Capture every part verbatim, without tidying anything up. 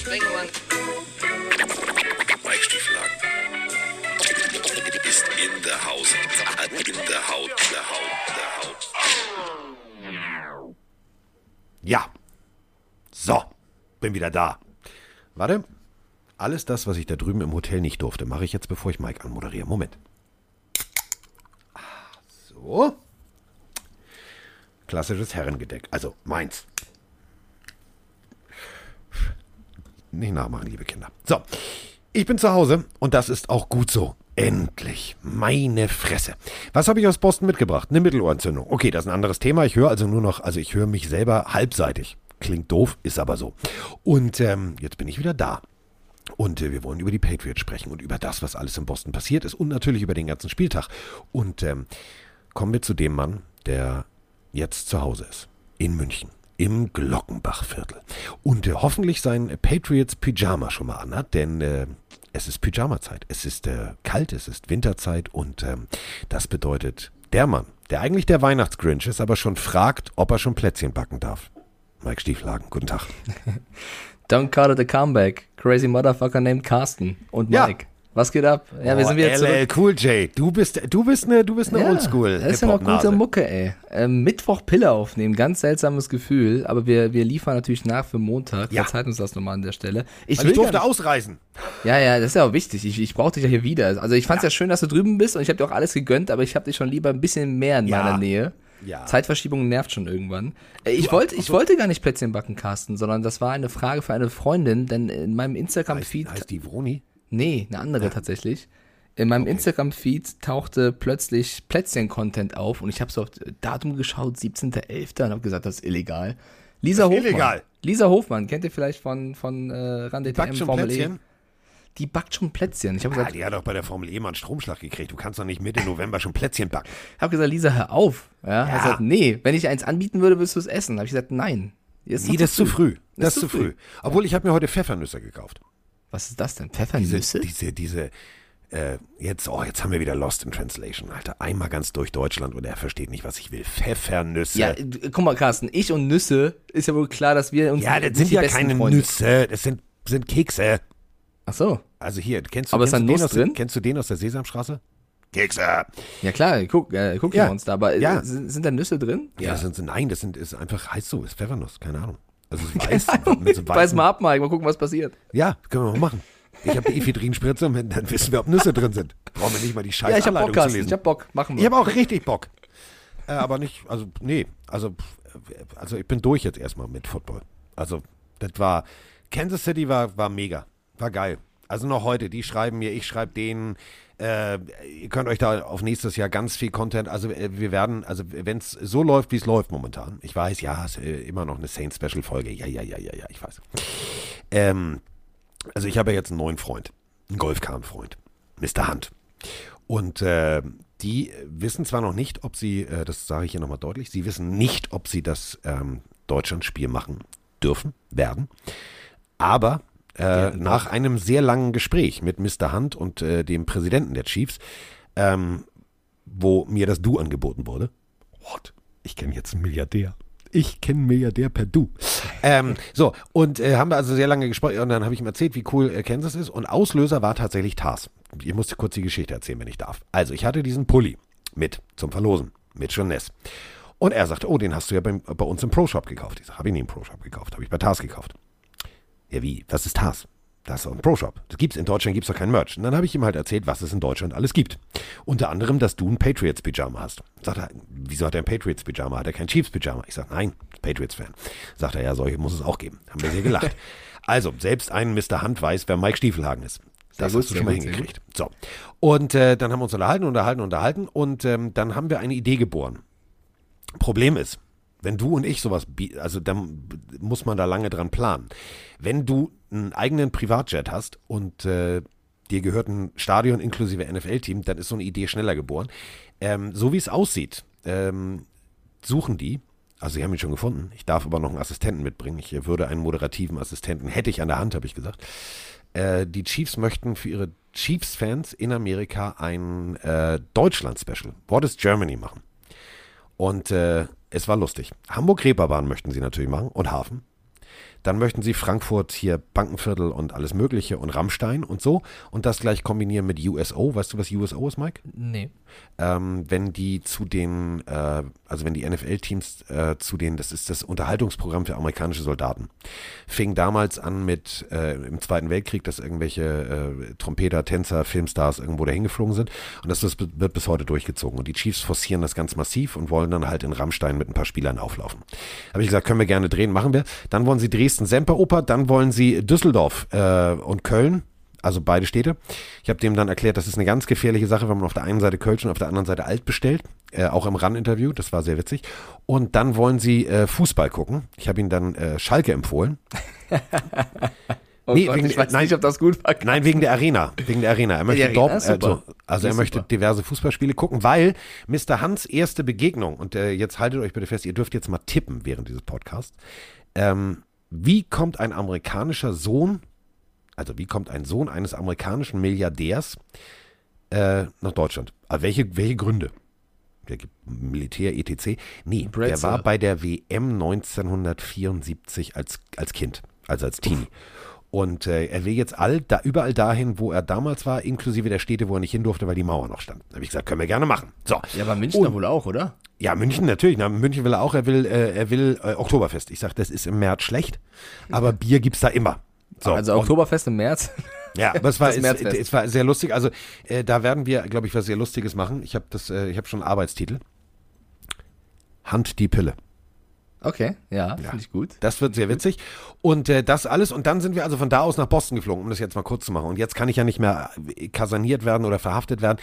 Sprengemann. Mike Stieflagen ist in der Haus. In der Haut, der Haut, der Haut. Ja. So, bin wieder da. Warte. Alles das, was ich da drüben im Hotel nicht durfte, mache ich jetzt, bevor ich Mike anmoderiere. Moment. So. Klassisches Herrengedeck. Also meins. Nicht nachmachen, liebe Kinder. So, ich bin zu Hause und das ist auch gut so. Endlich. Meine Fresse. Was habe ich aus Boston mitgebracht? Eine Mittelohrentzündung. Okay, das ist ein anderes Thema. Ich höre also nur noch, also ich höre mich selber halbseitig. Klingt doof, ist aber so. Und ähm, jetzt bin ich wieder da. Und äh, wir wollen über die Patriots sprechen und über das, was alles in Boston passiert ist und natürlich über den ganzen Spieltag. Und ähm, kommen wir zu dem Mann, der jetzt zu Hause ist. In München. Im Glockenbachviertel. Und äh, hoffentlich sein Patriots-Pyjama schon mal anhat, denn äh, es ist Pyjama-Zeit. Es ist äh, kalt, es ist Winterzeit und ähm, das bedeutet, der Mann, der eigentlich der Weihnachtsgrinch ist, aber schon fragt, ob er schon Plätzchen backen darf. Mike Stieflagen, guten Tag. Don't call it a comeback. Crazy Motherfucker named Carsten und Mike. Ja. Was geht ab? Ja, oh, wir sind wieder L L zurück. Cool J, du bist, du bist eine, du bist eine ja, Oldschool. Das ist ja noch gute Mucke, ey. Ähm, Mittwoch Pille aufnehmen, ganz seltsames Gefühl, aber wir, wir liefern natürlich nach für Montag. Ja. Verzeiht uns das nochmal an der Stelle. Ich, Weil will ich durfte gar nicht, ausreisen. Ja, ja, das ist ja auch wichtig. Ich, ich brauche dich ja hier wieder. Also ich fand's ja. ja schön, dass du drüben bist und ich habe dir auch alles gegönnt, aber ich habe dich schon lieber ein bisschen mehr in Ja. meiner Nähe. Ja. Zeitverschiebung nervt schon irgendwann. Äh, ich, Du, wollte, ich also- wollte gar nicht Plätzchen backen, Carsten, sondern das war eine Frage für eine Freundin, denn in meinem Instagram-Feed... Heißt, heißt die Vroni? Nee, eine andere tatsächlich. In meinem Okay. Instagram-Feed tauchte plötzlich Plätzchen-Content auf und ich habe so auf das Datum geschaut, siebzehnter elfter und habe gesagt, das ist illegal. Lisa Das ist Hofmann. illegal. Lisa Hofmann, kennt ihr vielleicht von, von äh, Rande T Backt M schon Formel Plätzchen? E? Die backt schon Plätzchen. Ich habe Ja, gesagt, die hat doch bei der Formel E mal einen Stromschlag gekriegt. Du kannst doch nicht Mitte November schon Plätzchen backen. hab gesagt, Lisa, hör auf. Ja, Ja. Er hat gesagt, nee, wenn ich eins anbieten würde, würdest du es essen. Habe ich gesagt, nein. Ist Nee, noch das ist zu früh. Das ist ist zu zu früh. Obwohl, ich habe mir heute Pfeffernüsse gekauft. Was ist das denn? Diese, Pfeffernüsse? diese, diese, äh, jetzt, oh, jetzt haben wir wieder Lost in Translation, Alter. Einmal ganz durch Deutschland und er versteht nicht, was ich will. Pfeffernüsse. Ja, äh, guck mal, Carsten, ich und Nüsse, ist ja wohl klar, dass wir uns Ja, das nicht sind die ja besten keine Freunde. Nüsse, das sind, sind Kekse. Ach so. Also hier, kennst du, Aber ist kennst, da du den Nuss aus, der- drin? kennst du den aus der Sesamstraße? Kekse. Ja klar, guck, äh, guck Ja. ja. uns da, aber äh, Ja. sind, sind da Nüsse drin? Ja, das sind, nein, das sind, ist einfach, heißt so, ist Pfeffernuss, keine Ahnung. Also es ist weiß, mit so Beiß weißen- mal ab, Mike, mal gucken, was passiert. Ja, können wir mal machen. Ich habe die Ephedrinspritze und wenn- dann wissen wir, ob Nüsse drin sind. Brauchen wir nicht mal die scheiß Ja, ich hab Bock, Anleitung zu Carsten, lesen. ich hab Bock, machen wir. Ich habe auch richtig Bock. Äh, aber nicht, also, nee, also, pff, also ich bin durch jetzt erstmal mit Football. Also, das war, Kansas City war, war mega, war geil. Also noch heute, die schreiben mir, ich schreibe denen, äh, ihr könnt euch da auf nächstes Jahr ganz viel Content, also äh, wir werden, also wenn es so läuft, wie es läuft momentan, ich weiß, ja, es ist äh, immer noch eine Saints-Special-Folge, ja, ja, ja, ja, ja, ich weiß. Ähm, also ich habe ja jetzt einen neuen Freund, einen Golfkran-Freund, Mister Hunt. Und äh, die wissen zwar noch nicht, ob sie, äh, das sage ich hier nochmal deutlich, sie wissen nicht, ob sie das ähm, Deutschlandspiel machen dürfen, werden, aber äh, nach einem sehr langen Gespräch mit Mister Hunt und äh, dem Präsidenten der Chiefs, ähm, wo mir das Du angeboten wurde. What? Ich kenne jetzt einen Milliardär. Ich kenne einen Milliardär per Du. Ähm, so, und äh, haben wir also sehr lange gesprochen und dann habe ich ihm erzählt, wie cool äh, Kansas ist und Auslöser war tatsächlich Tars. Ich musste kurz die Geschichte erzählen, wenn ich darf. Also, ich hatte diesen Pulli mit zum Verlosen, mit Jeunesse. Und er sagte, oh, den hast du ja bei, bei uns im Pro-Shop gekauft. Ich sage, habe ich nie im Pro-Shop gekauft, habe ich bei Tars gekauft. Ja, wie? Was ist Tars? Das ist doch ein Pro-Shop. Das gibt's in Deutschland, gibt's doch kein Merch. Und dann habe ich ihm halt erzählt, was es in Deutschland alles gibt. Unter anderem, dass du ein Patriots-Pyjama hast. Sagt er, wieso hat er ein Patriots-Pyjama? Hat er kein Chiefs-Pyjama? Ich sage, nein, Patriots-Fan. Sagt er, ja, solche muss es auch geben. Haben wir sehr gelacht. Also, selbst ein Mister Hunt weiß, wer Mike Stiefelhagen ist. Das Sehr hast gut, du schon mal sehr gut, hingekriegt. So. Und äh, dann haben wir uns unterhalten, unterhalten, unterhalten und ähm, dann haben wir eine Idee geboren. Problem ist, wenn du und ich sowas, bi- also dann muss man da lange dran planen. Wenn du einen eigenen Privatjet hast und äh, dir gehört ein Stadion inklusive N F L-Team, dann ist so eine Idee schneller geboren. Ähm, so wie es aussieht, ähm, suchen die, also sie haben ihn schon gefunden, ich darf aber noch einen Assistenten mitbringen, ich würde einen moderativen Assistenten, hätte ich an der Hand, habe ich gesagt. Äh, die Chiefs möchten für ihre Chiefs-Fans in Amerika ein äh, Deutschland-Special, What is Germany machen. Und äh, es war lustig. Hamburg-Reeperbahn möchten sie natürlich machen und Hafen. Dann möchten sie Frankfurt hier Bankenviertel und alles Mögliche und Rammstein und so. Und das gleich kombinieren mit U S O. Weißt du, was U S O ist, Mike? Nee. Ähm, wenn die zu den, äh, also wenn die N F L-Teams äh, zu den, das ist das Unterhaltungsprogramm für amerikanische Soldaten. Fing damals an mit äh, im Zweiten Weltkrieg, dass irgendwelche äh, Trompeter, Tänzer, Filmstars irgendwo dahin geflogen sind. Und das ist, wird bis heute durchgezogen. Und die Chiefs forcieren das ganz massiv und wollen dann halt in Rammstein mit ein paar Spielern auflaufen. Habe ich gesagt, können wir gerne drehen, machen wir. Dann wollen sie Dresden-Semperoper, dann wollen sie Düsseldorf äh, und Köln. Also beide Städte. Ich habe dem dann erklärt, das ist eine ganz gefährliche Sache, wenn man auf der einen Seite Kölsch und auf der anderen Seite Alt bestellt. Äh, auch im R A N-Interview, das war sehr witzig. Und dann wollen sie äh, Fußball gucken. Ich habe ihnen dann äh, Schalke empfohlen. Oh nee, Gott, wegen, ich weiß nein, nicht, ob das gut war. Nein, wegen der Arena. Wegen der Arena. Er möchte, Arena dort, ist super. also, also er Ist möchte super. diverse Fußballspiele gucken, weil Mister Hans erste Begegnung, und äh, jetzt haltet euch bitte fest, ihr dürft jetzt mal tippen während dieses Podcasts. Ähm, wie kommt ein amerikanischer Sohn, also wie kommt ein Sohn eines amerikanischen Milliardärs äh, nach Deutschland? Aber welche, welche Gründe? Der gibt Militär, et cetera. Nee, der Brezel. war bei der W M neunzehnhundertvierundsiebzig als, als Kind, also als Teenie. Und äh, er will jetzt all, da, überall dahin, wo er damals war, inklusive der Städte, wo er nicht hin durfte, weil die Mauer noch stand. Da habe ich gesagt, können wir gerne machen. So. Ja, aber Münchner Und- wohl auch, oder? Ja, München natürlich. Na, München will er auch. Er will, äh, er will äh, Oktoberfest. Ich sage, das ist im März schlecht, aber Bier gibt's da immer. So, also und- Oktoberfest im März. ja, aber es war, Das es, Märzfest. es war sehr lustig. Also äh, da werden wir, glaube ich, was sehr Lustiges machen. Ich habe das, äh, ich habe schon einen Arbeitstitel. Hand die Pille. Okay, ja, finde ich gut. Das wird sehr witzig. Und äh, das alles. Und dann sind wir also von da aus nach Boston geflogen, um das jetzt mal kurz zu machen. Und jetzt kann ich ja nicht mehr äh, kaserniert werden oder verhaftet werden.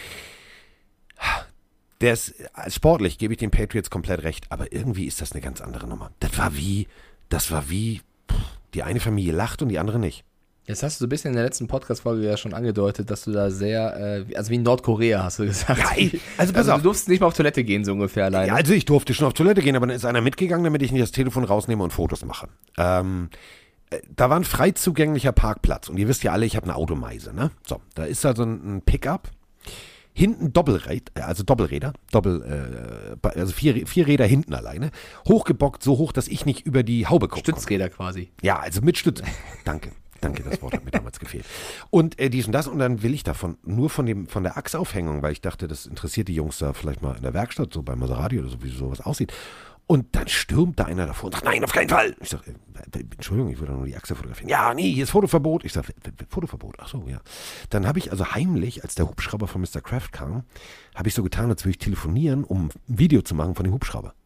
Der ist, äh, sportlich gebe ich den Patriots komplett recht. Aber irgendwie ist das eine ganz andere Nummer. Das war wie, das war wie, pff, die eine Familie lacht und die andere nicht. Jetzt hast du so ein bisschen in der letzten Podcast-Folge ja schon angedeutet, dass du da sehr, äh, also wie in Nordkorea hast du gesagt. Ja, ey, also pass also auf. du durfst nicht mal auf Toilette gehen, so ungefähr alleine. Ja, also ich durfte schon auf Toilette gehen, aber dann ist einer mitgegangen, damit ich nicht das Telefon rausnehme und Fotos mache. Ähm, äh, da war ein frei zugänglicher Parkplatz und ihr wisst ja alle, ich habe eine Automeise, ne? So, da ist also ein, ein Pickup, hinten Doppelräd, also Doppelräder, Doppel, äh, also vier, vier Räder hinten alleine, hochgebockt, so hoch, dass ich nicht über die Haube gucken konnte. Stützräder quasi. Ja, also mit Stütz. Danke. Danke, das Wort hat mir damals gefehlt. Und äh, dies und das, und dann will ich davon, nur von dem, von der Achsaufhängung, weil ich dachte, das interessiert die Jungs da vielleicht mal in der Werkstatt, so bei Maserati oder so, wie sowas aussieht. Und dann stürmt da einer davor und sagt, nein, auf keinen Fall. Ich sage, äh, Entschuldigung, ich würde nur die Achse fotografieren. Ja, nee, hier ist Fotoverbot. Ich sage, Fotoverbot, ach so, ja. Dann habe ich also heimlich, als der Hubschrauber von Mister Kraft kam, habe ich so getan, als würde ich telefonieren, um ein Video zu machen von dem Hubschrauber.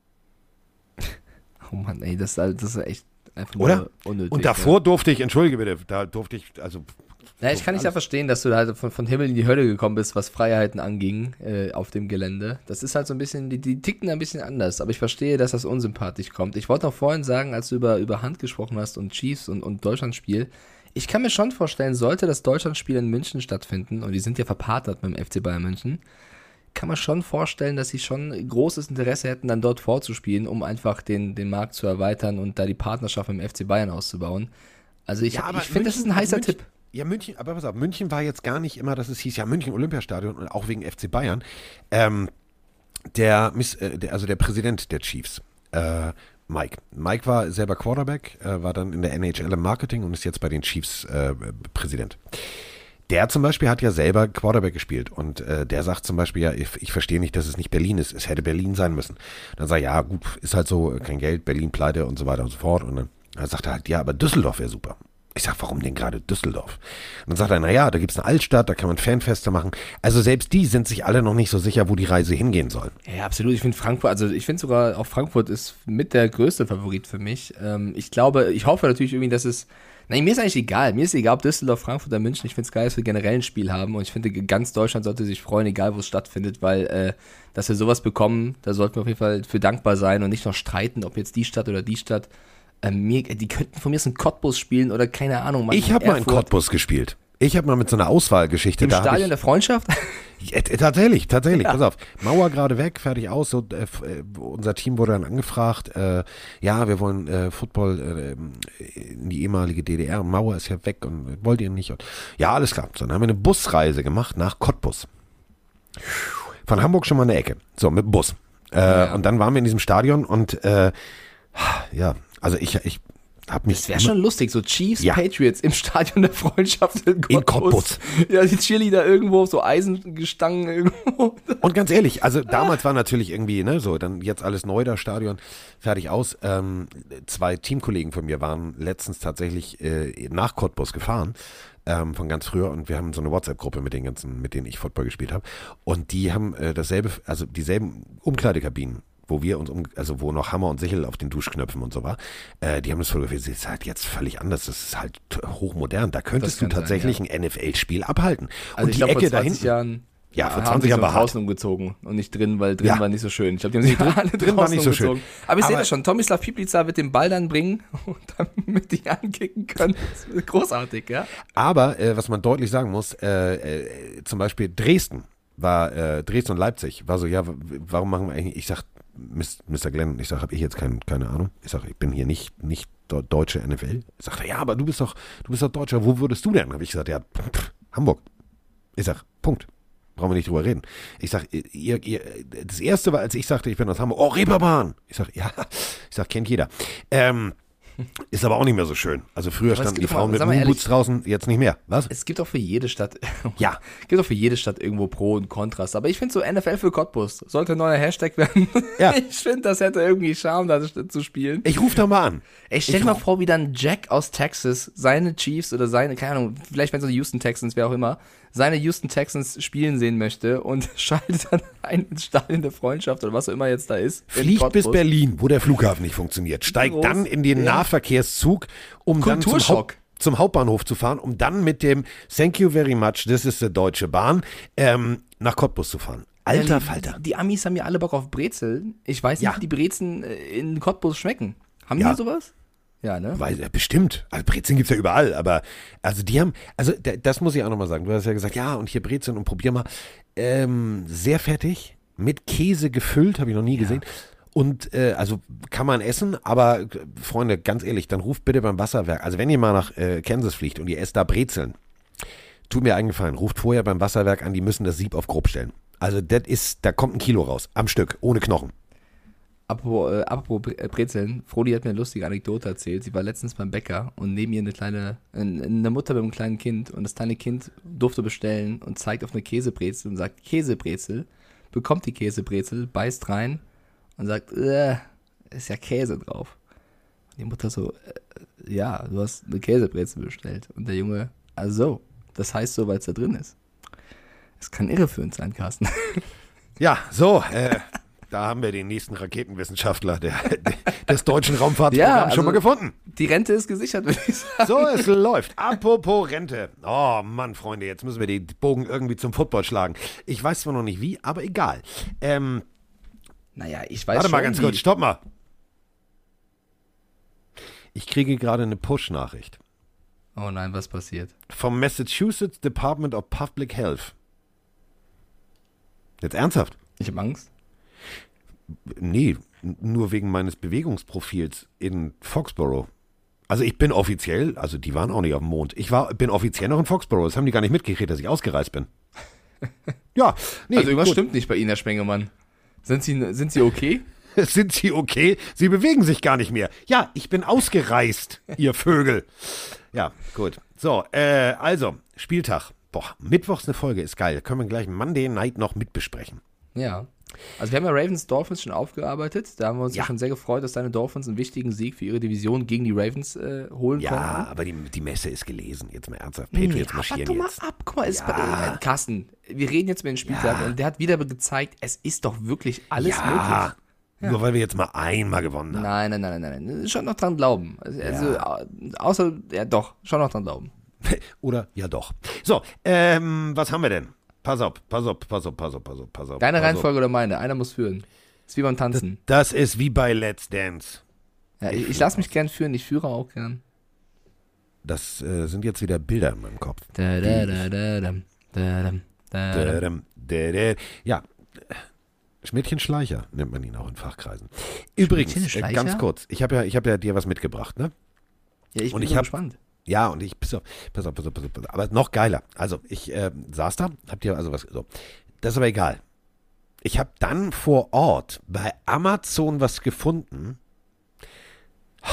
Oh Mann, ey, das, ist halt- das ist echt einfach nur Oder? unnötig. Und davor durfte ich, entschuldige bitte, da durfte ich, also Ja, ich kann nicht ja verstehen, dass du da halt von, von Himmel in die Hölle gekommen bist, was Freiheiten anging äh, auf dem Gelände. Das ist halt so ein bisschen, die, die ticken ein bisschen anders, aber ich verstehe, dass das unsympathisch kommt. Ich wollte noch vorhin sagen, als du über, über Hand gesprochen hast und Chiefs und, und Deutschlandspiel, ich kann mir schon vorstellen, sollte das Deutschlandspiel in München stattfinden, und die sind ja verpartnert mit dem F C Bayern München, kann man schon vorstellen, dass sie schon großes Interesse hätten, dann dort vorzuspielen, um einfach den, den Markt zu erweitern und da die Partnerschaft mit dem F C Bayern auszubauen. Also ich, Ja, aber ich finde, das ist ein München- heißer München- Tipp. Ja, München, aber pass auf, München war jetzt gar nicht immer, dass es hieß, ja, München Olympiastadion und auch wegen F C Bayern. Ähm, der, Miss, äh, der, also der Präsident der Chiefs, äh, Mike. Mike war selber Quarterback, äh, war dann in der N H L im Marketing und ist jetzt bei den Chiefs äh, Präsident. Der zum Beispiel hat ja selber Quarterback gespielt und äh, der sagt zum Beispiel, ja, ich, ich verstehe nicht, dass es nicht Berlin ist. Es hätte Berlin sein müssen. Dann sagt er, ja, gut, ist halt so, kein Geld, Berlin pleite und so weiter und so fort. Und dann, dann sagt er halt, ja, aber Düsseldorf wäre super. Ich sag, warum denn gerade Düsseldorf? Und dann sagt er, naja, da gibt's eine Altstadt, da kann man Fanfeste machen. Also selbst die sind sich alle noch nicht so sicher, wo die Reise hingehen soll. Ja, absolut. Ich finde Frankfurt, also ich finde sogar auch Frankfurt ist mit der größte Favorit für mich. Ähm, ich glaube, ich hoffe natürlich irgendwie, dass es, nein, mir ist eigentlich egal. Mir ist egal, ob Düsseldorf, Frankfurt oder München. Ich finde es geil, dass wir generell ein Spiel haben, und ich finde, ganz Deutschland sollte sich freuen, egal wo es stattfindet, weil, äh, dass wir sowas bekommen, da sollten wir auf jeden Fall für dankbar sein und nicht noch streiten, ob jetzt die Stadt oder die Stadt. Ähm, mir, die könnten von mir so einen Cottbus spielen oder keine Ahnung. Mann, Ich habe mal in Erfurt. Cottbus gespielt. Ich habe mal mit so einer Auswahlgeschichte. Im da hab Stadion ich, der Freundschaft? Ja, t- tatsächlich, tatsächlich. Ja. Pass auf. Mauer gerade weg, fertig aus. So, äh, f- äh, unser Team wurde dann angefragt. Äh, ja, wir wollen äh, Football äh, in die ehemalige D D R. Mauer ist ja weg und wollt ihr nicht. Und, ja, alles klar. So, dann haben wir eine Busreise gemacht nach Cottbus. Von Hamburg schon mal eine Ecke. So, mit dem Bus. Äh, Ja. Und dann waren wir in diesem Stadion und äh, ja, also ich, ich Hab mich Das wäre schon lustig, so Chiefs, Ja. Patriots im Stadion der Freundschaft in Cottbus. In Cottbus. Ja, die Cheerleader irgendwo, so Eisengestangen irgendwo. Und ganz ehrlich, also damals war natürlich irgendwie, ne, so, dann jetzt alles neu, das Stadion, fertig aus. Ähm, zwei Teamkollegen von mir waren letztens tatsächlich äh, nach Cottbus gefahren, ähm, von ganz früher, und wir haben so eine WhatsApp-Gruppe mit den ganzen, mit denen ich Football gespielt habe. Und die haben äh, dasselbe, also dieselben Umkleidekabinen, wo wir uns um, also wo noch Hammer und Sichel auf den Duschknöpfen und so war, äh, die haben das fotografiert, das ist halt jetzt völlig anders, das ist halt hochmodern, da könntest Das du kann sein, tatsächlich ja. ein N F L-Spiel abhalten. Also und ich die glaube, vor Ecke da zwanzig hinten, Jahren ja, vor haben zwanzig die Jahren so war hart. draußen umgezogen und nicht drin, weil drin Ja. war nicht so schön. Ich glaube, die haben sich alle drin war nicht so schön. umgezogen. Aber ich sehe Aber- das schon, Tomislav Piplica wird den Ball dann bringen und damit die ankicken können. Das wird großartig, ja. Aber äh, was man deutlich sagen muss, äh, äh, zum Beispiel Dresden war, äh, Dresden und Leipzig war so, ja, w- warum machen wir eigentlich, ich sag, Mister Glenn, ich sag, habe ich jetzt kein, keine Ahnung, ich sag, ich bin hier nicht, nicht do- deutsche N F L. Sagt er, ja, aber du bist doch, du bist doch Deutscher, wo würdest du denn? Habe ich gesagt, ja, pff, Hamburg. Ich sag, Punkt. Brauchen wir nicht drüber reden. Ich sag, ihr, ihr, das erste war, als ich sagte, ich bin aus Hamburg, oh, Reeperbahn. Ich sag, ja, ich sag, kennt jeder. Ähm, ist aber auch nicht mehr so schön. Also früher Aber es standen gibt die doch Frauen mal- mit sag mal Moonboots ehrlich- draußen, jetzt nicht mehr. Was? Es gibt auch für jede Stadt, Ja. gibt auch für jede Stadt irgendwo Pro und Kontrast. Aber ich finde so N F L für Cottbus sollte ein neuer Hashtag werden. Ja. Ich finde, das hätte irgendwie Charme, da zu spielen. Ich rufe da mal an. Ey, stell dir mal vor, wie dann Jack aus Texas seine Chiefs oder seine, keine Ahnung, vielleicht wenn es so die Houston Texans, wer auch immer, seine Houston Texans spielen sehen möchte und schaltet dann ein ins Stadion der Freundschaft oder was auch immer jetzt da ist. in Fliegt bis Cottbus. Berlin, wo der Flughafen nicht funktioniert. Steigt Groß. dann in den Ja. Nahverkehrszug, um dann zum, Kulturschock. Haupt, zum Hauptbahnhof zu fahren, um dann mit dem Thank you very much, this is the Deutsche Bahn, ähm, nach Cottbus zu fahren. Alter Ja, Falter. Die, die Amis haben ja alle Bock auf Brezeln. Ich weiß nicht, Ja. wie die Brezen äh, in Cottbus schmecken. Haben Ja. die sowas? Ja, ne? Weil, ja, bestimmt. Also Brezeln gibt es ja überall, aber also die haben, also da- das muss ich auch nochmal sagen. Du hast ja gesagt, ja, und hier Brezeln und probier mal. Ähm, sehr fettig, mit Käse gefüllt, habe ich noch nie gesehen. Und äh, also kann man essen, aber äh, Freunde, ganz ehrlich, dann ruft bitte beim Wasserwerk. Also wenn ihr mal nach äh, Kansas fliegt und ihr esst da Brezeln, tut mir eingefallen, ruft vorher beim Wasserwerk an, die müssen das Sieb auf grob stellen. Also das ist, da kommt ein Kilo raus, am Stück, ohne Knochen. Apropos, äh, apropos Bre- äh, Brezeln, Frodi hat mir eine lustige Anekdote erzählt. Sie war letztens beim Bäcker und neben ihr eine kleine, äh, eine Mutter mit einem kleinen Kind und das kleine Kind durfte bestellen und zeigt auf eine Käsebrezel und sagt Käsebrezel, bekommt die Käsebrezel, beißt rein und sagt, äh, ist ja Käse drauf. Und die Mutter so, äh, ja, du hast eine Käsebrezel bestellt. Und der Junge, also, das heißt so, weil es da drin ist. Es kann irreführend sein, Carsten. Ja, so, äh, da haben wir den nächsten Raketenwissenschaftler der, des deutschen Raumfahrtprogramms Ja, also- schon mal gefunden. Die Rente ist gesichert, würde ich sagen. So, es läuft. Apropos Rente. Oh Mann, Freunde, jetzt müssen wir den Bogen irgendwie zum Football schlagen. Ich weiß zwar noch nicht wie, aber egal. Ähm, Naja, ich weiß warte mal schon, ganz wie- kurz, stopp mal. Ich kriege gerade eine Push-Nachricht Oh nein, was passiert? vom Massachusetts Department of Public Health. Jetzt ernsthaft? Ich habe Angst. Nee, n- nur wegen meines Bewegungsprofils in Foxborough. Also ich bin offiziell, also die waren auch nicht auf dem Mond. Ich war, bin offiziell noch in Foxborough. Das haben die gar nicht mitgekriegt, dass ich ausgereist bin. Ja, nee, also irgendwas gut. stimmt nicht bei Ihnen, Herr Spengemann. Sind Sie, sind Sie okay? Sind Sie okay? Sie bewegen sich gar nicht mehr. Ja, ich bin ausgereist, ihr Vögel. Ja, gut. So, äh, also, Spieltag. Boah, Mittwochs eine Folge ist geil. Da können wir gleich Monday Night noch mitbesprechen. Ja. Also wir haben ja Ravens Dolphins schon aufgearbeitet. Da haben wir uns ja, Ja. schon sehr gefreut, dass deine Dolphins einen wichtigen Sieg für ihre Division gegen die Ravens äh, holen Ja, konnten. aber die, die Messe ist gelesen. Jetzt mal ernsthaft. Patriots Ja, marschieren warte mal jetzt. ab. Guck mal, ist Ja. bei, äh, Carsten, wir reden jetzt über den Spieltag Ja. und der hat wieder gezeigt, es ist doch wirklich alles ja, möglich. nur weil wir jetzt mal einmal gewonnen haben. Nein, nein, nein, nein, nein. Schon noch dran glauben. Also, also au- außer, ja doch, schon noch dran glauben. Oder ja doch. So, ähm, was haben wir denn? Pass auf, pass auf, pass auf, pass auf, pass auf, pass auf. Deine pass auf. Reihenfolge oder meine? Einer muss führen. Ist wie beim Tanzen. Das ist wie bei Let's Dance. Ja, ich ich lasse mich gern führen, ich führe auch gern. Das äh, sind jetzt wieder Bilder in meinem Kopf. Da, da, da, da, dam, da, dam, da, dam. Dädem, dädä. Ja, Schmidtchen-Schleicher nennt man ihn auch in Fachkreisen. Übrigens, äh, Schmidtchen-Schleicher? ganz kurz, ich habe ja, ich hab ja dir was mitgebracht, ne? Ja, ich Und bin ich so hab- gespannt. Ja, und ich, pass auf, pass auf, pass auf, pass auf, pass auf. Aber noch geiler. Also, ich äh, saß da, hab dir also was, so. Das ist aber egal. Ich habe dann vor Ort bei Amazon was gefunden.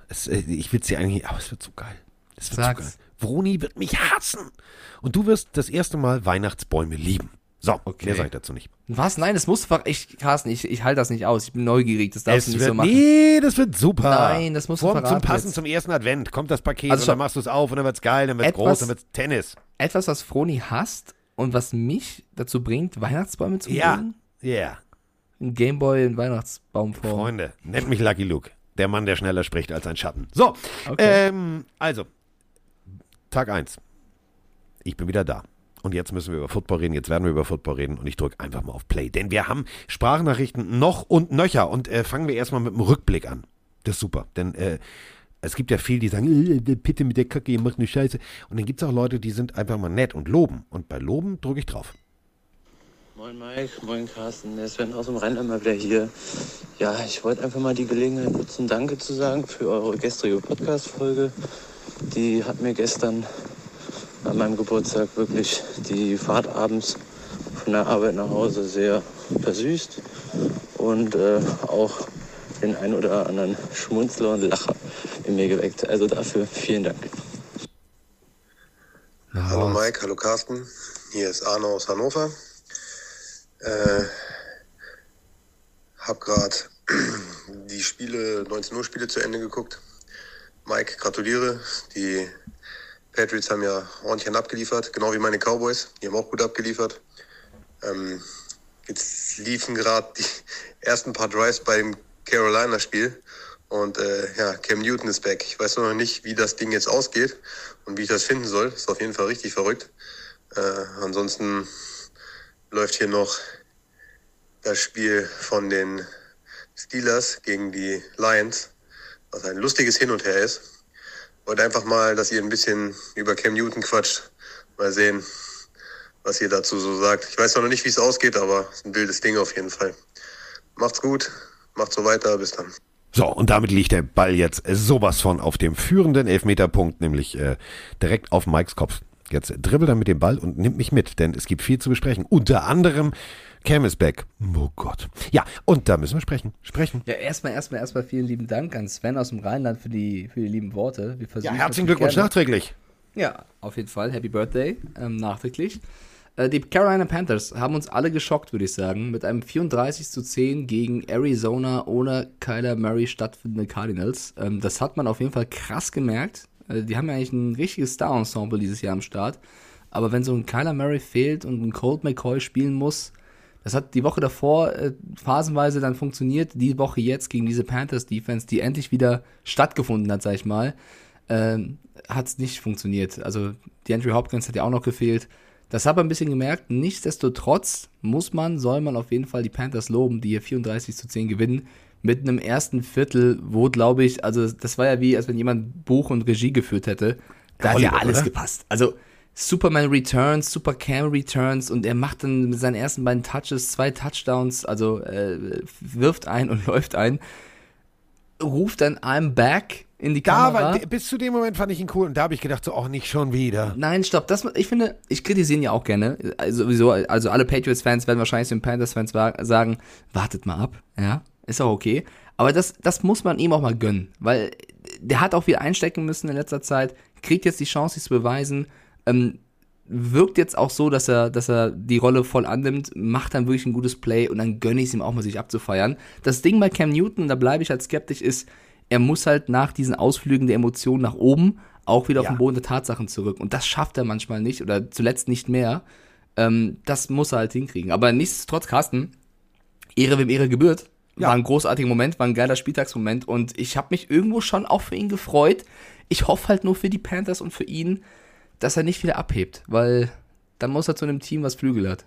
es, äh, ich will es dir eigentlich, aber es wird so geil. Es wird Sag's. so geil. Vroni wird mich hassen. Und du wirst das erste Mal Weihnachtsbäume lieben. So, Okay. mehr sage ich dazu nicht. Was? Nein, das muss ver- ich, Carsten, ich, ich halte das nicht aus. Ich bin neugierig, das darfst Es du nicht wird, so machen. nee, das wird super. Nein, das musst du Vor, verraten Zum Passen jetzt. zum ersten Advent kommt das Paket Also und schau- dann machst du es auf und dann wird's geil, dann wird's Etwas- groß, dann wird's Tennis. Etwas, was Froni hasst und was mich dazu bringt, Weihnachtsbäume zu Ja, mögen. ja. Ein Gameboy in Weihnachtsbaumform. Freunde, nennt mich Lucky Luke. Der Mann, der schneller spricht als ein Schatten. So, Okay. ähm, also, Tag eins. Ich bin wieder da. Und jetzt müssen wir über Football reden, jetzt werden wir über Football reden und ich drücke einfach mal auf Play. Denn wir haben Sprachnachrichten noch und nöcher und äh, fangen wir erstmal mit dem Rückblick an. Das ist super, denn äh, es gibt ja viele, die sagen, äh, bitte mit der Kacke, ihr macht eine Scheiße. Und dann gibt es auch Leute, die sind einfach mal nett und loben. Und bei Loben drücke ich drauf. Moin Mike, moin Carsten, der Sven aus dem Rheinland mal wieder hier. Ja, ich wollte einfach mal die Gelegenheit nutzen, Danke zu sagen für eure gestrige Podcast-Folge. Die hat mir gestern an meinem Geburtstag wirklich die Fahrt abends von der Arbeit nach Hause sehr versüßt und äh, auch den ein oder anderen Schmunzler und Lacher in mir geweckt. Also dafür vielen Dank. Hallo Mike, hallo Carsten. Hier ist Arno aus Hannover. Äh, hab gerade die Spiele, neunzehn Uhr Spiele zu Ende geguckt. Mike, gratuliere. Die Patriots haben ja ordentlich abgeliefert, genau wie meine Cowboys. Die haben auch gut abgeliefert. Ähm, jetzt liefen gerade die ersten paar Drives beim Carolina-Spiel. Und äh, ja, Cam Newton ist back. Ich weiß noch nicht, wie das Ding jetzt ausgeht und wie ich das finden soll. Ist auf jeden Fall richtig verrückt. Äh, ansonsten läuft hier noch das Spiel von den Steelers gegen die Lions, was ein lustiges Hin und Her ist. Wollte einfach mal, dass ihr ein bisschen über Cam Newton quatscht. Mal sehen, was ihr dazu so sagt. Ich weiß noch nicht, wie es ausgeht, aber es ist ein wildes Ding auf jeden Fall. Macht's gut, macht so weiter, bis dann. So, und damit liegt der Ball jetzt sowas von auf dem führenden Elfmeterpunkt, nämlich äh, direkt auf Mikes Kopf. Jetzt dribbelt er mit dem Ball und nimmt mich mit, denn es gibt viel zu besprechen. Unter anderem Cam is back. Oh Gott. Ja, und da müssen wir sprechen. Sprechen. Ja, erstmal, erstmal, erstmal vielen lieben Dank an Sven aus dem Rheinland für die, für die lieben Worte. Wir Ja, versuchen herzlichen natürlich Glückwunsch gerne- nachträglich. Ja, auf jeden Fall. Happy Birthday, ähm, nachträglich. Äh, die Carolina Panthers haben uns alle geschockt, würde ich sagen, mit einem vierunddreißig zu zehn gegen Arizona ohne Kyler Murray stattfindende Cardinals. Ähm, das hat man auf jeden Fall krass gemerkt. Äh, die haben ja eigentlich ein richtiges Star-Ensemble dieses Jahr am Start. Aber wenn so ein Kyler Murray fehlt und ein Colt McCoy spielen muss, das hat die Woche davor äh, phasenweise dann funktioniert. Die Woche jetzt gegen diese Panthers-Defense, die endlich wieder stattgefunden hat, sag ich mal, ähm, hat es nicht funktioniert. Also DeAndre Hopkins hat ja auch noch gefehlt. Das hat man ein bisschen gemerkt. Nichtsdestotrotz muss man, soll man auf jeden Fall die Panthers loben, die hier vierunddreißig zu zehn gewinnen. Mit einem ersten Viertel, wo, glaube ich, also das war ja wie, als wenn jemand Buch und Regie geführt hätte. Da hat ja Hollywood, alles oder? gepasst. Also Superman Returns, Super Cam Returns und er macht dann mit seinen ersten beiden Touches zwei Touchdowns, also äh, wirft ein und läuft ein, ruft dann I'm back in die Da Kamera. war, bis zu dem Moment fand ich ihn cool und da habe ich gedacht, so, oh, nicht schon wieder. Nein, stopp. Das, ich finde, ich kritisiere ihn ja auch gerne. Also, sowieso, also alle Patriots-Fans werden wahrscheinlich den Panthers-Fans wa- sagen, wartet mal ab. Ja, ist auch okay. Aber das, das muss man ihm auch mal gönnen. Weil der hat auch viel einstecken müssen in letzter Zeit, kriegt jetzt die Chance, sich zu beweisen, ähm, wirkt jetzt auch so, dass er, dass er die Rolle voll annimmt, macht dann wirklich ein gutes Play und dann gönne ich es ihm auch mal, sich abzufeiern. Das Ding bei Cam Newton, da bleibe ich halt skeptisch, ist, er muss halt nach diesen Ausflügen der Emotionen nach oben auch wieder Ja. auf den Boden der Tatsachen zurück. Und das schafft er manchmal nicht oder zuletzt nicht mehr. Ähm, das muss er halt hinkriegen. Aber nichtsdestotrotz, Carsten, Ehre wem Ehre gebührt. Ja. War ein großartiger Moment, war ein geiler Spieltagsmoment und ich habe mich irgendwo schon auch für ihn gefreut. Ich hoffe halt nur für die Panthers und für ihn, dass er nicht wieder abhebt, weil dann muss er zu einem Team, was Flügel hat.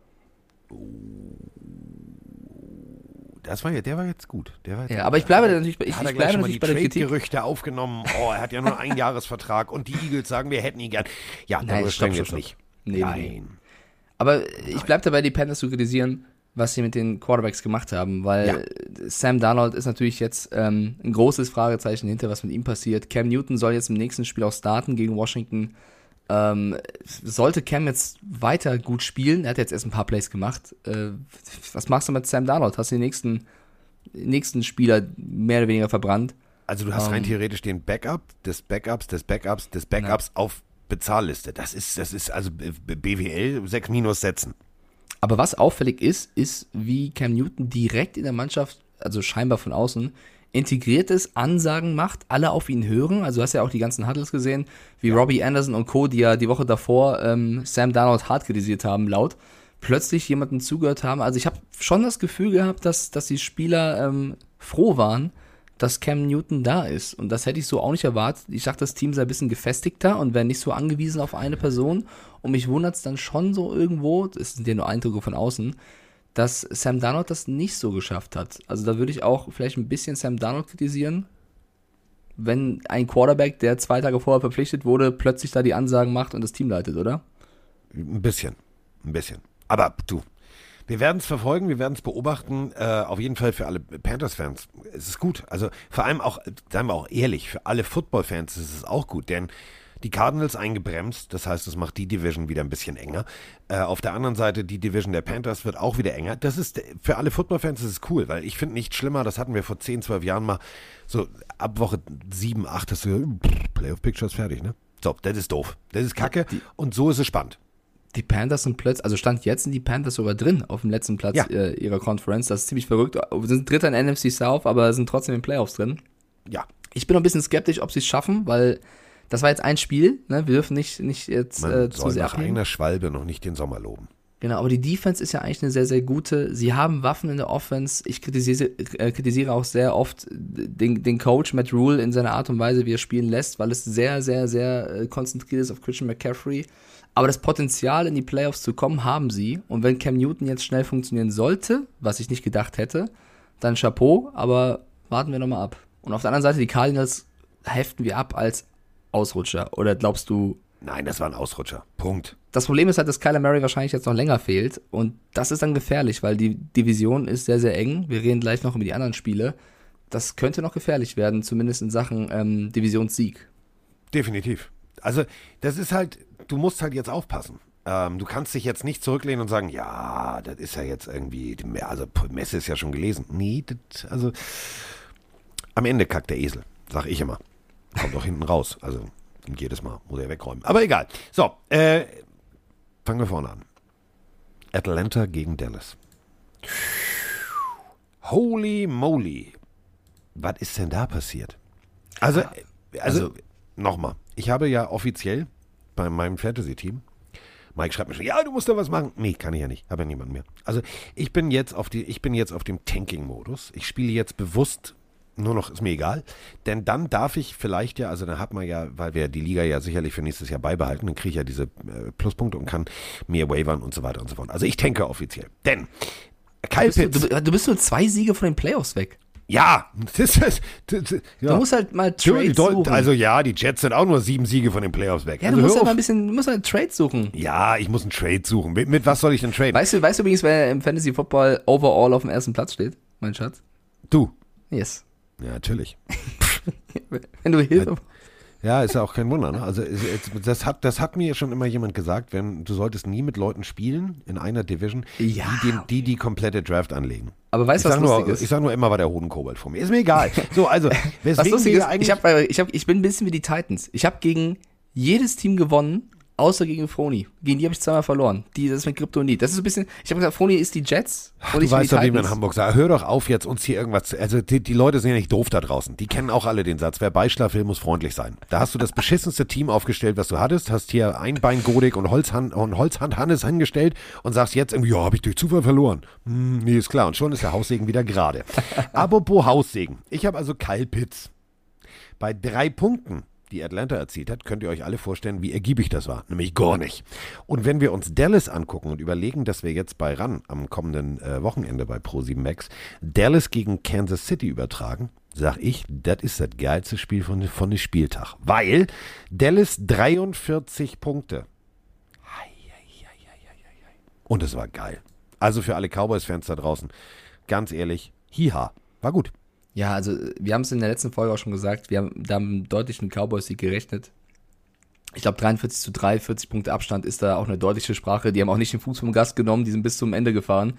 Das war ja, der war jetzt gut. Der war jetzt Ja, aber ich bleibe da natürlich, ich, hat er ich gleich bleibe schon mal natürlich die bei der Kritik. Trade-Gerüchte aufgenommen. Oh, er hat ja nur einen Jahresvertrag und die Eagles sagen, wir hätten ihn gern. Ja, Nein, darüber stopp, sprechen wir stopp, jetzt stopp. nicht. Nee, nee. Nein. Aber ich bleibe dabei, die Panthers zu kritisieren, was sie mit den Quarterbacks gemacht haben, weil Sam Darnold ist natürlich jetzt ähm, ein großes Fragezeichen hinter, was mit ihm passiert. Cam Newton soll jetzt im nächsten Spiel auch starten gegen Washington. Ähm, sollte Cam jetzt weiter gut spielen, er hat jetzt erst ein paar Plays gemacht, äh, was machst du mit Sam Darnold? Hast du den nächsten, nächsten Spieler mehr oder weniger verbrannt? Also du hast Um, rein theoretisch den Backup des Backups, des Backups, des Backups ja. auf Bezahlliste. Das ist, das ist also B W L sechs minus setzen. Aber was auffällig ist, ist, wie Cam Newton direkt in der Mannschaft, also scheinbar von außen, integriert ist, Ansagen macht, alle auf ihn hören. Also du hast ja auch die ganzen Huddles gesehen, wie ja. Robbie Anderson und Co., die ja die Woche davor ähm, Sam Darnold hart kritisiert haben, laut, plötzlich jemanden zugehört haben. Also ich habe schon das Gefühl gehabt, dass, dass die Spieler ähm, froh waren, dass Cam Newton da ist. Und das hätte ich so auch nicht erwartet. Ich dachte, das Team sei ein bisschen gefestigter und wäre nicht so angewiesen auf eine Person. Und mich wundert es dann schon so irgendwo, das sind ja nur Eindrücke von außen, dass Sam Darnold das nicht so geschafft hat. Also da würde ich auch vielleicht ein bisschen Sam Darnold kritisieren, wenn ein Quarterback, der zwei Tage vorher verpflichtet wurde, plötzlich da die Ansagen macht und das Team leitet, oder? Ein bisschen, ein bisschen. Aber du, wir werden es verfolgen, wir werden es beobachten, äh, auf jeden Fall für alle Panthers-Fans. Es ist gut, also vor allem auch, sagen wir auch ehrlich, für alle Football-Fans ist es auch gut, denn die Cardinals eingebremst, das heißt, es macht die Division wieder ein bisschen enger. Äh, auf der anderen Seite, die Division der Panthers wird auch wieder enger. Das ist, für alle Football-Fans ist es cool, weil ich finde nichts schlimmer, das hatten wir vor zehn, zwölf Jahren mal, so ab Woche sieben, acht, hast du Playoff-Pictures fertig, ne? So, das ist doof, das ist kacke die, und so ist es spannend. Die Panthers sind plötzlich, also Stand jetzt sind die Panthers sogar drin auf dem letzten Platz ja. äh, ihrer Conference. Das ist ziemlich verrückt. Wir sind Dritter in N F C South, aber sind trotzdem in den Playoffs drin. Ja. Ich bin noch ein bisschen skeptisch, ob sie es schaffen, weil das war jetzt ein Spiel. Ne? Wir dürfen nicht, nicht jetzt Man äh, zu soll sehr nach abnehmen. eigener Schwalbe noch nicht den Sommer loben. Genau, aber die Defense ist ja eigentlich eine sehr, sehr gute. Sie haben Waffen in der Offense. Ich kritisiere, äh, kritisiere auch sehr oft den, den Coach Matt Rule in seiner Art und Weise, wie er spielen lässt, weil es sehr, sehr, sehr äh, konzentriert ist auf Christian McCaffrey. Aber das Potenzial, in die Playoffs zu kommen, haben sie. Und wenn Cam Newton jetzt schnell funktionieren sollte, was ich nicht gedacht hätte, dann Chapeau, aber warten wir nochmal ab. Und auf der anderen Seite, die Cardinals heften wir ab als Ausrutscher. Oder glaubst du... Nein, das war ein Ausrutscher. Punkt. Das Problem ist halt, dass Kyler Murray wahrscheinlich jetzt noch länger fehlt. Und das ist dann gefährlich, weil die Division ist sehr, sehr eng. Wir reden gleich noch über die anderen Spiele. Das könnte noch gefährlich werden, zumindest in Sachen ähm, Divisionssieg. Definitiv. Also das ist halt, du musst halt jetzt aufpassen. Ähm, du kannst dich jetzt nicht zurücklehnen und sagen, ja, das ist ja jetzt irgendwie, also Messe ist ja schon gelesen. Nee, das, also am Ende kackt der Esel, sag ich immer. Kommt doch hinten raus. Also jedes Mal muss er wegräumen. Aber egal. So, äh, fangen wir vorne an. Atlanta gegen Dallas. Holy moly. Was ist denn da passiert? Also, also, also nochmal. Ich habe ja offiziell bei meinem Fantasy-Team, Mike schreibt mir schon, ja, du musst da was machen. Nee, kann ich ja nicht. Habe ja niemanden mehr. Also, ich bin jetzt auf die, ich bin jetzt auf dem Tanking-Modus. Ich spiele jetzt bewusst nur noch, ist mir egal. Denn dann darf ich vielleicht ja, also dann hat man ja, weil wir die Liga ja sicherlich für nächstes Jahr beibehalten, dann kriege ich ja diese äh, Pluspunkte und kann mehr wavern und so weiter und so fort. Also ich tanke offiziell. Denn Kyle du bist, Pitts. Du, du bist nur zwei Siege von den Playoffs weg. Ja, das ist, das, das, ja. Du musst halt mal Trades suchen. Also ja, die Jets sind auch nur sieben Siege von den Playoffs weg. Ja, also du musst halt ja mal ein bisschen, du musst halt Trades suchen. Ja, ich muss einen Trade suchen. Mit, mit was soll ich denn traden? Weißt du, weißt du übrigens, wer im Fantasy Football overall auf dem ersten Platz steht, mein Schatz? Du. Yes. Ja, natürlich. Wenn du Hilfe... Ja, ist ja auch kein Wunder. Ne? Also das hat, das hat mir schon immer jemand gesagt, wenn du solltest nie mit Leuten spielen in einer Division, ja. die, den, die die komplette Draft anlegen. Aber weißt du, was lustig nur, ist? Ich sag nur immer, war der Hodenkobold vor mir. Ist mir egal. So, also, weswegen was lustig ist, eigentlich... ich, hab, ich, hab, ich bin ein bisschen wie die Titans. Ich habe gegen jedes Team gewonnen, außer gegen Froni. Gegen die habe ich zweimal verloren. Die, das ist mit Kryptonit. Das ist ein bisschen, ich habe gesagt, Froni ist die Jets. Ach, und du ich weißt die doch, wie man in Titans. Hamburg sagt. Hör doch auf, jetzt uns hier irgendwas zu... Also die, die Leute sind ja nicht doof da draußen. Die kennen auch alle den Satz, wer Beischlaf will, muss freundlich sein. Da hast du das beschissenste Team aufgestellt, was du hattest. Hast hier Einbein Godik und Holzhand, und Holzhand Hannes hingestellt und sagst jetzt irgendwie, ja, habe ich durch Zufall verloren. Hm, nee, ist klar. Und schon ist der Haussegen wieder gerade. Apropos Haussegen. Ich habe also Kyle Pitts. Bei drei Punkten, die Atlanta erzielt hat, könnt ihr euch alle vorstellen, wie ergiebig das war. Nämlich gar nicht. Und wenn wir uns Dallas angucken und überlegen, dass wir jetzt bei RAN am kommenden äh, Wochenende bei Pro sieben Max Dallas gegen Kansas City übertragen, sag ich, das ist das geilste Spiel von, von dem Spieltag. Weil Dallas dreiundvierzig Punkte. Und es war geil. Also für alle Cowboys-Fans da draußen, ganz ehrlich, hiha, war gut. Ja, also wir haben es in der letzten Folge auch schon gesagt, wir haben da einen deutlichen Cowboys-Sieg gerechnet. Ich glaube dreiundvierzig zu drei, vierzig Punkte Abstand ist da auch eine deutliche Sprache. Die haben auch nicht den Fuß vom Gas genommen, die sind bis zum Ende gefahren.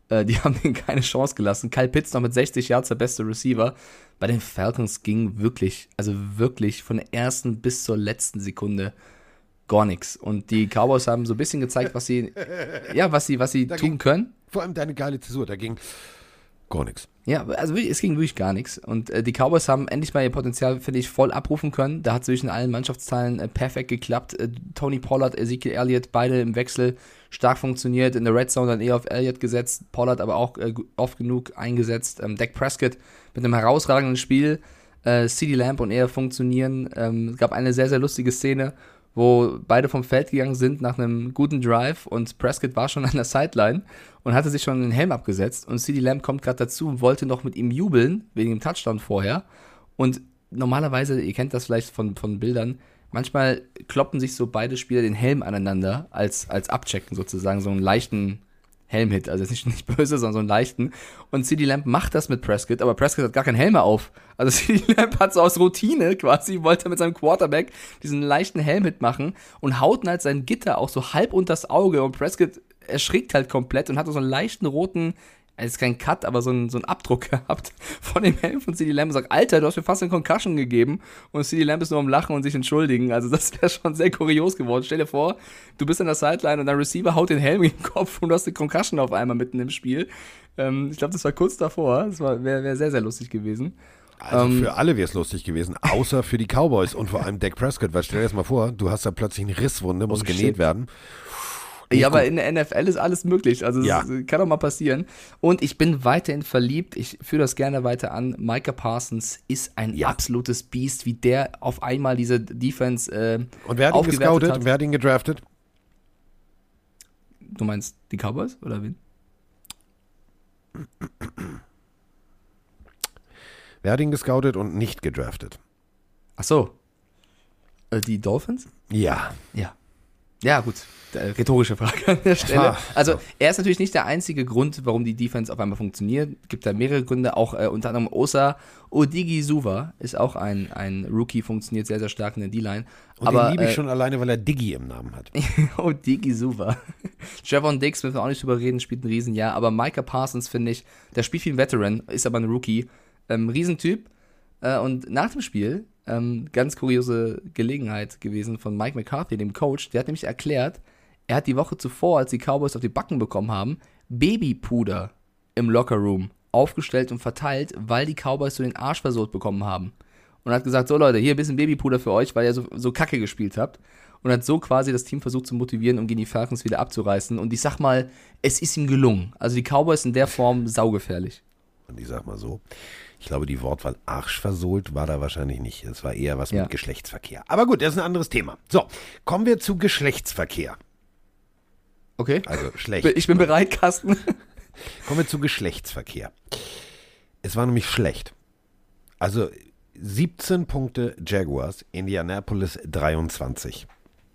Äh, die haben denen keine Chance gelassen. Kyle Pitts noch mit sechzig Yards der beste Receiver. Bei den Falcons ging wirklich, also wirklich von der ersten bis zur letzten Sekunde gar nichts. Und die Cowboys haben so ein bisschen gezeigt, was sie, ja, was sie, was sie tun ging, können. Vor allem deine geile Zäsur, da ging gar nichts. Ja, also wirklich, es ging wirklich gar nichts. Und äh, die Cowboys haben endlich mal ihr Potenzial, finde ich, voll abrufen können. Da hat es wirklich in allen Mannschaftsteilen äh, perfekt geklappt. Äh, Tony Pollard, Ezekiel Elliott, beide im Wechsel stark funktioniert. In der Red Zone dann eher auf Elliott gesetzt. Pollard aber auch äh, oft genug eingesetzt. Ähm, Dak Prescott mit einem herausragenden Spiel. Äh, CeeDee Lamb und er funktionieren. Ähm, es gab eine sehr, sehr lustige Szene, wo beide vom Feld gegangen sind nach einem guten Drive und Prescott war schon an der Sideline und hatte sich schon den Helm abgesetzt und CeeDee Lamb kommt gerade dazu und wollte noch mit ihm jubeln, wegen dem Touchdown vorher. Und normalerweise, ihr kennt das vielleicht von, von Bildern, manchmal kloppen sich so beide Spieler den Helm aneinander als, als Abchecken sozusagen, so einen leichten Helmhit, also jetzt nicht, nicht böse, sondern so einen leichten. Und CeeDee Lamb macht das mit Prescott, aber Prescott hat gar keinen Helm mehr auf. Also CeeDee Lamb hat so aus Routine quasi, wollte mit seinem Quarterback diesen leichten Helmhit machen und haut halt sein Gitter auch so halb unters Auge und Prescott erschrickt halt komplett und hat so einen leichten roten, es ist kein Cut, aber so einen, so einen Abdruck gehabt von dem Helm von CeeDee Lamb und sagt, Alter, du hast mir fast eine Concussion gegeben und CeeDee Lamb ist nur am Lachen und sich entschuldigen. Also das wäre schon sehr kurios geworden. Stell dir vor, du bist an der Sideline und dein Receiver haut den Helm in den Kopf und du hast eine Concussion auf einmal mitten im Spiel. Ähm, ich glaube, das war kurz davor. Das wäre wär sehr, sehr lustig gewesen. Also ähm, für alle wäre es lustig gewesen, außer für die Cowboys und vor allem Dak Prescott, weil stell dir das mal vor, du hast da plötzlich eine Risswunde, muss Oh, genäht shit. werden. Ja, gut. aber in der N F L ist alles möglich. Also Ja. es kann doch mal passieren. Und ich bin weiterhin verliebt. Ich führe das gerne weiter an. Micah Parsons ist ein Ja. absolutes Biest, wie der auf einmal diese Defense äh, Und wer hat ihn aufgewertet gescoutet? hat. Wer hat ihn gedraftet? Du meinst die Cowboys oder wen? Wer hat ihn gescoutet und nicht gedraftet? Ach so. Äh, die Dolphins? Ja. Ja. Ja, gut. Äh, Rhetorische Frage an der Stelle. Ah. Also, er ist natürlich nicht der einzige Grund, warum die Defense auf einmal funktioniert. Es gibt da mehrere Gründe. Auch äh, unter anderem Osa Odighizuwa ist auch ein, ein Rookie, funktioniert sehr, sehr stark in der D-Line. Und Aber, den liebe ich äh, schon alleine, weil er Diggi im Namen hat. Odighizuwa. Trevon Diggs, müssen wir auch nicht drüber reden, spielt ein Riesenjahr. Aber Micah Parsons, finde ich, der spielt wie ein Veteran, ist aber ein Rookie. Ähm, Riesentyp. Äh, und nach dem Spiel, ähm, ganz kuriose Gelegenheit gewesen von Mike McCarthy, dem Coach, der hat nämlich erklärt, er hat die Woche zuvor, als die Cowboys auf die Backen bekommen haben, Babypuder im Lockerroom aufgestellt und verteilt, weil die Cowboys so den Arsch versohlt bekommen haben. Und hat gesagt, so Leute, hier ein bisschen Babypuder für euch, weil ihr so, so kacke gespielt habt. Und hat so quasi das Team versucht zu motivieren, um gegen die Falcons wieder abzureißen. Und ich sag mal, es ist ihm gelungen. Also die Cowboys in der Form saugefährlich. Und ich sag mal so, ich glaube, die Wortwahl arschversohlt war da wahrscheinlich nicht. Es war eher was Ja. mit Geschlechtsverkehr. Aber gut, das ist ein anderes Thema. So, kommen wir zu Geschlechtsverkehr. Okay? Also schlecht. Ich bin bereit, Carsten. Kommen wir zu Geschlechtsverkehr. Es war nämlich schlecht. Also siebzehn Punkte Jaguars, Indianapolis dreiundzwanzig.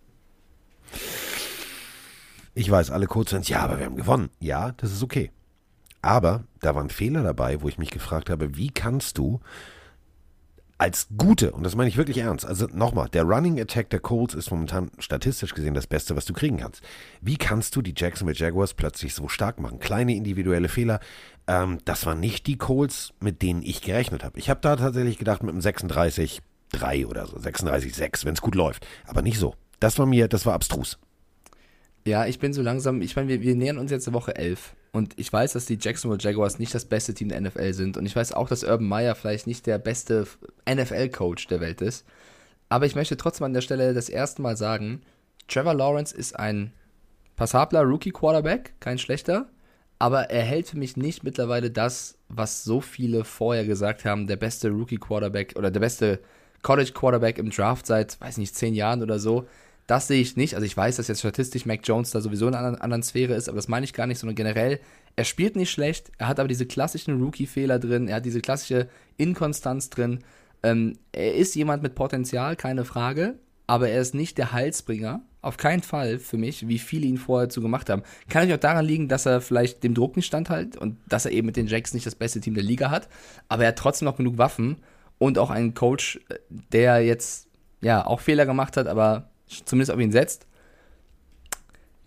Ich weiß, alle Coaches, ja, aber wir haben gewonnen. Ja, das ist okay. Aber da waren Fehler dabei, wo ich mich gefragt habe, wie kannst du als gute, und das meine ich wirklich ernst, also nochmal, der Running Attack der Colts ist momentan statistisch gesehen das Beste, was du kriegen kannst. Wie kannst du die Jacksonville Jaguars plötzlich so stark machen? Kleine individuelle Fehler, ähm, das waren nicht die Colts, mit denen ich gerechnet habe. Ich habe da tatsächlich gedacht mit einem sechsunddreißig drei oder so, sechsunddreißig sechs, wenn es gut läuft. Aber nicht so. Das war mir, das war abstrus. Ja, ich bin so langsam, ich meine, wir, wir nähern uns jetzt der Woche elf und ich weiß, dass die Jacksonville Jaguars nicht das beste Team der N F L sind und ich weiß auch, dass Urban Meyer vielleicht nicht der beste N F L-Coach der Welt ist, aber ich möchte trotzdem an der Stelle das erste Mal sagen, Trevor Lawrence ist ein passabler Rookie-Quarterback, kein schlechter, aber er hält für mich nicht mittlerweile das, was so viele vorher gesagt haben, der beste Rookie-Quarterback oder der beste College-Quarterback im Draft seit, weiß nicht, zehn Jahren oder so. Das sehe ich nicht. Also ich weiß, dass jetzt statistisch Mac Jones da sowieso in einer anderen, anderen Sphäre ist, aber das meine ich gar nicht, sondern generell, er spielt nicht schlecht, er hat aber diese klassischen Rookie-Fehler drin, er hat diese klassische Inkonstanz drin. Ähm, er ist jemand mit Potenzial, keine Frage, aber er ist nicht der Heilsbringer, auf keinen Fall für mich, wie viele ihn vorher zu gemacht haben. Kann natürlich auch daran liegen, dass er vielleicht dem Druck nicht standhält und dass er eben mit den Jacks nicht das beste Team der Liga hat, aber er hat trotzdem noch genug Waffen und auch einen Coach, der jetzt ja auch Fehler gemacht hat, aber zumindest auf ihn setzt.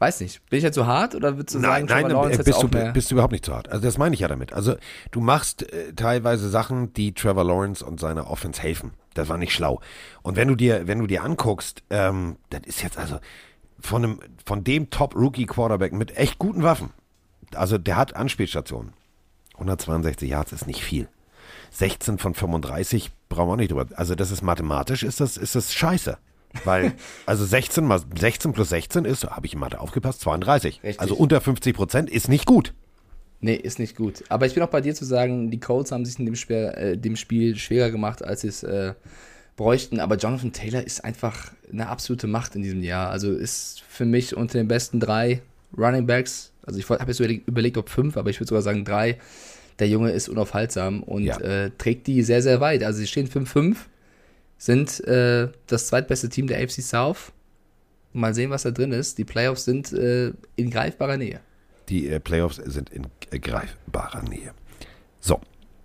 Weiß nicht. Bin ich jetzt zu hart oder würdest du Nein, sagen, nein, Trevor Lawrence nein bist, jetzt du, auch mehr? bist du überhaupt nicht zu hart. Also das meine ich ja damit. Also du machst äh, teilweise Sachen, die Trevor Lawrence und seiner Offense helfen. Das war nicht schlau. Und wenn du dir, wenn du dir anguckst, ähm, das ist jetzt also von, einem, von dem Top-Rookie-Quarterback mit echt guten Waffen. Also der hat Anspielstationen. hundertzweiundsechzig Yards ist nicht viel. sechzehn von fünfunddreißig brauchen wir auch nicht drüber. Also das ist mathematisch, ist das, ist das scheiße. Weil, also sechzehn, mal, sechzehn plus sechzehn ist, habe ich in Mathe aufgepasst, zweiunddreißig. Richtig. Also unter fünfzig Prozent ist nicht gut. Nee, ist nicht gut. Aber ich bin auch bei dir zu sagen, die Colts haben sich in dem, Spiel, äh, dem Spiel schwerer gemacht, als sie es äh, bräuchten. Aber Jonathan Taylor ist einfach eine absolute Macht in diesem Jahr. Also ist für mich unter den besten drei Running Backs, also ich habe jetzt überlegt, überlegt, ob fünf, aber ich würde sogar sagen drei. Der Junge ist unaufhaltsam und Ja. äh, trägt die sehr, sehr weit. Also sie stehen fünf fünf. Sind äh, das zweitbeste Team der A F C South. Mal sehen, was da drin ist. Die Playoffs sind äh, in greifbarer Nähe. Die äh, Playoffs sind in äh, greifbarer Nähe. So.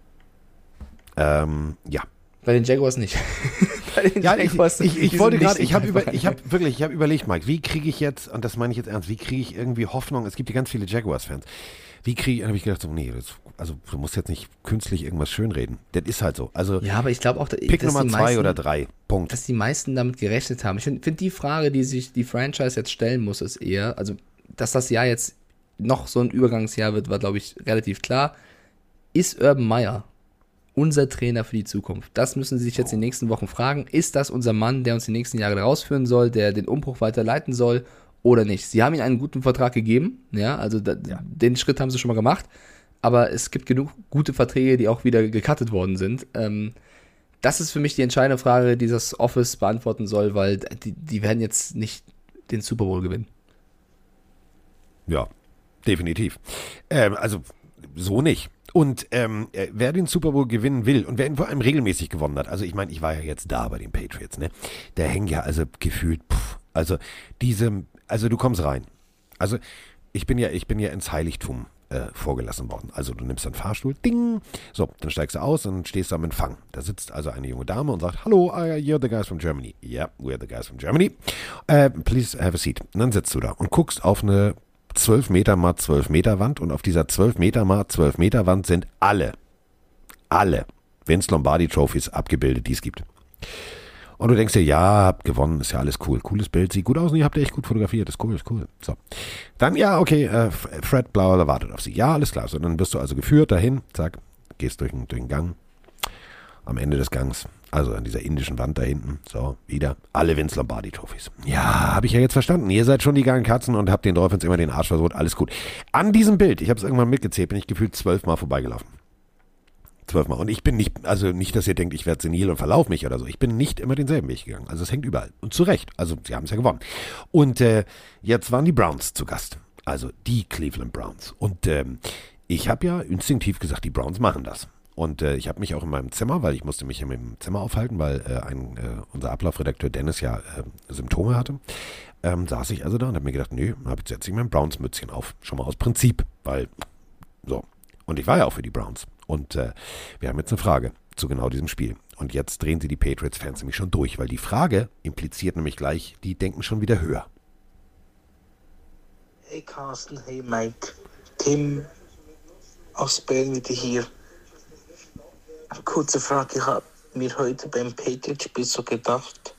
Ähm, ja. Bei den Jaguars nicht. Bei den Ja, ich, Jaguars, ich, die ich sind wollte nicht gerade, in ich habe über, greifbarer ich habe wirklich, ich habe überlegt, Mike, wie kriege ich jetzt, und das meine ich jetzt ernst, wie kriege ich irgendwie Hoffnung, es gibt ja ganz viele Jaguars-Fans, wie kriege ich, habe ich gedacht, so, nee, das, also du musst jetzt nicht künstlich irgendwas schönreden, das ist halt so, also Ja, aber ich glaube auch, da- Pick dass Nummer die zwei meisten, oder drei, Punkt. dass die meisten damit gerechnet haben. Ich finde find die Frage, die sich die Franchise jetzt stellen muss, ist eher, also dass das Jahr jetzt noch so ein Übergangsjahr wird, war, glaube ich, relativ klar. Ist Urban Meyer unser Trainer für die Zukunft? Das müssen Sie sich jetzt in den nächsten Wochen fragen. Ist das unser Mann, der uns die nächsten Jahre rausführen soll, der den Umbruch weiter leiten soll oder nicht? Sie haben ihm einen guten Vertrag gegeben, ja, also da, den Schritt haben sie schon mal gemacht, aber es gibt genug gute Verträge, die auch wieder gecuttet worden sind. Ähm, das ist für mich die entscheidende Frage, die das Office beantworten soll, weil die, die werden jetzt nicht den Super Bowl gewinnen. Ja, definitiv. Ähm, also so nicht. Und ähm, äh, wer den Super Bowl gewinnen will und wer ihn vor allem regelmäßig gewonnen hat, also ich meine, ich war ja jetzt da bei den Patriots, ne? Da hängen ja also gefühlt, pff, also diese, also du kommst rein. Also ich bin ja, ich bin ja ins Heiligtum äh, vorgelassen worden. Also du nimmst einen Fahrstuhl, ding, so, dann steigst du aus und stehst am Empfang. Da sitzt also eine junge Dame und sagt, hallo, uh, you're the guys from Germany. Yeah, we're the guys from Germany. Uh, please have a seat. Und dann sitzt du da und guckst auf eine zwölf Meter mal zwölf Meter Wand und auf dieser zwölf Meter mal zwölf Meter Wand sind alle, alle Vince Lombardi Trophies abgebildet, die es gibt. Und du denkst dir, ja, habt gewonnen, ist ja alles cool. Cooles Bild, sieht gut aus und ihr habt echt gut fotografiert, ist cool, ist cool. So. Dann, ja, okay, äh, Fred Blauer wartet auf sie. Ja, alles klar. So, dann wirst du also geführt dahin, zack, gehst durch den, durch den Gang. Am Ende des Gangs, also an dieser indischen Wand da hinten, so, wieder, alle Vince Lombardi Trophies. Ja, habe ich ja jetzt verstanden. Ihr seid schon die geilen Katzen und habt den Dolphins immer den Arsch versucht, alles gut. An diesem Bild, ich habe es irgendwann mitgezählt, bin ich gefühlt zwölfmal vorbeigelaufen. Zwölfmal. Und ich bin nicht, also nicht, dass ihr denkt, ich werde senil und verlauf mich oder so. Ich bin nicht immer denselben Weg gegangen. Also es hängt überall. Und zu Recht. Also sie haben es ja gewonnen. Und äh, jetzt waren die Browns zu Gast. Also die Cleveland Browns. Und ähm, ich habe ja instinktiv gesagt, die Browns machen das. Und äh, ich habe mich auch in meinem Zimmer, weil ich musste mich in meinem Zimmer aufhalten, weil äh, ein, äh, unser Ablaufredakteur Dennis ja äh, Symptome hatte, ähm, saß ich also da und habe mir gedacht, nö, habe jetzt setze ich mein Browns-Mützchen auf. Schon mal aus Prinzip, weil so. Und ich war ja auch für die Browns. Und äh, wir haben jetzt eine Frage zu genau diesem Spiel. Und jetzt drehen sie die Patriots-Fans nämlich schon durch, weil die Frage impliziert nämlich gleich, die denken schon wieder höher. Hey Carsten, hey Mike, Tim aus Bern wieder hier. Kurze Frage, ich habe mir heute beim Patriots-Spiel so gedacht,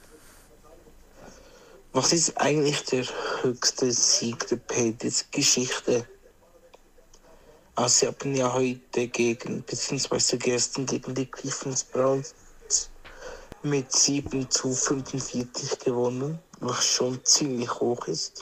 was ist eigentlich der höchste Sieg der Patriots-Geschichte? Also sie haben ja heute gegen, beziehungsweise gestern gegen die Cleveland Browns mit sieben zu fünfundvierzig gewonnen, was schon ziemlich hoch ist.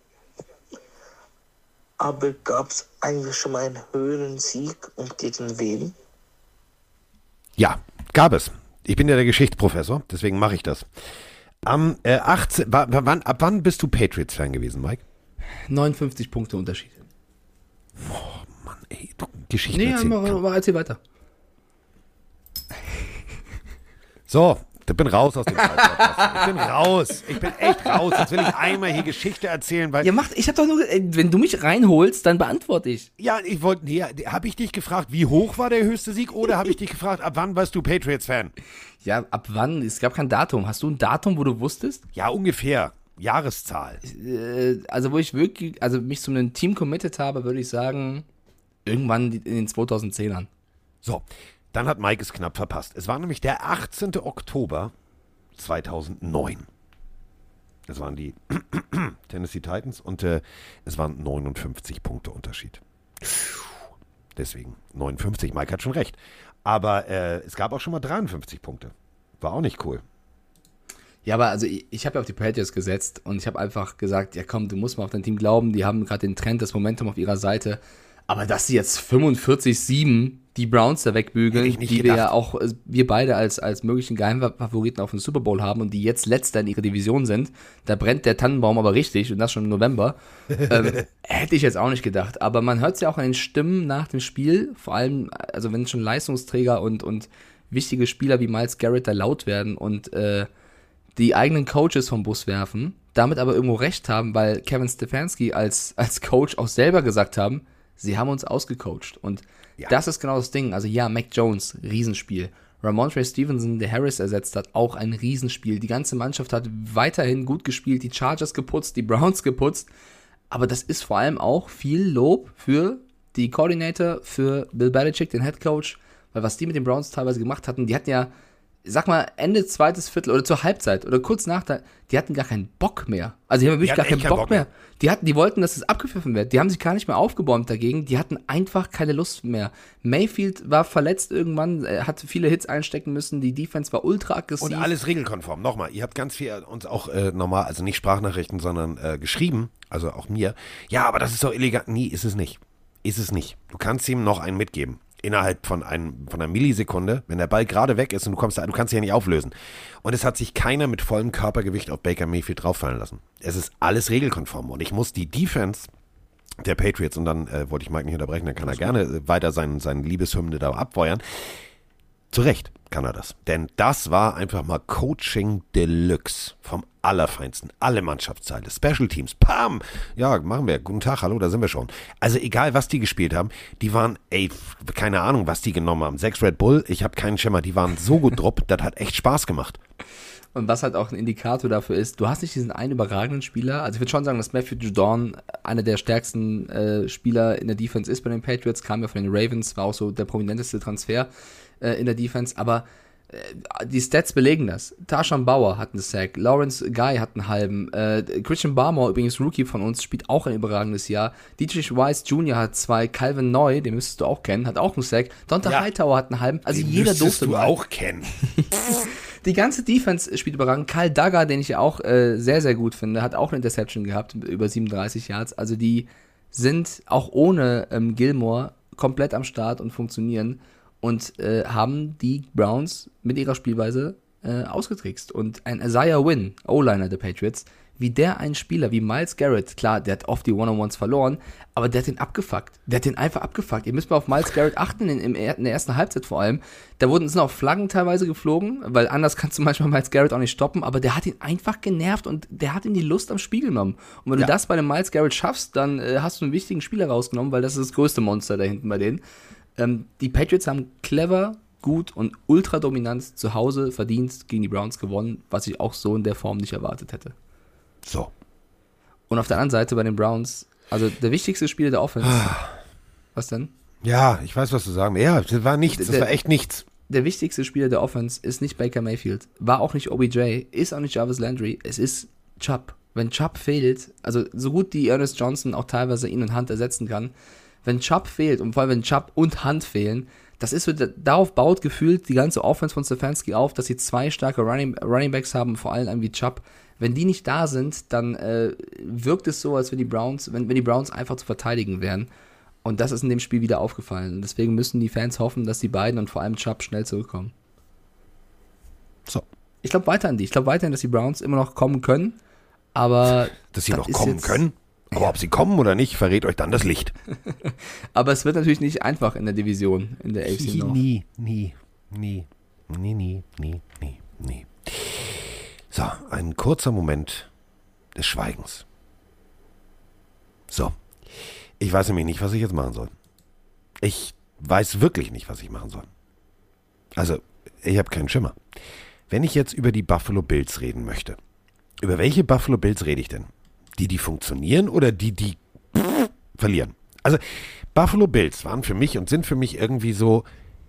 Aber gab es eigentlich schon mal einen höheren Sieg und gegen wen? Ja, gab es. Ich bin ja der Geschichtsprofessor, deswegen mache ich das. Am äh, achtzehn, wa- wa- wann, ab wann bist du Patriots-Fan gewesen, Mike? neunundfünfzig Punkte Unterschied. Mann, ey, du Geschichten Nee, erzählen. mach, mach erzähl weiter. So, ich bin raus aus dem Podcast. Ich bin raus. Ich bin echt raus. Jetzt will ich einmal hier Geschichte erzählen, weil... Ja, macht, ich hab doch nur, ey, wenn du mich reinholst, dann beantworte ich. Ja, ich wollte, nee, habe ich dich gefragt, wie hoch war der höchste Sieg oder habe ich dich gefragt, ab wann warst du Patriots-Fan? Ja, ab wann? Es gab kein Datum. Hast du ein Datum, wo du wusstest? Ja, ungefähr. Jahreszahl. Äh, also wo ich wirklich, also mich zu einem Team committed habe, würde ich sagen, irgendwann in den zweitausendzehnern. So, dann hat Mike es knapp verpasst. Es war nämlich der achtzehnten Oktober zweitausendneun. Das waren die Tennessee Titans und äh, es waren neunundfünfzig Punkte Unterschied. Deswegen neunundfünfzig, Mike hat schon recht. Aber äh, es gab auch schon mal dreiundfünfzig Punkte. War auch nicht cool. Ja, aber also ich, ich habe ja auf die Patriots gesetzt und ich habe einfach gesagt, ja komm, du musst mal auf dein Team glauben, die haben gerade den Trend, das Momentum auf ihrer Seite. Aber dass sie jetzt fünfundvierzig sieben die Browns da wegbügeln, Hätte ich nicht die gedacht. wir ja auch, äh, wir beide als, als möglichen Geheimfavoriten auf den Super Bowl haben und die jetzt Letzter in ihrer Division sind, da brennt der Tannenbaum aber richtig und das schon im November, ähm, hätte ich jetzt auch nicht gedacht. Aber man hört es ja auch an den Stimmen nach dem Spiel, vor allem, also wenn schon Leistungsträger und, und wichtige Spieler wie Myles Garrett da laut werden und äh, die eigenen Coaches vom Bus werfen, damit aber irgendwo recht haben, weil Kevin Stefanski als, als Coach auch selber gesagt haben, sie haben uns ausgecoacht. Und Ja. das ist genau das Ding. Also ja, Mac Jones, Riesenspiel. Ramondre Stevenson, der Harris ersetzt hat, auch ein Riesenspiel. Die ganze Mannschaft hat weiterhin gut gespielt, die Chargers geputzt, die Browns geputzt. Aber das ist vor allem auch viel Lob für die Coordinator, für Bill Belichick, den Head Coach, weil was die mit den Browns teilweise gemacht hatten, die hatten ja, sag mal, Ende zweites Viertel oder zur Halbzeit oder kurz nach der, die hatten gar keinen Bock mehr. Also die haben wirklich Die gar hatten keinen echt Bock, keinen Bock mehr. Die hatten, die wollten, dass es abgepfiffen wird. Die haben sich gar nicht mehr aufgebäumt dagegen. Die hatten einfach keine Lust mehr. Mayfield war verletzt irgendwann, er hat viele Hits einstecken müssen. Die Defense war ultra aggressiv. Und alles regelkonform. Nochmal, ihr habt ganz viel uns auch äh, normal, also nicht Sprachnachrichten, sondern äh, geschrieben, also auch mir. Ja, aber das ist doch illegal. Nee, ist es nicht. Ist es nicht. Du kannst ihm noch einen mitgeben. Innerhalb von, einem, von einer Millisekunde, wenn der Ball gerade weg ist und du kommst da, du kannst ihn ja nicht auflösen. Und es hat sich keiner mit vollem Körpergewicht auf Baker Mayfield drauffallen lassen. Es ist alles regelkonform. Und ich muss die Defense der Patriots, und dann äh, wollte ich Mike nicht unterbrechen, dann kann er gerne äh, weiter seinen, seinen Liebeshymne da abfeuern. Zu Recht kann er das. Denn das war einfach mal Coaching Deluxe vom Allerfeinsten. Alle Mannschaftsteile, Special Teams, pam! Ja, machen wir. Guten Tag, hallo, da sind wir schon. Also egal, was die gespielt haben, die waren, ey, keine Ahnung, was die genommen haben. Sechs Red Bull, ich habe keinen Schimmer, die waren so gut drauf, das hat echt Spaß gemacht. Und was halt auch ein Indikator dafür ist, du hast nicht diesen einen überragenden Spieler. Also ich würde schon sagen, dass Matthew Judon einer der stärksten äh, Spieler in der Defense ist bei den Patriots, kam ja von den Ravens, war auch so der prominenteste Transfer äh, in der Defense, aber äh, die Stats belegen das. Tarshan Bauer hat einen Sack, Lawrence Guy hat einen halben, äh, Christian Barmore, übrigens Rookie von uns, spielt auch ein überragendes Jahr, Dietrich Weiss Junior hat zwei, Calvin Neu, den müsstest du auch kennen, hat auch einen Sack, Donta Ja. Hightower hat einen halben, also Den jeder müsstest durfte du mal. auch kennen. Die ganze Defense spielt überragend. Kyle Duggar, den ich ja auch äh, sehr, sehr gut finde, hat auch eine Interception gehabt, über siebenunddreißig Yards. Also die sind auch ohne ähm, Gilmore komplett am Start und funktionieren und äh, haben die Browns mit ihrer Spielweise äh, ausgetrickst. Und ein Isaiah Wynn, O-Liner der Patriots, wie der ein Spieler wie Myles Garrett, klar, der hat oft die One-on-Ones verloren, aber der hat den abgefuckt. Der hat den einfach abgefuckt. Ihr müsst mal auf Myles Garrett achten, in, in der ersten Halbzeit vor allem. Da wurden sind auch Flaggen teilweise geflogen, weil anders kannst du manchmal Myles Garrett auch nicht stoppen, aber der hat ihn einfach genervt und der hat ihm die Lust am Spiel genommen. Und wenn Ja. du das bei dem Myles Garrett schaffst, dann äh, hast du einen wichtigen Spieler rausgenommen, weil das ist das größte Monster da hinten bei denen. Ähm, die Patriots haben clever, gut und ultra dominant zu Hause verdient gegen die Browns gewonnen, was ich auch so in der Form nicht erwartet hätte. So. Und auf der anderen Seite bei den Browns, also der wichtigste Spieler der Offense. Was denn? Ja, ich weiß, was du sagen willst. Ja, das war nichts, das Der- war echt nichts. Der wichtigste Spieler der Offense ist nicht Baker Mayfield, war auch nicht O B J, ist auch nicht Jarvis Landry, es ist Chubb. Wenn Chubb fehlt, also so gut die Ernest Johnson auch teilweise ihn und Hunt ersetzen kann, wenn Chubb fehlt und vor allem wenn Chubb und Hunt fehlen, das ist so, darauf baut gefühlt die ganze Offense von Stefanski auf, dass sie zwei starke Running, Running Backs haben, vor allem einen wie Chubb. Wenn die nicht da sind, dann äh, wirkt es so, als wenn die Browns, wenn, wenn die Browns einfach zu verteidigen wären. Und das ist in dem Spiel wieder aufgefallen. Und deswegen müssen die Fans hoffen, dass die beiden und vor allem Chubb schnell zurückkommen. So. Ich glaube weiter an die. Ich glaube weiterhin, dass die Browns immer noch kommen können. Aber Dass sie das noch ist kommen jetzt- können. Aber ob sie kommen oder nicht, verrät euch dann das Licht. Aber es wird natürlich nicht einfach in der Division, in der A F C North. Nie, nie, nie, nie, nie, nie, nie, nie. So, ein kurzer Moment des Schweigens. So, ich weiß nämlich nicht, was ich jetzt machen soll. Ich weiß wirklich nicht, was ich machen soll. Also, ich habe keinen Schimmer. Wenn ich jetzt über die Buffalo Bills reden möchte, über welche Buffalo Bills rede ich denn? Die, die funktionieren oder die, die pff, verlieren? Also Buffalo Bills waren für mich und sind für mich irgendwie so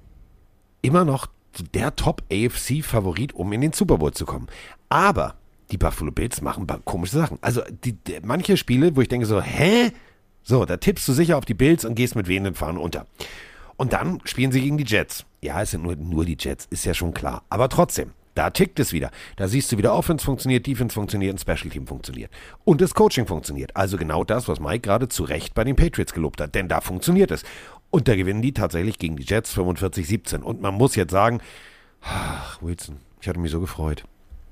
immer noch der Top-A F C-Favorit, um in den Super Bowl zu kommen. Aber die Buffalo Bills machen komische Sachen. Also die, die, manche Spiele, wo ich denke so, hä? So, da tippst du sicher auf die Bills und gehst mit wehenden Fahnen unter. Und dann spielen sie gegen die Jets. Ja, es sind nur, nur die Jets, ist ja schon klar. Aber trotzdem, da tickt es wieder. Da siehst du wieder, Offense funktioniert, Defense funktioniert und Special Team funktioniert. Und das Coaching funktioniert. Also genau das, was Mike gerade zu Recht bei den Patriots gelobt hat. Denn da funktioniert es. Und da gewinnen die tatsächlich gegen die Jets fünfundvierzig siebzehn. Und man muss jetzt sagen, ach, Wilson, ich hatte mich so gefreut.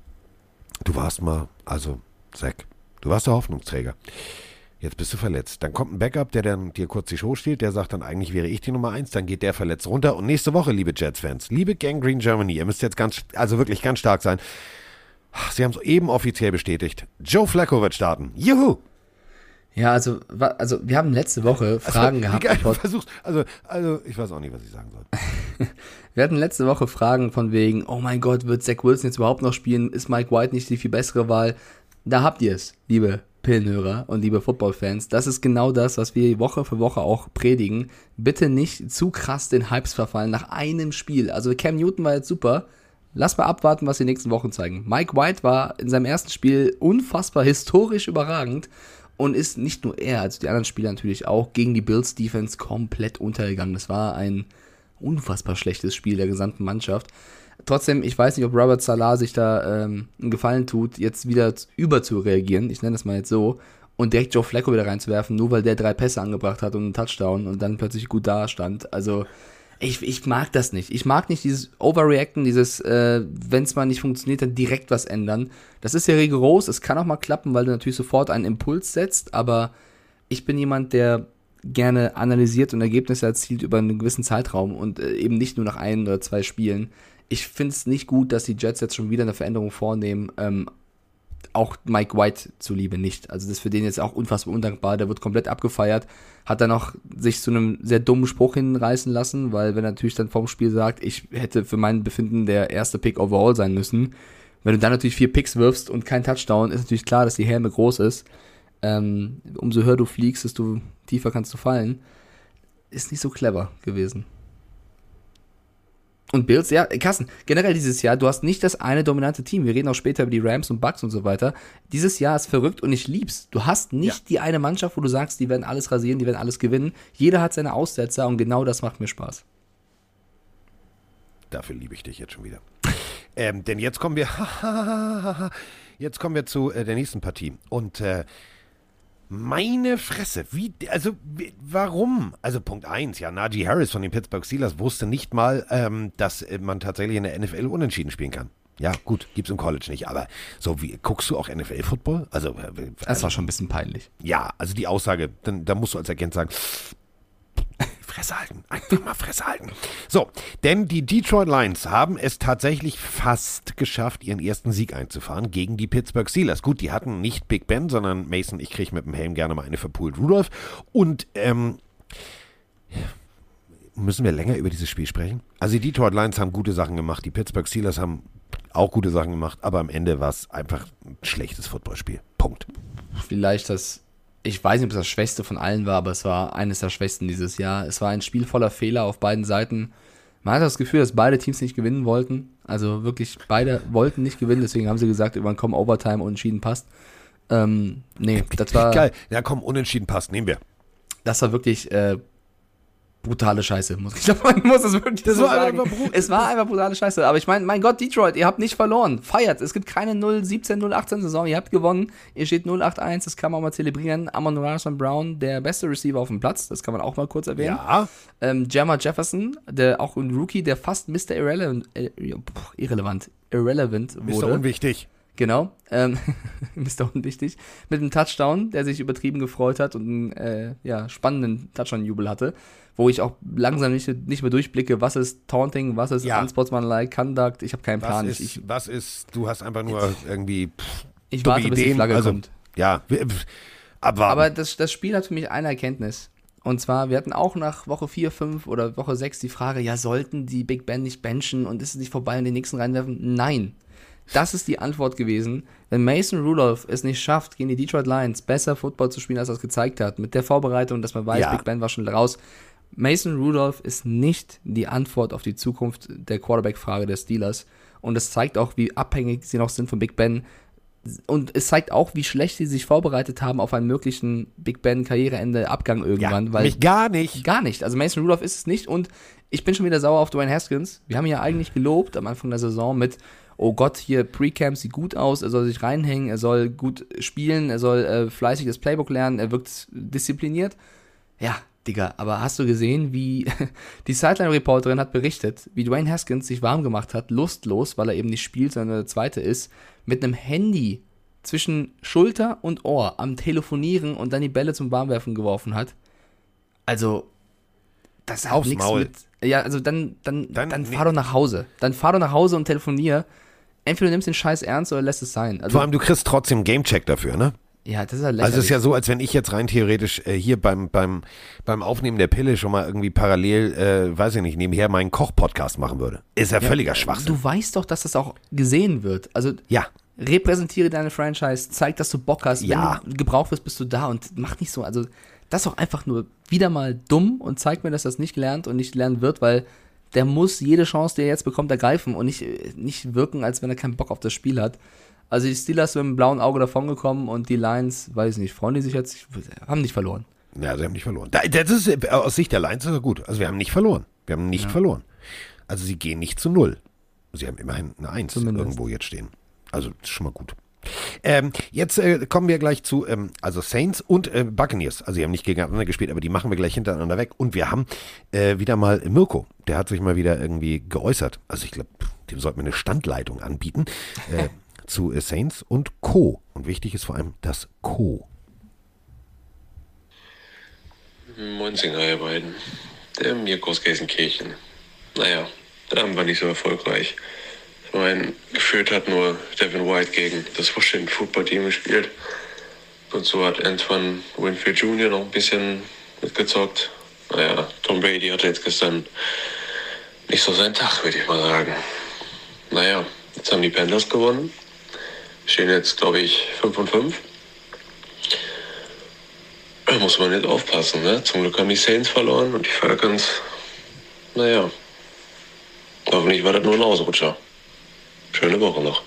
Du warst mal, also, Zach, du warst der Hoffnungsträger. Jetzt bist du verletzt. Dann kommt ein Backup, der dann dir kurz die Show steht, der sagt dann, eigentlich wäre ich die Nummer eins, dann geht der verletzt runter. Und nächste Woche, liebe Jets-Fans, liebe Gangrene Germany, ihr müsst jetzt ganz, also wirklich ganz stark sein. Sie haben es eben offiziell bestätigt. Joe Flacco wird starten. Juhu! Ja, also, also wir haben letzte Woche Fragen also, gehabt. Geil, du versuchst, also, also, ich weiß auch nicht, was ich sagen soll. Wir hatten letzte Woche Fragen von wegen, oh mein Gott, wird Zach Wilson jetzt überhaupt noch spielen? Ist Mike White nicht die viel bessere Wahl? Da habt ihr es, liebe Pillenhörer und liebe Football-Fans. Das ist genau das, was wir Woche für Woche auch predigen. Bitte nicht zu krass den Hypes verfallen nach einem Spiel. Also Cam Newton war jetzt super. Lass mal abwarten, was die nächsten Wochen zeigen. Mike White war in seinem ersten Spiel unfassbar historisch überragend und ist nicht nur er, also die anderen Spieler natürlich auch, gegen die Bills-Defense komplett untergegangen. Das war ein unfassbar schlechtes Spiel der gesamten Mannschaft. Trotzdem, ich weiß nicht, ob Robert Salah sich da ähm, einen Gefallen tut, jetzt wieder über zu reagieren, ich nenne das mal jetzt so, und direkt Joe Flacco wieder reinzuwerfen, nur weil der drei Pässe angebracht hat und einen Touchdown und dann plötzlich gut da stand. Also ich, ich mag das nicht. Ich mag nicht dieses Overreacten, dieses, äh, wenn es mal nicht funktioniert, dann direkt was ändern. Das ist ja rigoros, es kann auch mal klappen, weil du natürlich sofort einen Impuls setzt, aber ich bin jemand, der gerne analysiert und Ergebnisse erzielt über einen gewissen Zeitraum und äh, eben nicht nur nach ein oder zwei Spielen. Ich finde es nicht gut, dass die Jets jetzt schon wieder eine Veränderung vornehmen, ähm, auch Mike White zuliebe nicht. Also das ist für den jetzt auch unfassbar undankbar, der wird komplett abgefeiert, hat dann auch sich zu einem sehr dummen Spruch hinreißen lassen, weil wenn er natürlich dann vorm Spiel sagt, ich hätte für mein Befinden der erste Pick overall sein müssen, wenn du dann natürlich vier Picks wirfst und kein Touchdown, ist natürlich klar, dass die Helme groß ist. Ähm, umso höher du fliegst, desto tiefer kannst du fallen. Ist nicht so clever gewesen. Und Bills, ja, Carsten, generell dieses Jahr, du hast nicht das eine dominante Team. Wir reden auch später über die Rams und Bucks und so weiter. Dieses Jahr ist verrückt und ich lieb's. Du hast nicht ja. die eine Mannschaft, wo du sagst, die werden alles rasieren, die werden alles gewinnen. Jeder hat seine Aussetzer und genau das macht mir Spaß. Dafür liebe ich dich jetzt schon wieder. Ähm, denn jetzt kommen wir, jetzt kommen wir zu äh, der nächsten Partie. Und äh, meine Fresse, wie, also, wie, warum? Also Punkt eins, ja, Najee Harris von den Pittsburgh Steelers wusste nicht mal, ähm, dass man tatsächlich in der N F L unentschieden spielen kann. Ja, gut, gibt's im College nicht, aber so wie, guckst du auch N F L-Football? Also, äh, das war schon ein bisschen peinlich. Ja, also die Aussage, dann, da musst du als Agent sagen, Fresse halten, einfach mal Fresse halten. So, denn die Detroit Lions haben es tatsächlich fast geschafft, ihren ersten Sieg einzufahren gegen die Pittsburgh Steelers. Gut, die hatten nicht Big Ben, sondern Mason, ich kriege mit dem Helm gerne mal eine verpult Rudolph. Und ähm, müssen wir länger über dieses Spiel sprechen? Also die Detroit Lions haben gute Sachen gemacht, die Pittsburgh Steelers haben auch gute Sachen gemacht, aber am Ende war es einfach ein schlechtes Footballspiel. Punkt. Vielleicht das... Ich weiß nicht, ob es das Schwächste von allen war, aber es war eines der Schwächsten dieses Jahr. Es war ein Spiel voller Fehler auf beiden Seiten. Man hat das Gefühl, dass beide Teams nicht gewinnen wollten. Also wirklich, beide wollten nicht gewinnen, deswegen haben sie gesagt, irgendwann kommen Overtime, unentschieden passt. Ähm, nee, das war... Geil, ja komm, unentschieden passt, nehmen wir. Das war wirklich äh, brutale Scheiße. Muss ich glaube, man muss es wirklich das so war sagen. Einfach es war einfach brutale Scheiße. Aber ich meine, mein Gott, Detroit, ihr habt nicht verloren. Feiert. Es gibt keine null siebzehn, null achtzehn Saison. Ihr habt gewonnen. Ihr steht null acht eins. Das kann man mal zelebrieren. Amon-Ra Saint Brown, der beste Receiver auf dem Platz. Das kann man auch mal kurz erwähnen. Ja. Ähm, Jamar Jefferson, der auch ein Rookie, der fast Mister Irrelevant, äh, irrelevant, irrelevant wurde. Mister Unwichtig. Genau, ähm, Mister Unwichtig, mit einem Touchdown, der sich übertrieben gefreut hat und einen äh, ja, spannenden Touchdown-Jubel hatte, wo ich auch langsam nicht, nicht mehr durchblicke, was ist Taunting, was ist ja. Unsportsmanlike Conduct, ich habe keinen Plan. Was ist, ich, was ist, du hast einfach nur irgendwie pff, Ich warte, bis die Flagge also, kommt. Ja, abwarten. Aber das, das Spiel hat für mich eine Erkenntnis. Und zwar, wir hatten auch nach Woche vier, fünf oder Woche sechs die Frage, ja, sollten die Big Ben nicht benchen und ist es nicht vorbei und den nächsten reinwerfen? Nein. das ist die Antwort gewesen. Wenn Mason Rudolph es nicht schafft, gegen die Detroit Lions besser Football zu spielen, als er es gezeigt hat, mit der Vorbereitung, dass man weiß, Ja. Big Ben war schon raus. Mason Rudolph ist nicht die Antwort auf die Zukunft der Quarterback-Frage der Steelers. Und es zeigt auch, wie abhängig sie noch sind von Big Ben. Und es zeigt auch, wie schlecht sie sich vorbereitet haben auf einen möglichen Big Ben-Karriereende, Abgang irgendwann. Ja, weil mich gar nicht. Gar nicht. Also Mason Rudolph ist es nicht. Und ich bin schon wieder sauer auf Dwayne Haskins. Wir haben ihn ja eigentlich gelobt am Anfang der Saison mit, oh Gott, hier Pre-Camp sieht gut aus, er soll sich reinhängen, er soll gut spielen, er soll äh, fleißig das Playbook lernen, er wirkt diszipliniert. Ja, Digga, aber hast du gesehen, wie die Sideline-Reporterin hat berichtet, wie Dwayne Haskins sich warm gemacht hat, lustlos, weil er eben nicht spielt, sondern der Zweite ist, mit einem Handy zwischen Schulter und Ohr am Telefonieren und dann die Bälle zum Warmwerfen geworfen hat. Also, das hat Aufs nichts Maul. mit... Ja, also dann, dann, Dann- dann, fahr doch nach Hause. Dann fahr doch nach Hause und telefonier. Entweder du nimmst den Scheiß ernst oder lässt es sein. Also, Vor allem, du kriegst trotzdem Gamecheck dafür, ne? ja, das ist halt lächerlich. Also es ist ja so, als wenn ich jetzt rein theoretisch äh, hier beim, beim, beim Aufnehmen der Pille schon mal irgendwie parallel, äh, weiß ich nicht, nebenher meinen Koch-Podcast machen würde. Ist ja, völliger Schwachsinn. Du weißt doch, dass das auch gesehen wird. Also Ja. repräsentiere deine Franchise, zeig, dass du Bock hast. Ja. Wenn du gebraucht wirst, bist du da und mach nicht so. Also das ist doch einfach nur wieder mal dumm und zeig mir, dass er das nicht lernt und nicht lernen wird, weil der muss jede Chance, die er jetzt bekommt, ergreifen und nicht, nicht wirken, als wenn er keinen Bock auf das Spiel hat. Also die Steelers sind mit einem blauen Auge davongekommen und die Lions, weiß ich nicht, freuen die sich jetzt, haben nicht verloren. Ja, sie haben nicht verloren. Da- Das ist äh, aus Sicht der Lions sogar gut. Also wir haben nicht verloren. Wir haben nicht verloren. Also sie gehen nicht zu null. Sie haben immerhin eine Eins Zumindest. irgendwo jetzt stehen. Also das ist schon mal gut. Ähm, jetzt äh, kommen wir gleich zu ähm, also Saints und äh, Buccaneers. Also die haben nicht gegeneinander gespielt, aber die machen wir gleich hintereinander weg. Und wir haben äh, wieder mal Mirko. Der hat sich mal wieder irgendwie geäußert. Also ich glaube, dem sollten wir eine Standleitung anbieten äh, zu äh, Saints und Co. Und wichtig ist vor allem das Co. Moinsinger, ihr beiden. Der Mirko aus Gelsenkirchen. Naja, da haben wir nicht so erfolgreich. Ich meine, geführt hat nur Devin White gegen das Washington Football Team gespielt. Und so hat Antoine Winfield Junior noch ein bisschen mitgezockt. Naja, Tom Brady hatte jetzt gestern nicht so seinen Tag, würde ich mal sagen. Naja, jetzt haben die Panthers gewonnen. Stehen jetzt, glaube ich, fünf und fünf. Da muss man nicht aufpassen, ne? Zum Glück haben die Saints verloren und die Falcons, naja, hoffentlich war das nur ein Ausrutscher. Schöne Woche noch.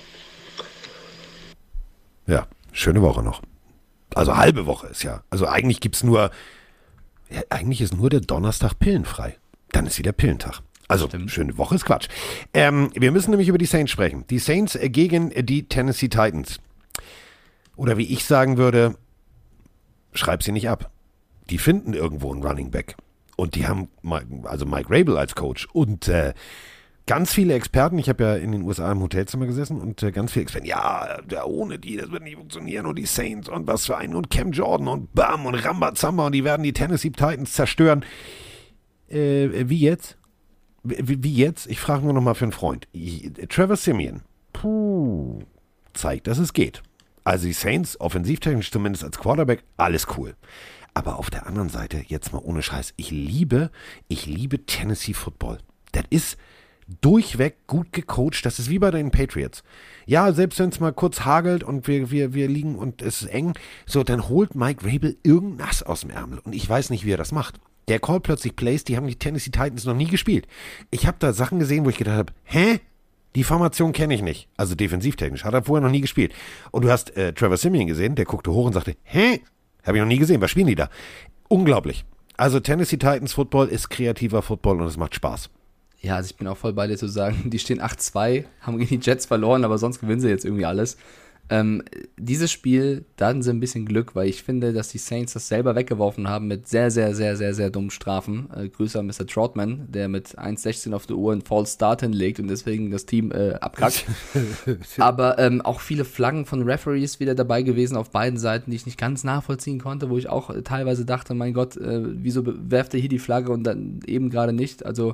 Ja, schöne Woche noch. Also halbe Woche ist ja. Also eigentlich gibt's nur, ja, eigentlich ist nur der Donnerstag pillenfrei. Dann ist wieder Pillentag. Also schöne Woche ist Quatsch. Ähm, wir müssen nämlich über die Saints sprechen. Die Saints äh, gegen äh, die Tennessee Titans. Oder wie ich sagen würde, schreib sie nicht ab. Die finden irgendwo einen Running Back. Und die haben Mi- also Mike Rabel als Coach und äh, ganz viele Experten, ich habe ja in den U S A im Hotelzimmer gesessen und äh, ganz viele Experten, ja, da ohne die, das wird nicht funktionieren und die Saints und was für einen und Cam Jordan und Bam und Rambazamba und die werden die Tennessee Titans zerstören. Äh, wie jetzt? Wie, wie jetzt? Ich frage nur noch mal für einen Freund. Ich, Trevor Siemian, puh, zeigt, dass es geht. Also die Saints, offensivtechnisch zumindest als Quarterback, alles cool. Aber auf der anderen Seite, jetzt mal ohne Scheiß, ich liebe, ich liebe Tennessee Football. Das ist durchweg gut gecoacht. Das ist wie bei den Patriots. Ja, selbst wenn es mal kurz hagelt und wir, wir, wir liegen und es ist eng, so, dann holt Mike Rabel irgendein Ass aus dem Ärmel. Und ich weiß nicht, wie er das macht. Der callt plötzlich Plays, die haben die Tennessee Titans noch nie gespielt. Ich habe da Sachen gesehen, wo ich gedacht habe, hä? Die Formation kenne ich nicht. Also defensivtechnisch. Hat er vorher noch nie gespielt. Und du hast äh, Trevor Siemian gesehen, der guckte hoch und sagte, hä? Habe ich noch nie gesehen. Was spielen die da? Unglaublich. Also Tennessee Titans Football ist kreativer Football und es macht Spaß. Ja, also ich bin auch voll bei dir zu sagen, die stehen acht zwei, haben gegen die Jets verloren, aber sonst gewinnen sie jetzt irgendwie alles. Ähm, dieses Spiel, da hatten sie ein bisschen Glück, weil ich finde, dass die Saints das selber weggeworfen haben mit sehr, sehr, sehr, sehr, sehr dummen Strafen. Äh, Grüße an Mister Troutman, der mit eins sechzehn auf der Uhr einen False Start hinlegt und deswegen das Team äh, abkackt. Aber ähm, auch viele Flaggen von Referees wieder dabei gewesen auf beiden Seiten, die ich nicht ganz nachvollziehen konnte, wo ich auch äh, teilweise dachte, mein Gott, äh, wieso werft er hier die Flagge und dann eben gerade nicht? Also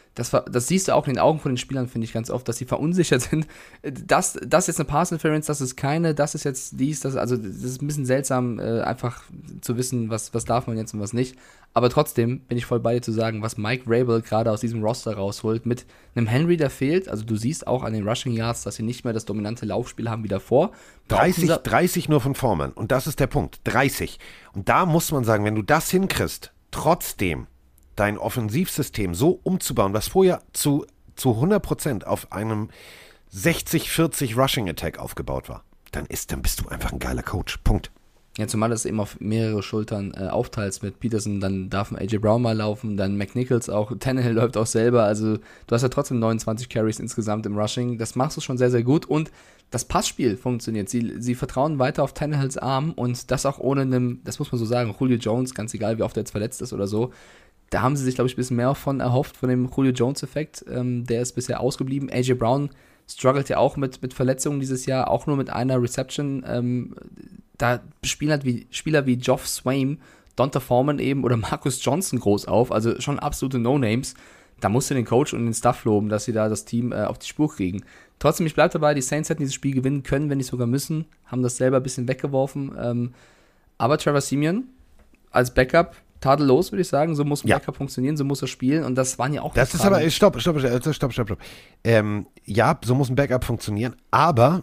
das, das siehst du auch in den Augen von den Spielern, finde ich ganz oft, dass sie verunsichert sind. Das, das ist jetzt eine Pass-Interference, das ist keine, das ist jetzt dies, das, also das ist ein bisschen seltsam, äh, einfach zu wissen, was, was darf man jetzt und was nicht. Aber trotzdem bin ich voll bei dir zu sagen, was Mike Vrabel gerade aus diesem Roster rausholt, mit einem Henry, der fehlt, also du siehst auch an den Rushing Yards, dass sie nicht mehr das dominante Laufspiel haben wie davor. dreißig, dreißig nur von Foreman und das ist der Punkt, dreißig. Und da muss man sagen, wenn du das hinkriegst, trotzdem dein Offensivsystem so umzubauen, was vorher zu, zu hundert Prozent auf einem sechzig vierzig Rushing Attack aufgebaut war, dann, ist, dann bist du einfach ein geiler Coach. Punkt. Ja, zumal das eben auf mehrere Schultern äh, aufteilst mit Peterson, dann darf ein A J Brown mal laufen, dann McNichols auch, Tannehill läuft auch selber, also du hast ja trotzdem neunundzwanzig Carries insgesamt im Rushing, das machst du schon sehr, sehr gut und das Passspiel funktioniert, sie, sie vertrauen weiter auf Tannehills Arm und das auch ohne einem, das muss man so sagen, Julio Jones, ganz egal wie oft er jetzt verletzt ist oder so, da haben sie sich, glaube ich, ein bisschen mehr von erhofft, von dem Julio Jones-Effekt, ähm, der ist bisher ausgeblieben. A J Brown struggelt ja auch mit, mit Verletzungen dieses Jahr, auch nur mit einer Reception, ähm, da spielen halt wie, Spieler wie Geoff Swaim, Donta Foreman eben oder Marcus Johnson groß auf, also schon absolute No-Names. Da musst du den Coach und den Staff loben, dass sie da das Team äh, auf die Spur kriegen. Trotzdem, ich bleibe dabei, die Saints hätten dieses Spiel gewinnen können, wenn nicht sogar müssen, haben das selber ein bisschen weggeworfen. Ähm, aber Trevor Siemian als Backup, tadellos, würde ich sagen, so muss ein ja. Backup funktionieren, so muss er spielen und das waren ja auch Das ist Fragen. aber, stopp, stopp, stopp, stopp, stopp, stopp. Ähm, ja, so muss ein Backup funktionieren, aber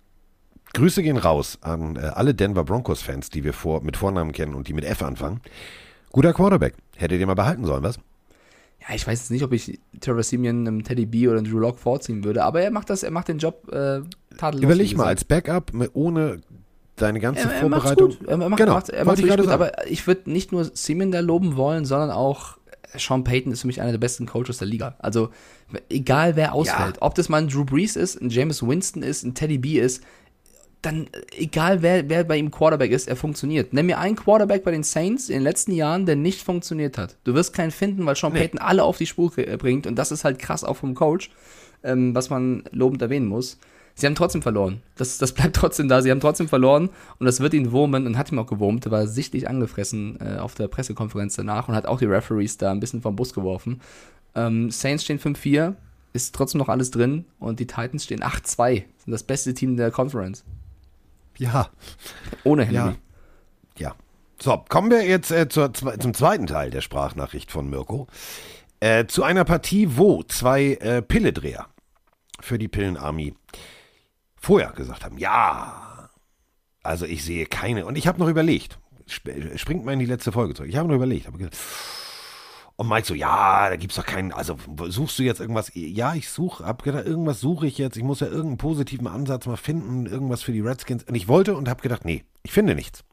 Grüße gehen raus an äh, alle Denver Broncos-Fans, die wir vor, mit Vornamen kennen und die mit F anfangen. Guter Quarterback. Hättet ihr mal behalten sollen, was? Ja, ich weiß jetzt nicht, ob ich Trevor Siemian einem Teddy B oder einem Drew Lock vorziehen würde, aber er macht das, er macht den Job äh, tadellos. Überleg mal, als Backup, ohne deine ganze er, er Vorbereitung. Macht's gut. Er macht, genau, macht, er macht ich gut, sagen. aber ich würde nicht nur Siemian da loben wollen, sondern auch Sean Payton ist für mich einer der besten Coaches der Liga. Also egal wer ausfällt, ja. ob das mal ein Drew Brees ist, ein Jameis Winston ist, ein Teddy B ist, dann egal wer, wer bei ihm Quarterback ist, er funktioniert. Nenn mir einen Quarterback bei den Saints in den letzten Jahren, der nicht funktioniert hat. Du wirst keinen finden, weil Sean nee. Payton alle auf die Spur bringt und das ist halt krass auch vom Coach, ähm, was man lobend erwähnen muss. Sie haben trotzdem verloren. Das, das bleibt trotzdem da. Sie haben trotzdem verloren und das wird ihn wurmen und hat ihm auch gewurmt. Er war sichtlich angefressen äh, auf der Pressekonferenz danach und hat auch die Referees da ein bisschen vom Bus geworfen. Ähm, Saints stehen fünf vier, ist trotzdem noch alles drin und die Titans stehen acht zwei. Sind das beste Team der Conference. Ja. Ohne Henry. Ja. ja. So, kommen wir jetzt äh, zur, zum zweiten Teil der Sprachnachricht von Mirko. Äh, zu einer Partie, wo zwei äh, Pilledreher für die Pillenarmee vorher gesagt haben, ja, also ich sehe keine. Und ich habe noch überlegt, sp- springt mal in die letzte Folge zurück. Ich habe noch überlegt, habe gedacht, und Mike so, ja, da gibt's doch keinen, also suchst du jetzt irgendwas? Ja, ich suche, hab gedacht, irgendwas suche ich jetzt, ich muss ja irgendeinen positiven Ansatz mal finden, irgendwas für die Redskins. Und ich wollte und habe gedacht, nee, ich finde nichts.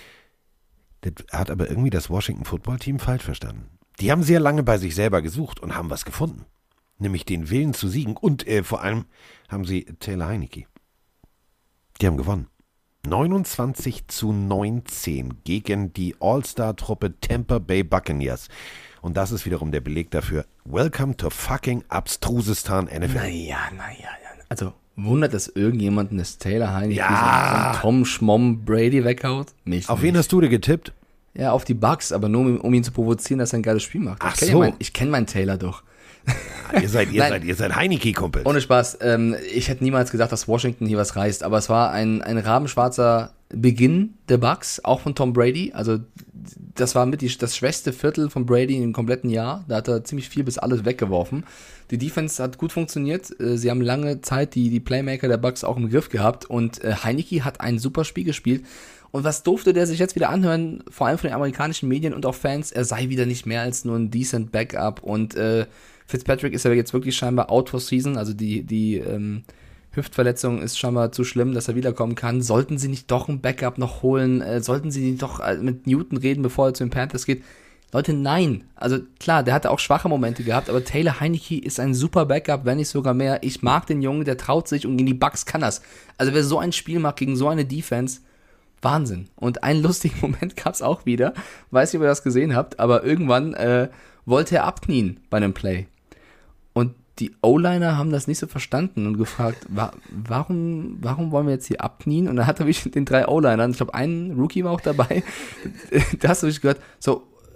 Das hat aber irgendwie das Washington Football Team falsch verstanden. Die haben sehr lange bei sich selber gesucht und haben was gefunden. Nämlich den Willen zu siegen und äh, vor allem haben sie Taylor Heinicke. Die haben gewonnen. neunundzwanzig zu neunzehn gegen die All-Star-Truppe Tampa Bay Buccaneers. Und das ist wiederum der Beleg dafür. Welcome to fucking Abstrusistan N F L. Naja, naja, also wundert es irgendjemanden, dass Taylor Heinicke ja. so Tom Schmomm Brady weghaut? Mich Auf nicht. wen hast du denn getippt? Ja, auf die Bucks, aber nur um, um ihn zu provozieren, dass er ein geiles Spiel macht. Ach ich kenn so. Ja mein, ich kenne meinen Taylor doch. Ja, ihr seid, ihr seid, ihr seid Heinicke-Kumpels. Ohne Spaß. Ähm, ich hätte niemals gesagt, dass Washington hier was reißt, aber es war ein, ein rabenschwarzer Beginn der Bucks, auch von Tom Brady. Also das war mit die, das schwächste Viertel von Brady im kompletten Jahr. Da hat er ziemlich viel bis alles weggeworfen. Die Defense hat gut funktioniert. Sie haben lange Zeit die, die Playmaker der Bucks auch im Griff gehabt und äh, Heinicke hat ein super Spiel gespielt. Und was durfte der sich jetzt wieder anhören, vor allem von den amerikanischen Medien und auch Fans, er sei wieder nicht mehr als nur ein decent Backup und äh, Fitzpatrick ist ja jetzt wirklich scheinbar out for season, also die, die ähm, Hüftverletzung ist scheinbar zu schlimm, dass er wiederkommen kann. Sollten sie nicht doch ein Backup noch holen? Äh, sollten sie nicht doch äh, mit Newton reden, bevor er zu den Panthers geht? Leute, nein. Also klar, der hatte auch schwache Momente gehabt, aber Taylor Heinicke ist ein super Backup, wenn nicht sogar mehr. Ich mag den Jungen, der traut sich und gegen die Bucks kann das. Also wer so ein Spiel macht gegen so eine Defense, Wahnsinn. Und einen lustigen Moment gab es auch wieder. Weiß nicht, ob ihr das gesehen habt, aber irgendwann äh, wollte er abknien bei einem Play. Und die O-Liner haben das nicht so verstanden und gefragt, wa- warum, warum wollen wir jetzt hier abknien? Und dann hat er wirklich den drei O-Linern, ich glaube, ein Rookie war auch dabei, da hast du wirklich gehört, so,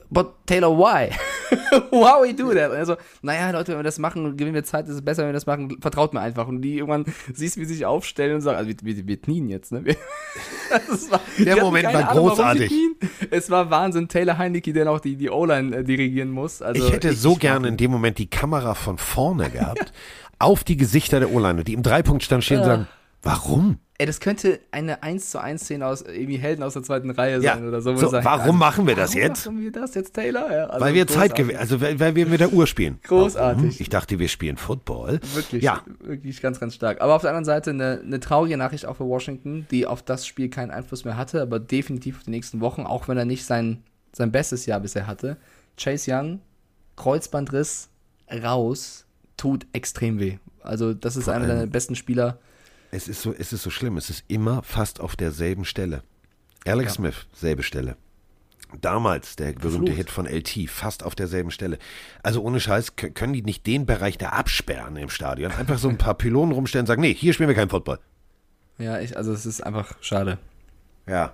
but Taylor, why? Why we do that? Also, naja, Leute, wenn wir das machen, gewinnen wir Zeit, ist es besser, wenn wir das machen, vertraut mir einfach. Und die irgendwann siehst, wie sie sich aufstellen und sagen, also wir, wir, wir knien jetzt, ne? Wir, das war, der Moment war Ahnung, großartig. Es war Wahnsinn, Taylor Heineke, der noch die, die O-Line äh, dirigieren muss. Also, ich hätte ich, so ich gerne in dem Moment die Kamera von vorne gehabt, auf die Gesichter der O-Line, die im Dreipunktstand stehen und sagen, warum? Ey, das könnte eine eins zu eins Szene aus irgendwie Helden aus der zweiten Reihe Ja, sein oder so. so sagen, warum also, machen wir das warum jetzt? Warum machen wir das jetzt, Taylor? Ja, also weil wir großartig. Zeit gewinnen, also weil, weil wir mit der Uhr spielen. Großartig. Warum? Ich dachte, wir spielen Football. Wirklich, ja. wirklich ganz, ganz stark. Aber auf der anderen Seite eine, eine traurige Nachricht auch für Washington, die auf das Spiel keinen Einfluss mehr hatte, aber definitiv auf die nächsten Wochen, auch wenn er nicht sein, sein bestes Jahr bisher hatte. Chase Young, Kreuzbandriss, raus, tut extrem weh. Also das ist Vor einer allem- der besten Spieler. Es ist so, es ist so schlimm. Es ist immer fast auf derselben Stelle. Alex Ja. Smith, selbe Stelle. Damals der berühmte Verflucht. Hit von L T, fast auf derselben Stelle. Also ohne Scheiß, k- können die nicht den Bereich da absperren im Stadion? Einfach so ein paar Pylonen rumstellen und sagen, nee, hier spielen wir keinen Football. Ja, ich, also es ist einfach schade. Ja.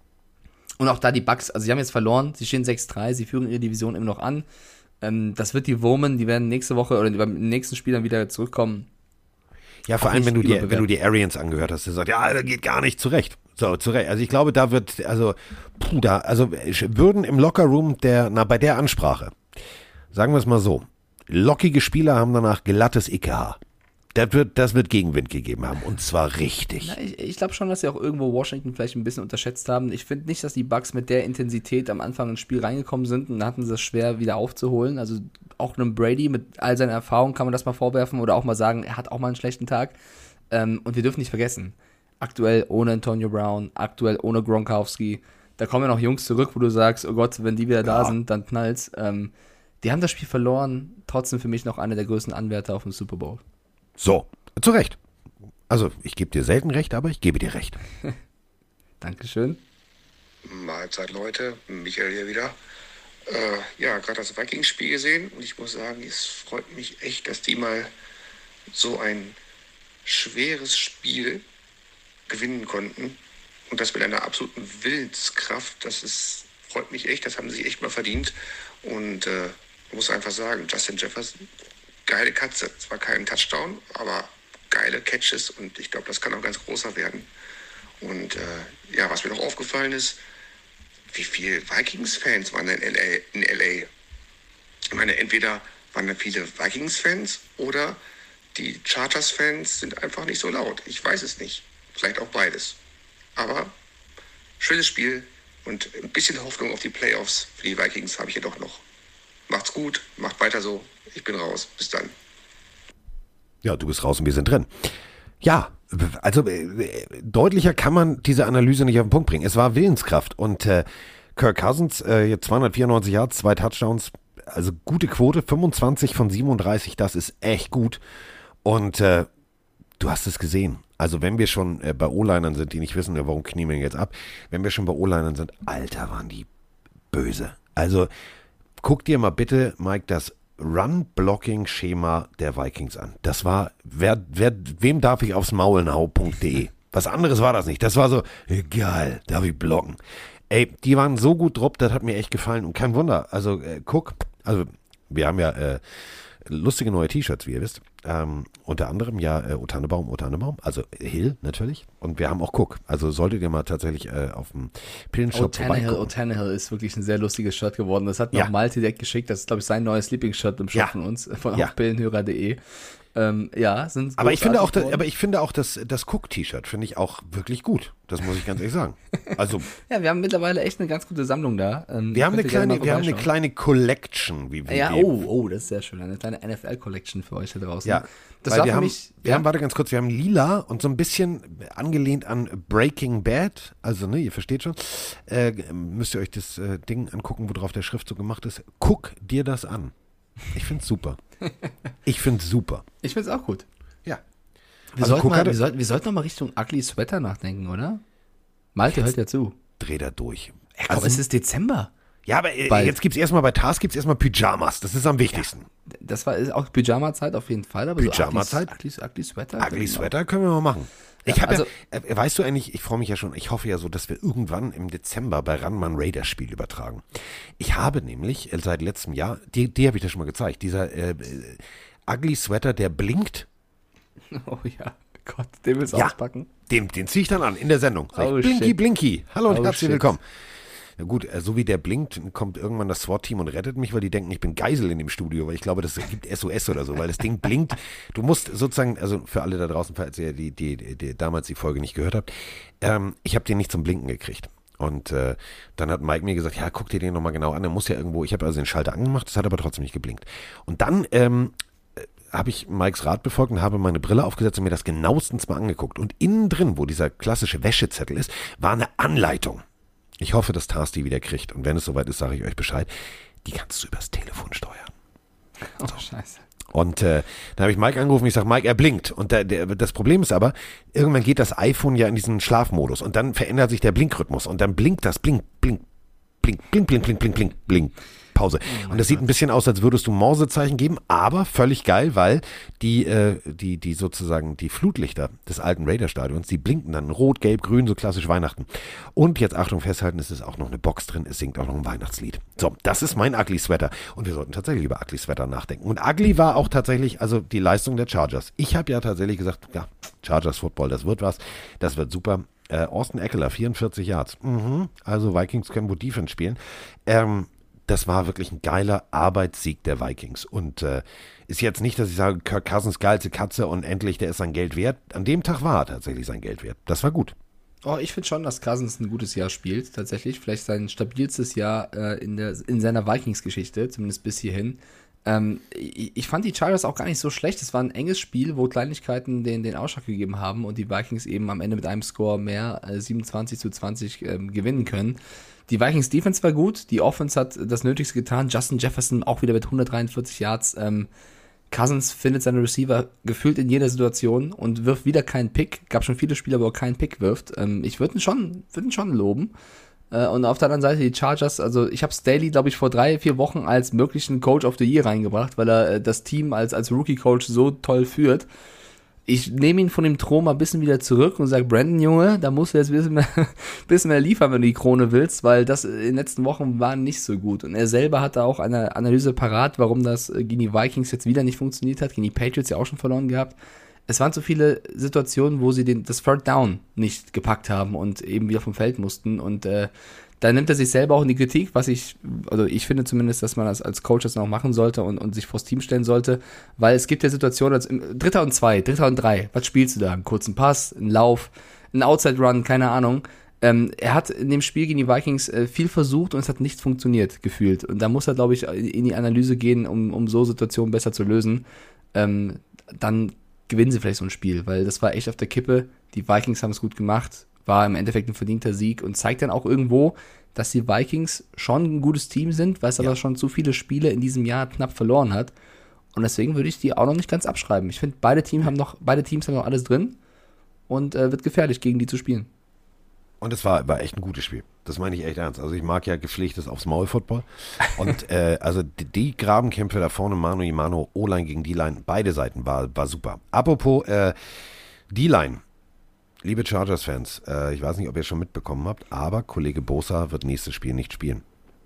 Und auch da die Bucks, also sie haben jetzt verloren, sie stehen sechs drei, sie führen ihre Division immer noch an. Ähm, das wird die wurmen, die werden nächste Woche oder beim nächsten Spiel dann wieder zurückkommen. Ja, vor Auch allem, nicht wenn du, die, wenn überbewertet. du die Arians angehört hast, der sagt, ja, das geht gar nicht zurecht. So, zurecht. Also ich glaube, da wird, also, puh, da, also würden im Lockerroom der, na, bei der Ansprache, sagen wir es mal so, lockige Spieler haben danach glattes Icke-Haar. Das wird, das wird Gegenwind gegeben haben. Und zwar richtig. Na, ich ich glaube schon, dass sie auch irgendwo Washington vielleicht ein bisschen unterschätzt haben. Ich finde nicht, dass die Bucks mit der Intensität am Anfang ins Spiel reingekommen sind und dann hatten sie es schwer wieder aufzuholen. Also auch einem Brady mit all seiner Erfahrung kann man das mal vorwerfen oder auch mal sagen, er hat auch mal einen schlechten Tag. Ähm, und wir dürfen nicht vergessen, aktuell ohne Antonio Brown, aktuell ohne Gronkowski, da kommen ja noch Jungs zurück, wo du sagst, oh Gott, wenn die wieder da Ja. sind, dann knallt's. Ähm, die haben das Spiel verloren, trotzdem für mich noch einer der größten Anwärter auf dem Super Bowl. So, zu Recht. Also, ich gebe dir selten recht, aber ich gebe dir recht. Dankeschön. Mahlzeit, Leute. Michael hier wieder. Äh, ja, gerade das Vikings-Spiel gesehen und ich muss sagen, es freut mich echt, dass die mal so ein schweres Spiel gewinnen konnten und das mit einer absoluten Willenskraft. Das ist, freut mich echt, das haben sie echt mal verdient. Und äh, man muss einfach sagen, Justin Jefferson, geile Katze. Zwar kein Touchdown, aber geile Catches und ich glaube, das kann auch ganz großer werden. Und äh, ja, was mir noch aufgefallen ist, wie viele Vikings-Fans waren denn in L A, in L A? Ich meine, entweder waren da viele Vikings-Fans oder die Chargers-Fans sind einfach nicht so laut. Ich weiß es nicht. Vielleicht auch beides. Aber schönes Spiel und ein bisschen Hoffnung auf die Playoffs für die Vikings habe ich jedoch noch. Macht's gut, macht weiter so. Ich bin raus. Bis dann. Ja, du bist raus und wir sind drin. Ja, also äh, deutlicher kann man diese Analyse nicht auf den Punkt bringen. Es war Willenskraft und äh, Kirk Cousins, äh, jetzt zweihundertvierundneunzig Yards, zwei Touchdowns, also gute Quote, fünfundzwanzig von siebenunddreißig, das ist echt gut. Und äh, du hast es gesehen. Also wenn wir schon äh, bei O-Linern sind, die nicht wissen, ja, warum knien wir jetzt ab, wenn wir schon bei O-Linern sind, Alter, waren die böse. Also guck dir mal bitte, Mike, das Run-Blocking-Schema der Vikings an. Das war, wer, wer, wem darf ich aufs Maul hau.de. Was anderes war das nicht. Das war so, geil, darf ich blocken. Ey, die waren so gut drauf, das hat mir echt gefallen. Und kein Wunder, also äh, guck, also wir haben ja äh, lustige neue T-Shirts, wie ihr wisst. Ähm, unter anderem ja äh, O Tannebaum, O Tannebaum, also Hill natürlich. Und wir haben auch Cook. Also solltet ihr mal tatsächlich äh, auf dem Pillenshop Oh, Tannehill, vorbeigucken. oh, Tannehill ist wirklich ein sehr lustiges Shirt geworden. Das hat mir Ja. auch Malte direkt geschickt. Das ist, glaube ich, sein neues Lieblingsshirt im Shop Ja. von uns, von Ja. auch pillenhörer punkt de. Ähm, ja, sind Aber ich finde auch, großartig das, aber ich finde auch das, das Cook-T-Shirt finde ich auch wirklich gut. Das muss ich ganz ehrlich sagen. Also Ja, wir haben mittlerweile echt eine ganz gute Sammlung da. Ähm, wir haben eine könnt ihr gerne kleine, mal wir haben eine vorbeischauen. kleine Collection, wie wir Ja, wie- oh, oh, das ist sehr schön. Eine kleine N F L-Collection für euch da draußen. Ja, das weil war wir für haben, mich. wir ja, haben, warte ganz kurz, wir haben lila und so ein bisschen angelehnt an Breaking Bad, also ne, ihr versteht schon, äh, müsst ihr euch das äh, Ding angucken, worauf der Schriftzug gemacht ist. Guck dir das an. Ich find's super. Ich find's super. ich finde es auch gut. Ja. Wir, Also sollten Cook mal, hatte- wir, sollten, wir sollten noch mal Richtung Ugly Sweater nachdenken, oder? Malte hört ja zu. Dreh da durch. Ey, komm, Also- es ist Dezember. Ja, aber äh, Bald. jetzt gibt es erstmal bei Tars gibt's erstmal Pyjamas. Das ist am wichtigsten. Das war ist auch Pyjama-Zeit auf jeden Fall. Aber Pyjama-Zeit? So ugly, ugly, ugly Sweater. Ugly genau. Sweater können wir mal machen. Ich Ja, habe also- ja, äh, weißt du eigentlich, ich freue mich ja schon, ich hoffe ja so, dass wir irgendwann im Dezember bei Ranman Raiders Spiel übertragen. Ich habe nämlich äh, seit letztem Jahr, die, die habe ich dir schon mal gezeigt, dieser äh, äh, Ugly Sweater, der blinkt, Oh ja, Gott, den willst du Ja. auspacken? den, den ziehe ich dann an in der Sendung. Sag ich, Oh, Blinky, shit. Blinky, hallo und Oh, herzlich shit. willkommen. Na gut, äh, so wie der blinkt, kommt irgendwann das SWAT-Team und rettet mich, weil die denken, ich bin Geisel in dem Studio, weil ich glaube, das gibt S O S oder so, weil das Ding blinkt. Du musst sozusagen, also für alle da draußen, falls ihr die, die, die, die damals die Folge nicht gehört habt, ähm, ich habe den nicht zum Blinken gekriegt. Und äh, dann hat Mike mir gesagt, ja, guck dir den nochmal genau an, der muss ja irgendwo, ich habe also den Schalter angemacht, das hat aber trotzdem nicht geblinkt. Und dann ähm, habe ich Mikes Rat befolgt und habe meine Brille aufgesetzt und mir das genauestens mal angeguckt. Und innen drin, wo dieser klassische Wäschezettel ist, war eine Anleitung. Ich hoffe, dass Tars die wieder kriegt. Und wenn es soweit ist, sage ich euch Bescheid. Die kannst du übers Telefon steuern. Oh, scheiße. Und äh, dann habe ich Mike angerufen und ich sage, Mike, er blinkt. Und der, der, das Problem ist aber, irgendwann geht das iPhone ja in diesen Schlafmodus und dann verändert sich der Blinkrhythmus und dann blinkt das, blink, blink, blink, blink, blink, blink, blink, blink, blink. Pause. Und das sieht ein bisschen aus, als würdest du Morsezeichen geben, aber völlig geil, weil die, äh, die, die sozusagen die Flutlichter des alten Raider-Stadions, die blinken dann rot, gelb, grün, so klassisch Weihnachten. Und jetzt Achtung, festhalten, es ist auch noch eine Box drin, es singt auch noch ein Weihnachtslied. So, das ist mein Ugly Sweater. Und wir sollten tatsächlich über Ugly Sweater nachdenken. Und Ugly war auch tatsächlich, also die Leistung der Chargers. Ich habe ja tatsächlich gesagt, ja, Chargers Football, das wird was, das wird super. Äh, Austin Eckler, vierundvierzig Yards. Mhm. Also Vikings können wohl Defense spielen. Ähm, Das war wirklich ein geiler Arbeitssieg der Vikings. Und äh, ist jetzt nicht, dass ich sage, Kirk Cousins geilste Katze und endlich, der ist sein Geld wert. An dem Tag war er tatsächlich sein Geld wert. Das war gut. Oh, ich finde schon, dass Cousins ein gutes Jahr spielt, tatsächlich. Vielleicht sein stabilstes Jahr äh, in, der, in seiner Vikings-Geschichte, zumindest bis hierhin. Ähm, ich, ich fand die Chargers auch gar nicht so schlecht. Es war ein enges Spiel, wo Kleinigkeiten den, den Ausschlag gegeben haben und die Vikings eben am Ende mit einem Score mehr, äh, siebenundzwanzig zu zwanzig, ähm, gewinnen können. Die Vikings Defense war gut, die Offense hat das Nötigste getan. Justin Jefferson auch wieder mit hundertdreiundvierzig Yards. Ähm, Cousins findet seine Receiver gefühlt in jeder Situation und wirft wieder keinen Pick. Gab schon viele Spieler, wo er keinen Pick wirft. Ähm, ich würde ihn schon, würd ihn schon loben. Äh, und auf der anderen Seite die Chargers, also ich habe Staley, glaube ich, vor drei, vier Wochen als möglichen Coach of the Year reingebracht, weil er äh, das Team als, als Rookie-Coach so toll führt. Ich nehme ihn von dem Thron mal ein bisschen wieder zurück und sage, Brandon, Junge, da musst du jetzt ein bisschen mehr, bisschen mehr liefern, wenn du die Krone willst, weil das in den letzten Wochen war nicht so gut. Und er selber hatte auch eine Analyse parat, warum das gegen die Vikings jetzt wieder nicht funktioniert hat, gegen die Patriots ja auch schon verloren gehabt. Es waren so viele Situationen, wo sie den, das Third Down nicht gepackt haben und eben wieder vom Feld mussten. Und äh, da nimmt er sich selber auch in die Kritik, was ich, also ich finde zumindest, dass man das als Coach das noch machen sollte und, und sich vors Team stellen sollte, weil es gibt ja Situationen, als im, Dritter und zwei, Dritter und drei, was spielst du da? Einen kurzen Pass, einen Lauf, einen Outside Run, keine Ahnung. Ähm, er hat in dem Spiel gegen die Vikings äh, viel versucht und es hat nicht funktioniert, gefühlt. Und da muss er, glaube ich, in die Analyse gehen, um, um so Situationen besser zu lösen. Ähm, dann gewinnen sie vielleicht so ein Spiel, weil das war echt auf der Kippe. Die Vikings haben es gut gemacht, war im Endeffekt ein verdienter Sieg und zeigt dann auch irgendwo, dass die Vikings schon ein gutes Team sind, weil es aber schon zu viele Spiele in diesem Jahr knapp verloren hat. Und deswegen würde ich die auch noch nicht ganz abschreiben. Ich finde, beide Teams haben noch, beide Teams haben noch alles drin und äh, wird gefährlich, gegen die zu spielen. Und es war, war echt ein gutes Spiel. Das meine ich echt ernst. Also ich mag ja gepflegtes aufs Maul-Football. Und äh, also die, die Grabenkämpfe da vorne, Mano y Mano, O-Line gegen D-Line, beide Seiten war, war super. Apropos äh, D-Line. Liebe Chargers-Fans, äh, ich weiß nicht, ob ihr es schon mitbekommen habt, aber Kollege Bosa wird nächstes Spiel nicht spielen.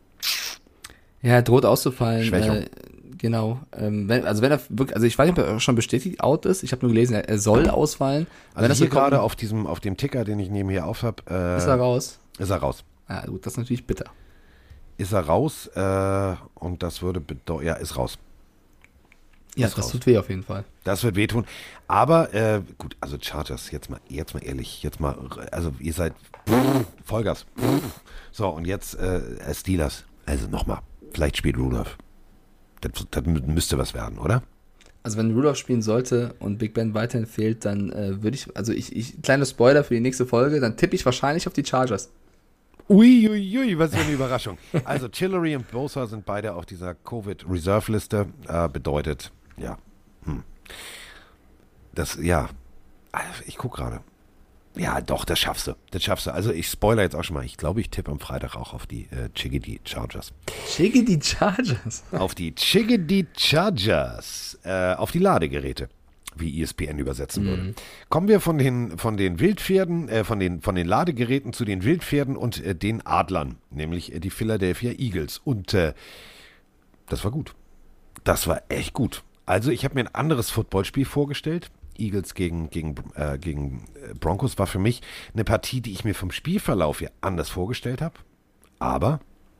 Ja, er droht auszufallen. Schwächung. Äh, genau. Ähm, wenn, also wenn er wirklich, also ich weiß nicht, ob er schon bestätigt out ist. Ich habe nur gelesen, er, er soll ausfallen. Also wenn das hier so kommt, gerade auf diesem, auf dem Ticker, den ich nebenher auf habe, äh, ist er raus. Ist er raus. Ah, gut, das ist natürlich bitter. Ist er raus äh, und das würde bedeuten, ja, ist raus. Ja, Ist das raus. tut weh auf jeden Fall. Das wird wehtun. Aber äh, gut, also Chargers, jetzt mal, jetzt mal ehrlich, jetzt mal, also ihr seid Vollgas. So, und jetzt äh, Steelers. Also nochmal, vielleicht spielt Rudolph. Das, das müsste was werden, oder? Also wenn Rudolph spielen sollte und Big Ben weiterhin fehlt, dann äh, würde ich, also ich, ich, kleiner Spoiler für die nächste Folge, dann tippe ich wahrscheinlich auf die Chargers. Uiuiui, ui, was für eine Überraschung. Also Chillery und Bosa sind beide auf dieser Covid-Reserve-Liste. Äh, bedeutet, ja, hm. das, ja, ich gucke gerade. Ja, doch, das schaffst du. Das schaffst du. Also ich spoilere jetzt auch schon mal. Ich glaube, ich tippe am Freitag auch auf die äh, Chickadee Chargers. Chickadee Chargers? Auf die Chickadee Chargers. Äh, auf die Ladegeräte, wie E S P N übersetzen mhm. würde. Kommen wir von den, von den Wildpferden, äh, von den, von den Ladegeräten zu den Wildpferden und äh, den Adlern, nämlich äh, die Philadelphia Eagles. Und äh, das war gut. Das war echt gut. Also ich habe mir ein anderes Footballspiel vorgestellt. Eagles gegen, gegen, äh, gegen Broncos war für mich eine Partie, die ich mir vom Spielverlauf ja anders vorgestellt habe. Aber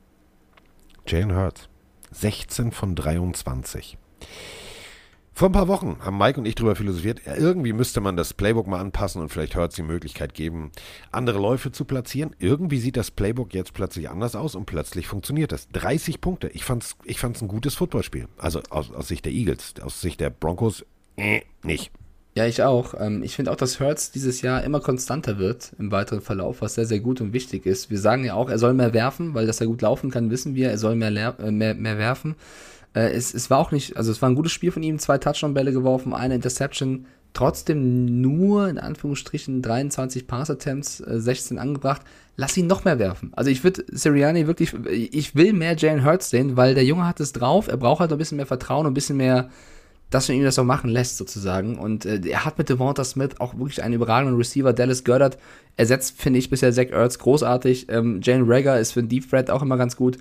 Jalen Hurts, sechzehn von dreiundzwanzig. Vor ein paar Wochen haben Mike und ich darüber philosophiert, irgendwie müsste man das Playbook mal anpassen und vielleicht Hurts die Möglichkeit geben, andere Läufe zu platzieren. Irgendwie sieht das Playbook jetzt plötzlich anders aus und plötzlich funktioniert das. dreißig Punkte. Ich fand's, ich fand's ein gutes Footballspiel. Also aus, aus Sicht der Eagles, aus Sicht der Broncos äh, nicht. Ja, ich auch. Ich finde auch, dass Hurts dieses Jahr immer konstanter wird im weiteren Verlauf, was sehr, sehr gut und wichtig ist. Wir sagen ja auch, er soll mehr werfen, weil dass er gut laufen kann, wissen wir. Er soll mehr, mehr, mehr werfen. Es, es war auch nicht, also es war ein gutes Spiel von ihm, zwei Touchdown-Bälle geworfen, eine Interception, trotzdem nur in Anführungsstrichen dreiundzwanzig Pass-Attempts, sechzehn angebracht. Lass ihn noch mehr werfen. Also ich würde Sirianni wirklich, ich will mehr Jalen Hurts sehen, weil der Junge hat es drauf, er braucht halt noch ein bisschen mehr Vertrauen und ein bisschen mehr, dass man ihm das auch machen lässt, sozusagen. Und äh, er hat mit Devonta Smith auch wirklich einen überragenden Receiver. Dallas Goedert ersetzt, finde ich, bisher Zach Ertz großartig. Ähm, Jalen Reagor ist für den Deep Threat auch immer ganz gut.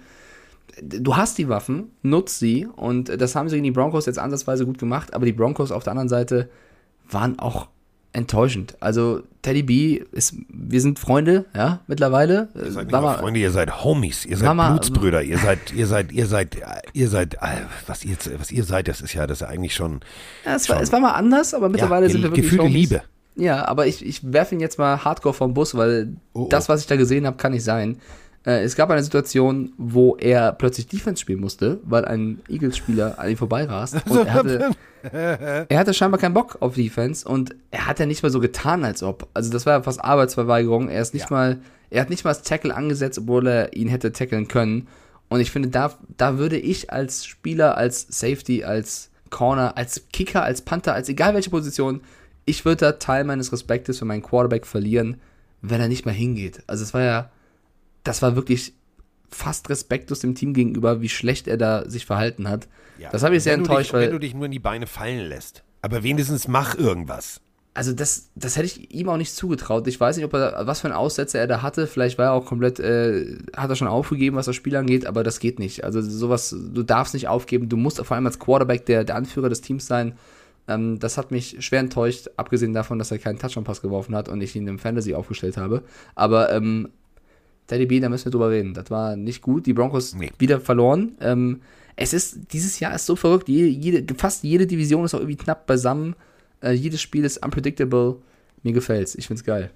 Du hast die Waffen, nutz sie. Und das haben sie gegen die Broncos jetzt ansatzweise gut gemacht. Aber die Broncos auf der anderen Seite waren auch enttäuschend. Also Teddy B ist, wir sind Freunde, ja, mittlerweile. Ihr seid nicht mal Freunde, ihr seid Homies, ihr seid mal, Blutsbrüder, ihr seid, ihr seid, ihr seid, ihr seid, was ihr, was ihr seid, das ist ja, das ist ja eigentlich schon. Ja, es, schon war, es war mal anders, aber mittlerweile ja, sind wir wirklich gefühlte Homies. Liebe. Ja, aber ich, ich werfe ihn jetzt mal hardcore vom Bus, weil oh, oh. das, was ich da gesehen habe, kann nicht sein. Äh, es gab eine Situation, wo er plötzlich Defense spielen musste, weil ein Eagles-Spieler an ihm vorbeirast. Und er hatte, er hatte scheinbar keinen Bock auf Defense und er hat ja nicht mal so getan, als ob. Also das war ja fast Arbeitsverweigerung. Er ist nicht ja. mal, er hat nicht mal das Tackle angesetzt, obwohl er ihn hätte tackeln können. Und ich finde, da, da würde ich als Spieler, als Safety, als Corner, als Kicker, als Panther, als egal welche Position, ich würde da Teil meines Respektes für meinen Quarterback verlieren, wenn er nicht mal hingeht. Also es war ja, das war wirklich fast respektlos dem Team gegenüber, wie schlecht er da sich verhalten hat. Ja, das habe ich sehr enttäuscht. Dich, weil, wenn du dich nur in die Beine fallen lässt. Aber wenigstens mach irgendwas. Also das, das hätte ich ihm auch nicht zugetraut. Ich weiß nicht, ob er, was für einen Aussetzer er da hatte. Vielleicht war er auch komplett, äh, hat er schon aufgegeben, was das Spiel angeht, aber das geht nicht. Also sowas, du darfst nicht aufgeben. Du musst vor allem als Quarterback der, der Anführer des Teams sein. Ähm, das hat mich schwer enttäuscht, abgesehen davon, dass er keinen Touchdown-Pass geworfen hat und ich ihn im Fantasy aufgestellt habe. Aber ähm, Teddy B, da müssen wir drüber reden. Das war nicht gut. Die Broncos nee. wieder verloren. Ähm, es ist, dieses Jahr ist so verrückt. Jede, jede, fast jede Division ist auch irgendwie knapp beisammen. Äh, jedes Spiel ist unpredictable. Mir gefällt's. Ich find's geil.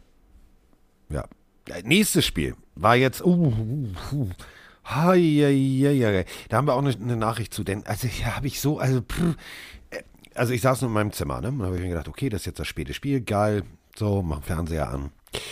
Ja. Nächstes Spiel war jetzt. Uh, uh, uh. Hei, hei, hei. Da haben wir auch eine, eine Nachricht zu. Denn, also, ja, habe ich so. Also, pff, also, ich saß nur in meinem Zimmer. Ne? Und da habe ich mir gedacht, okay, das ist jetzt das späte Spiel. Geil. So, mach Fernseher an.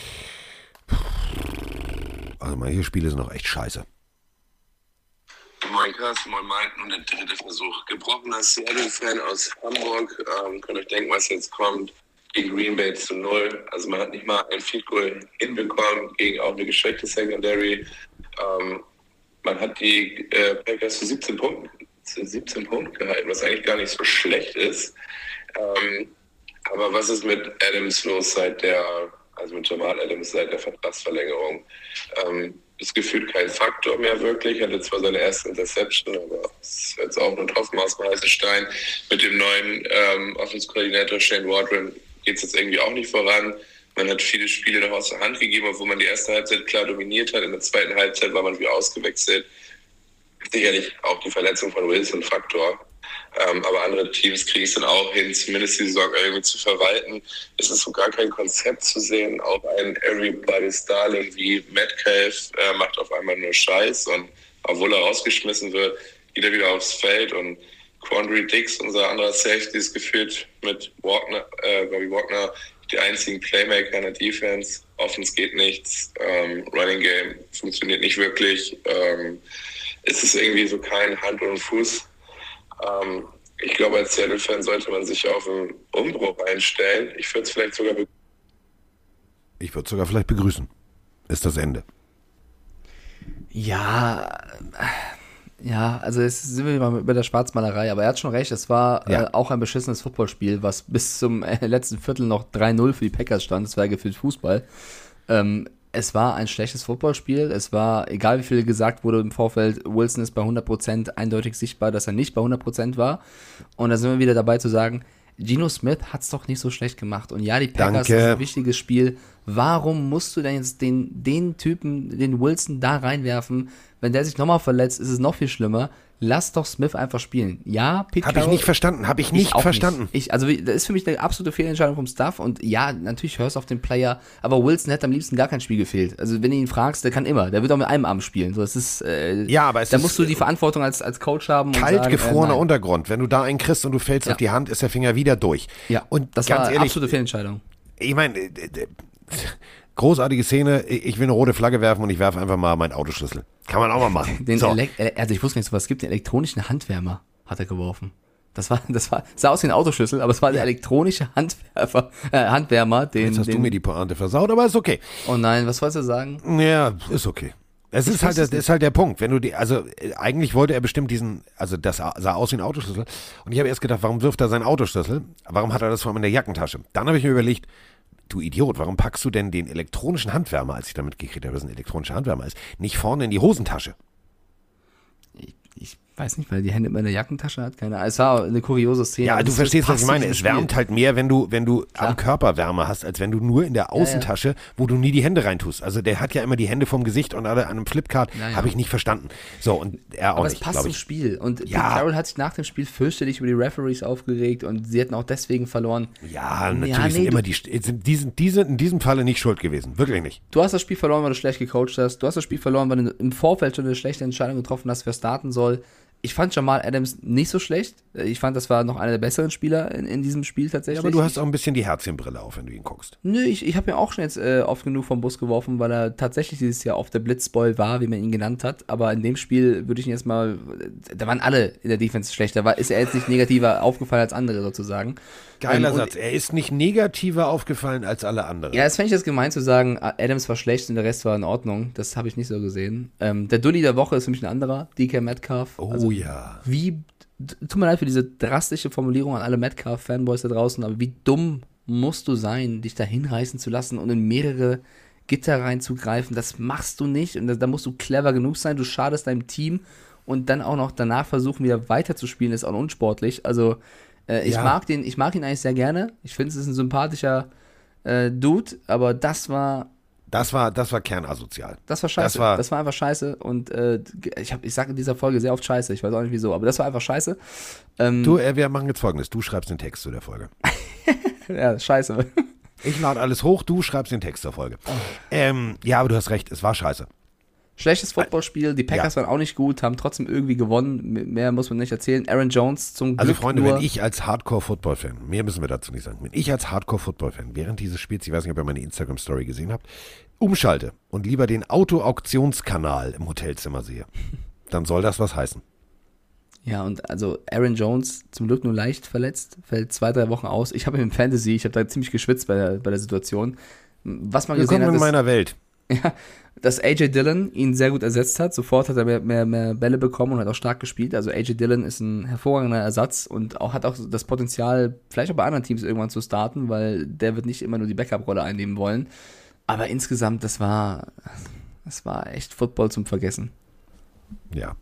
Also manche Spiele sind auch echt scheiße. Moin Carsten, moin Mike und der dritte Versuch. Gebrochener Seattle-Fan aus Hamburg. Ähm, könnt euch denken, was jetzt kommt. Gegen Green Bay zu null. Also man hat nicht mal ein Field Goal hinbekommen gegen auch eine geschwächte Secondary. Ähm, man hat die äh, Packers zu siebzehn Punkten, zu siebzehn Punkten gehalten, was eigentlich gar nicht so schlecht ist. Ähm, aber was ist mit Adams los seit der Also mit Jamal Adams seit der Vertragsverlängerung. Ähm, ist gefühlt kein Faktor mehr wirklich. Hatte zwar seine erste Interception, aber ist jetzt auch nur Tropfen aus dem heißen Stein. Mit dem neuen ähm, Offense-Koordinator Shane Waldron geht es jetzt irgendwie auch nicht voran. Man hat viele Spiele noch aus der Hand gegeben, obwohl man die erste Halbzeit klar dominiert hat. In der zweiten Halbzeit war man wie ausgewechselt. Sicherlich auch die Verletzung von Wilson Faktor. Ähm, aber andere Teams kriegen es dann auch hin, zumindest die Saison irgendwie zu verwalten. Es ist so gar kein Konzept zu sehen. Auch ein Everybody's Darling wie Metcalf äh, macht auf einmal nur Scheiß. Und obwohl er rausgeschmissen wird, geht er wieder aufs Feld. Und Quandre Dix, unser anderer Safety, ist gefühlt mit Wagner, äh, Bobby Wagner die einzigen Playmaker in der Defense. Offense geht nichts. Ähm, Running Game funktioniert nicht wirklich. Ähm, es ist irgendwie so kein Hand und Fuß. Ähm, ich glaube, als Seattle-Fan sollte man sich auf einen Umbruch einstellen. Ich würde es vielleicht sogar... Ich würde es sogar vielleicht begrüßen. Ist das Ende. Ja, äh, ja, also jetzt sind wir mal über der Schwarzmalerei, aber er hat schon recht, es war Ja. äh, auch ein beschissenes Footballspiel, was bis zum äh, letzten Viertel noch drei null für die Packers stand, das war gefühlt Fußball. Ähm, es war ein schlechtes Footballspiel, es war, egal wie viel gesagt wurde im Vorfeld, Wilson ist bei hundert Prozent eindeutig sichtbar, dass er nicht bei hundert Prozent war, und da sind wir wieder dabei zu sagen, Geno Smith hat's doch nicht so schlecht gemacht, und ja, die Packers, Danke. das ist ein wichtiges Spiel. Warum musst du denn jetzt den, den Typen, den Wilson, da reinwerfen? Wenn der sich nochmal verletzt, ist es noch viel schlimmer. Lass doch Smith einfach spielen. Ja, Pete Habe ich Carroll- nicht verstanden, habe ich nicht auch verstanden. Nicht. Ich, also das ist für mich eine absolute Fehlentscheidung vom Staff, und ja, natürlich hörst du auf den Player, aber Wilson hätte am liebsten gar kein Spiel gefehlt. Also wenn du ihn fragst, der kann immer, der wird auch mit einem Arm spielen. So, das ist, äh, Ja, aber es da ist, musst du die Verantwortung als, als Coach haben. Und Kalt sagen, gefrorener äh, nein. Untergrund. Wenn du da einen kriegst und du fällst Ja. auf die Hand, ist der Finger wieder durch. Ja, und das ganz war eine ehrlich, absolute Fehlentscheidung. ich meine, äh, äh, großartige Szene, ich will eine rote Flagge werfen und ich werfe einfach mal meinen Autoschlüssel. Kann man auch mal machen. Den so. Elek- äh, also ich wusste nicht, sowas gibt, den elektronischen Handwärmer hat er geworfen. Das war, das war, sah aus wie ein Autoschlüssel, aber es war der elektronische Handwerfer, äh, Handwärmer, den, Jetzt hast den, du mir die Pointe versaut, aber ist okay. oh nein, was wolltest du sagen? Ja, ist okay. Es ist halt, weiß es das ist halt der Punkt. Wenn du die, also äh, eigentlich wollte er bestimmt diesen, also das sah aus wie ein Autoschlüssel. Und ich habe erst gedacht, warum wirft er seinen Autoschlüssel? Warum hat er das vor allem in der Jackentasche? Dann habe ich mir überlegt, du Idiot, warum packst du denn den elektronischen Handwärmer, als ich damit gekriegt habe, dass es ein elektronischer Handwärmer ist, nicht vorne in die Hosentasche? Ich, ich weiß nicht, weil die Hände immer in der Jackentasche hat, keine Ahnung. Es war eine kuriose Szene. Ja, aber du das verstehst, was passt ich meine. zu Es diesem Spiel. wärmt halt mehr, wenn du, wenn du Klar. am Körper Wärme hast, als wenn du nur in der Außentasche, wo du nie die Hände reintust. Also der hat ja immer die Hände vom Gesicht und alle an einem Flipkart. Ja, ja. Habe ich nicht verstanden. So, und er auch Aber nicht, es passt glaube zum ich. Spiel. Und Ja. Pete Carroll hat sich nach dem Spiel fürchterlich über die Referees aufgeregt, und sie hätten auch deswegen verloren. Ja, natürlich nee, sind du- immer die, sind, die, sind, die sind in diesem Falle nicht schuld gewesen. Wirklich nicht. Du hast das Spiel verloren, weil du schlecht gecoacht hast. Du hast das Spiel verloren, weil du im Vorfeld schon eine schlechte Entscheidung getroffen hast, wer starten soll. Ich fand Jamal Adams nicht so schlecht. Ich fand, das war noch einer der besseren Spieler in, in diesem Spiel tatsächlich. Ja, aber du hast auch ein bisschen die Herzchenbrille auf, wenn du ihn guckst. Nö, ich, ich habe mir auch schon jetzt äh, oft genug vom Bus geworfen, weil er tatsächlich dieses Jahr auf der Blitzboy war, wie man ihn genannt hat. Aber in dem Spiel würde ich ihn jetzt mal, da waren alle in der Defense schlecht. Da war, ist er jetzt nicht negativer aufgefallen als andere sozusagen. Geiler Ähm, und- Satz. Er ist nicht negativer aufgefallen als alle anderen. Ja, das fände ich jetzt gemein zu sagen, Adams war schlecht und der Rest war in Ordnung. Das habe ich nicht so gesehen. Ähm, der Dulli der Woche ist für mich ein anderer, D K Metcalf. Oh Also, ja. Wie, tut mir leid für diese drastische Formulierung an alle Metcalf-Fanboys da draußen, aber wie dumm musst du sein, dich da hinreißen zu lassen und in mehrere Gitter reinzugreifen? Das machst du nicht, und da, da musst du clever genug sein. Du schadest deinem Team, und dann auch noch danach versuchen, wieder weiterzuspielen, ist auch unsportlich. Also, äh, ich Ja. mag den, ich mag ihn eigentlich sehr gerne. Ich finde, es ist ein sympathischer äh, Dude, aber das war Das war, das war kernasozial. das war scheiße. Das war- Das war einfach scheiße. Und äh, ich, hab, ich sage in dieser Folge sehr oft scheiße. Ich weiß auch nicht wieso, aber das war einfach scheiße. Ähm, Du, äh, wir machen jetzt Folgendes. Du schreibst den Text zu der Folge. ja, scheiße. Ich lade alles hoch, du schreibst den Text zur Folge. Ähm, ja, aber du hast recht, es war scheiße. Schlechtes Footballspiel. Die Packers Ja. waren auch nicht gut, haben trotzdem irgendwie gewonnen. M- Mehr muss man nicht erzählen. Aaron Jones zum Glück Also Freunde, nur. wenn ich als Hardcore-Football-Fan, mehr müssen wir dazu nicht sagen, wenn ich als Hardcore-Football-Fan während dieses Spiels, ich weiß nicht, ob ihr meine Instagram-Story gesehen habt, umschalte und lieber den Auto-Auktionskanal im Hotelzimmer sehe, dann soll das was heißen. Ja, und also Aaron Jones zum Glück nur leicht verletzt, fällt zwei, drei Wochen aus. Ich habe ihn im Fantasy, ich habe da ziemlich geschwitzt bei der, bei der Situation. Was man gesehen Willkommen hat, in ist, meiner Welt. ja, dass A J Dillon ihn sehr gut ersetzt hat. Sofort hat er mehr, mehr, mehr Bälle bekommen und hat auch stark gespielt. Also A J Dillon ist ein hervorragender Ersatz und auch, hat auch das Potenzial, vielleicht auch bei anderen Teams irgendwann zu starten, weil der wird nicht immer nur die Backup-Rolle einnehmen wollen. Aber insgesamt, das war, das war echt Football zum Vergessen. Ja.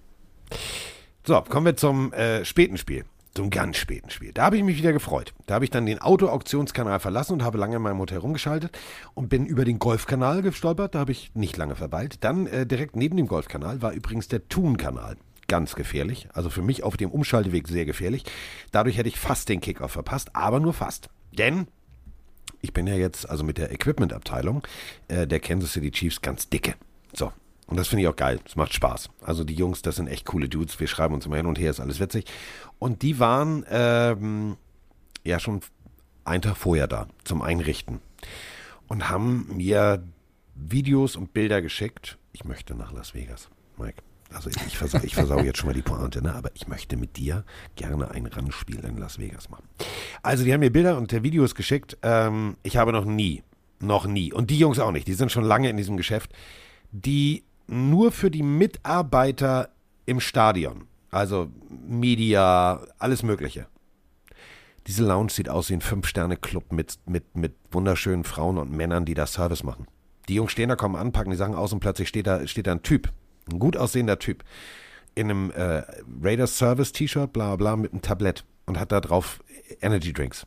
So, kommen wir zum äh, späten Spiel. Zum ganz späten Spiel. Da habe ich mich wieder gefreut. Da habe ich dann den Auto-Auktionskanal verlassen und habe lange in meinem Hotel rumgeschaltet und bin über den Golfkanal gestolpert. Da habe ich nicht lange verweilt. Dann äh, direkt neben dem Golfkanal war übrigens der Thun-Kanal. Ganz gefährlich. Also für mich auf dem Umschalteweg sehr gefährlich. Dadurch hätte ich fast den Kickoff verpasst, aber nur fast. Denn ich bin ja jetzt also mit der Equipment-Abteilung äh, der Kansas City Chiefs ganz dicke. So. Und das finde ich auch geil. Es macht Spaß. Also die Jungs, das sind echt coole Dudes. Wir schreiben uns immer hin und her, ist alles witzig. Und die waren ähm, ja schon einen Tag vorher da zum Einrichten und haben mir Videos und Bilder geschickt. Ich möchte nach Las Vegas, Mike. Also ich, ich, versau, ich versau jetzt schon mal die Pointe, ne? Aber ich möchte mit dir gerne ein Randspiel in Las Vegas machen. Also die haben mir Bilder und Videos geschickt. Ähm, ich habe noch nie Noch nie. Und die Jungs auch nicht. Die sind schon lange in diesem Geschäft. Die nur für die Mitarbeiter im Stadion, also Media, alles Mögliche. Diese Lounge sieht aus wie ein Fünf-Sterne-Club mit, mit, mit wunderschönen Frauen und Männern, die da Service machen. Die Jungs stehen da, kommen an, packen die Sachen aus und plötzlich steht da, steht da ein Typ, ein gut aussehender Typ, in einem äh, Raiders Service-T-Shirt, bla bla, mit einem Tablett und hat da drauf Energy Drinks.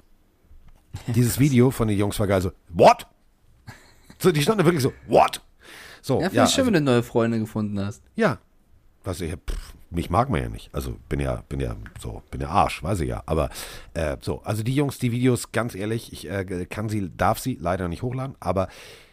Dieses Video von den Jungs war geil, so, what? So, die standen da wirklich so, what? So, Ja, finde ja, ich schön, also, wenn du neue Freunde gefunden hast. ja. Was ich, pff, mich mag man ja nicht. Also bin ja, bin ja so, bin ja Arsch, weiß ich ja. Aber äh, so, also die Jungs, die Videos, ganz ehrlich, ich äh, kann sie, darf sie leider nicht hochladen, aber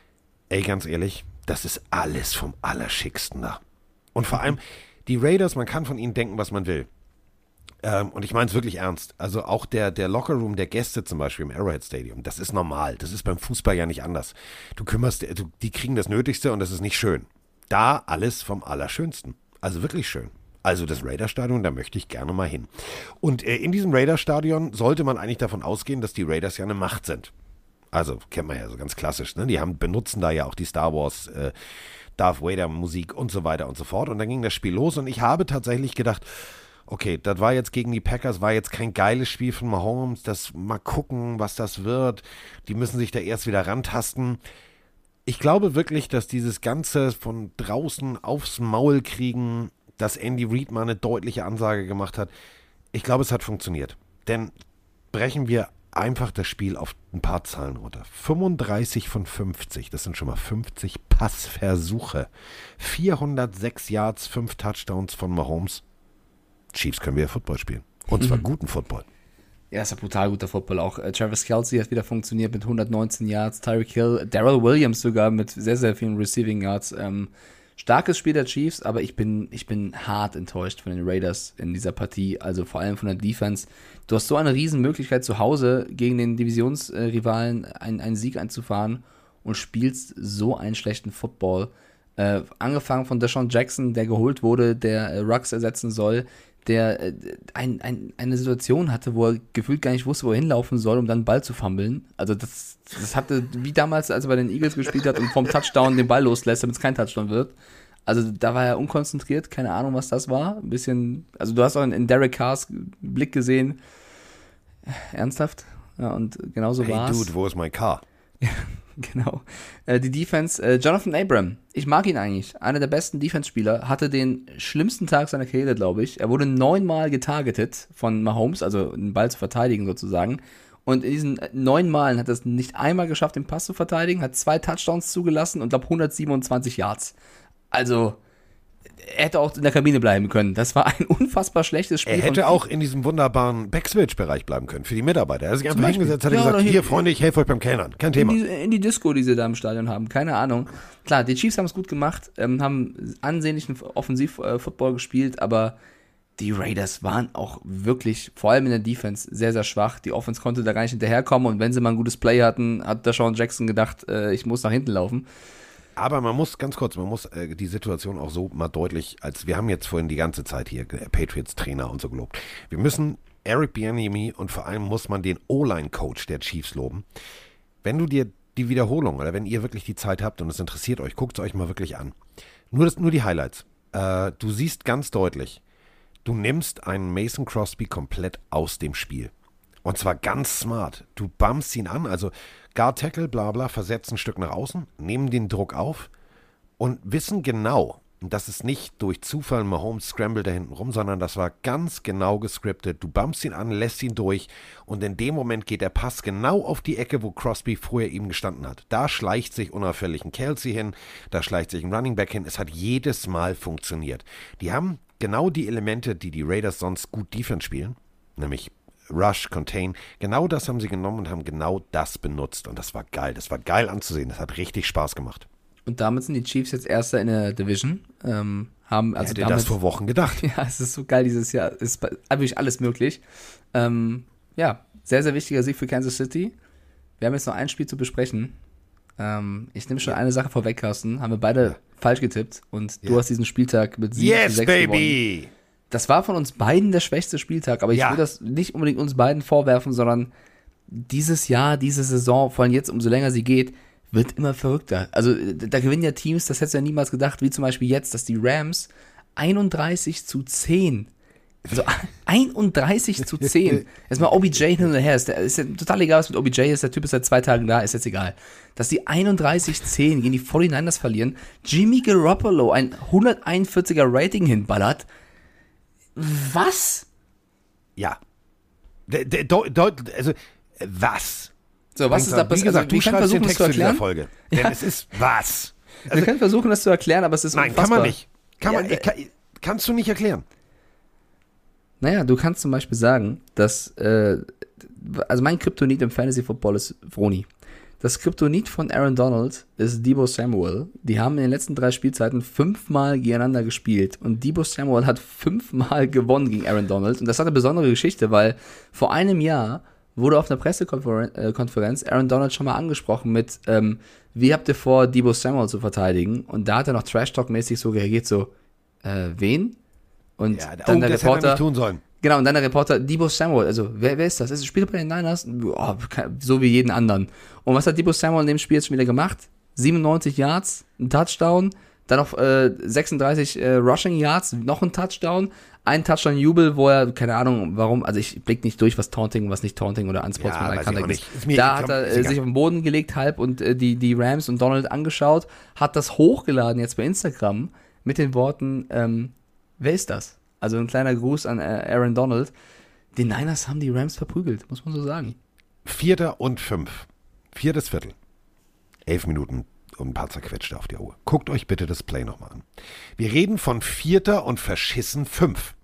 ey, ganz ehrlich, das ist alles vom Allerschicksten da. Und vor allem, die Raiders, man kann von ihnen denken, was man will. Ähm, und ich meine es wirklich ernst. Also auch der, der Lockerroom der Gäste zum Beispiel im Arrowhead Stadium, das ist normal. Das ist beim Fußball ja nicht anders. Du kümmerst, du, die kriegen das Nötigste und das ist nicht schön. Da alles vom Allerschönsten. Also wirklich schön. Also das Raiders-Stadion, da möchte ich gerne mal hin. Und äh, in diesem Raiders-Stadion sollte man eigentlich davon ausgehen, dass die Raiders ja eine Macht sind. Also kennt man ja so ganz klassisch. Ne? Die haben, benutzen da ja auch die Star Wars, äh, Darth Vader Musik und so weiter und so fort. Und dann ging das Spiel los und ich habe tatsächlich gedacht, okay, das war jetzt gegen die Packers, war jetzt kein geiles Spiel von Mahomes. Das mal gucken, was das wird. Die müssen sich da erst wieder rantasten. Ich glaube wirklich, dass dieses Ganze von draußen aufs Maul kriegen, dass Andy Reid mal eine deutliche Ansage gemacht hat, ich glaube, es hat funktioniert. Denn brechen wir einfach das Spiel auf ein paar Zahlen runter. fünfunddreißig von fünfzig, das sind schon mal fünfzig Passversuche. vierhundertsechs Yards, fünf Touchdowns von Mahomes. Chiefs können wir Football spielen. Und zwar guten Football. Ja, ist ja brutal guter Football. Auch äh, Travis Kelce hat wieder funktioniert mit hundertneunzehn Yards, Tyreek Hill, Darrell Williams sogar mit sehr, sehr vielen Receiving Yards. Ähm, starkes Spiel der Chiefs, aber ich bin, ich bin hart enttäuscht von den Raiders in dieser Partie, also vor allem von der Defense. Du hast so eine riesen Möglichkeit zu Hause gegen den Divisionsrivalen einen, einen Sieg einzufahren und spielst so einen schlechten Football. Äh, angefangen von Deshaun Jackson, der geholt wurde, der äh, Ruggs ersetzen soll, der äh, ein, ein, eine Situation hatte, wo er gefühlt gar nicht wusste, wo er hinlaufen soll, um dann einen Ball zu fummeln. Also das, das hatte, wie damals, als er bei den Eagles gespielt hat und vom Touchdown den Ball loslässt, damit es kein Touchdown wird. Also da war er unkonzentriert, keine Ahnung, was das war. Ein bisschen, also du hast auch in, in Derek Carrs Blick gesehen, ernsthaft? Ja, und genauso Hey war es. Dude, wo ist mein Car? Genau. Äh, die Defense, äh, Jonathan Abram, ich mag ihn eigentlich. Einer der besten Defense-Spieler, hatte den schlimmsten Tag seiner Karriere, glaube ich. Er wurde neunmal getargetet von Mahomes, also den Ball zu verteidigen sozusagen. Und in diesen neun Malen hat er es nicht einmal geschafft, den Pass zu verteidigen, hat zwei Touchdowns zugelassen und glaube hundertsiebenundzwanzig Yards. Also, er hätte auch in der Kabine bleiben können. Das war ein unfassbar schlechtes Spiel. Er hätte von auch in diesem wunderbaren Backswitch-Bereich bleiben können für die Mitarbeiter. Er hat sich einfach Beispiel. hingesetzt, hat Ja, gesagt, oder hier- hier Freunde, ich helfe euch beim Kellnern. Kein Thema. In die, in die Disco, die sie da im Stadion haben, keine Ahnung. Klar, die Chiefs haben es gut gemacht, ähm, haben ansehnlichen Offensiv-Football gespielt, aber die Raiders waren auch wirklich, vor allem in der Defense, sehr, sehr schwach. Die Offense konnte da gar nicht hinterherkommen und wenn sie mal ein gutes Play hatten, hat Deshaun Jackson gedacht, äh, ich muss nach hinten laufen. Aber man muss, ganz kurz, man muss äh, die Situation auch so mal deutlich, als wir haben jetzt vorhin die ganze Zeit hier äh, Patriots-Trainer und so gelobt. Wir müssen Eric Bieniemy und vor allem muss man den O-Line-Coach der Chiefs loben. Wenn du dir die Wiederholung oder wenn ihr wirklich die Zeit habt und es interessiert euch, guckt es euch mal wirklich an. Nur, das, nur die Highlights. Äh, du siehst ganz deutlich, du nimmst einen Mason Crosby komplett aus dem Spiel. Und zwar ganz smart. Du bumpst ihn an, also Guard Tackle, bla bla, versetzt ein Stück nach außen, nehmen den Druck auf und wissen genau, dass es nicht durch Zufall Mahomes scramble da hinten rum, sondern das war ganz genau gescriptet. Du bumpst ihn an, lässt ihn durch und in dem Moment geht der Pass genau auf die Ecke, wo Crosby vorher eben gestanden hat. Da schleicht sich unauffällig ein Kelce hin, da schleicht sich ein Running Back hin. Es hat jedes Mal funktioniert. Die haben genau die Elemente, die die Raiders sonst gut Defense spielen, nämlich Rush, Contain, genau das haben sie genommen und haben genau das benutzt. Und das war geil. Das war geil anzusehen. Das hat richtig Spaß gemacht. Und damit sind die Chiefs jetzt Erster in der Division. Ähm, haben also Hätte damit, das vor Wochen gedacht. Ja, es ist so geil dieses Jahr. Es ist wirklich alles möglich. Ähm, ja, sehr, sehr wichtiger Sieg für Kansas City. Wir haben jetzt noch ein Spiel zu besprechen. Ähm, ich nehme schon eine Sache vorweg, Carsten. Haben wir beide ja. falsch getippt. Und ja. du hast diesen Spieltag mit sieben Yes, zu sechs baby! gewonnen. Das war von uns beiden der schwächste Spieltag, aber ich Ja. will das nicht unbedingt uns beiden vorwerfen, sondern dieses Jahr, diese Saison, vor allem jetzt, umso länger sie geht, wird immer verrückter. Also da gewinnen ja Teams, das hättest du ja niemals gedacht, wie zum Beispiel jetzt, dass die Rams einunddreißig zu zehn, also einunddreißig zu zehn, erstmal O B J hin und her, ist, der, ist ja total egal, was mit O B J ist, der Typ ist seit zwei Tagen da, ist jetzt egal. Dass die einunddreißig zehn gegen die forty-niners verlieren, Jimmy Garoppolo ein hunderteinundvierziger Rating hinballert, was? Ja. De, de, de, de, also, was? So, was ist da passiert? Wie gesagt, also, du wir können schreibst den versuchen, Text das zu zu dieser erklären. Folge. Denn Ja. es ist was? Wir Also, können versuchen, das zu erklären, aber es ist nein, unfassbar. kann man nicht. Kann man, Ja, kann, kannst du nicht erklären. Naja, du kannst zum Beispiel sagen, dass, äh, also mein Kryptonit im Fantasy Football ist Vroni. Das Kryptonit von Aaron Donald ist Deebo Samuel. Die haben in den letzten drei Spielzeiten fünfmal gegeneinander gespielt und Deebo Samuel hat fünfmal gewonnen gegen Aaron Donald und das hat eine besondere Geschichte, weil vor einem Jahr wurde auf einer Pressekonferenz Aaron Donald schon mal angesprochen mit, ähm, wie habt ihr vor, Deebo Samuel zu verteidigen? Und da hat er noch Trash-Talk-mäßig so reagiert, so, äh, wen? Und Ja, dann oh, der das hätte er Reporter, nicht tun sollen. genau, und dann der Reporter, Deebo Samuel, also, wer, wer ist das? Ist ein Spieler bei den Niners? Oh, so wie jeden anderen. Und was hat Deebo Samuel in dem Spiel jetzt schon wieder gemacht? siebenundneunzig Yards, ein Touchdown, dann noch äh, sechsunddreißig äh, Rushing Yards, noch ein Touchdown, ein Touchdown-Jubel, wo er, keine Ahnung, warum, also ich blick nicht durch, was Taunting, was nicht Taunting oder Unsportsmanlike Ja, weiß ich auch Conduct nicht. ist. Ist mir- Da ich hat glaub, er ist äh, egal. sich auf den Boden gelegt, halb und äh, die, die Rams und Donald angeschaut, hat das hochgeladen jetzt bei Instagram mit den Worten, ähm, wer ist das? Also ein kleiner Gruß an äh, Aaron Donald. Die Niners haben die Rams verprügelt, muss man so sagen. Vierter und fünf. Viertes Viertel. Elf Minuten und ein paar zerquetschte auf der Uhr. Guckt euch bitte das Play nochmal an. Wir reden von Vierter und verschissen fünf.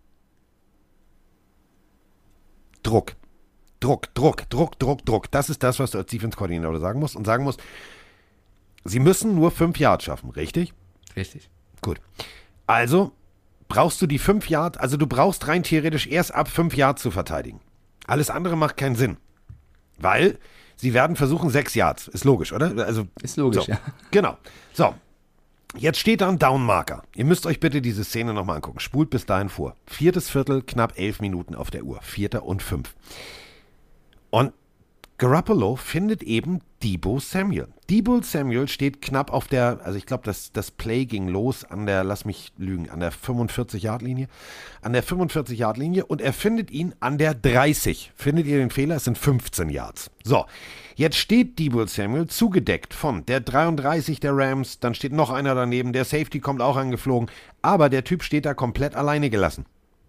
Druck. Druck, Druck, Druck, Druck, Druck. Das ist das, was du als Defense-Koordinator sagen musst und sagen musst, sie müssen nur fünf Yards schaffen, richtig? Richtig. Gut. Also brauchst du die fünf Yards, also du brauchst rein theoretisch erst ab fünf Yards zu verteidigen. Alles andere macht keinen Sinn. Weil sie werden versuchen sechs Yards. Ist logisch, oder? Also, Ist logisch, so. ja. Genau. So. Jetzt steht da ein Downmarker. Ihr müsst euch bitte diese Szene nochmal angucken. Spult bis dahin vor. Viertes Viertel, knapp elf Minuten auf der Uhr. Vierter und fünf. Und Garoppolo findet eben Deebo Samuel. Deebo Samuel steht knapp auf der, also ich glaube, das, das Play ging los an der, lass mich lügen, an der fünfundvierzig-Yard-Linie. An der fünfundvierzig-Yard-Linie und er findet ihn an der dreißig. Findet ihr den Fehler? Es sind fünfzehn Yards. So, jetzt steht Deebo Samuel zugedeckt von der dreiunddreißig der Rams, dann steht noch einer daneben, der Safety kommt auch angeflogen, aber der Typ steht da komplett alleine gelassen.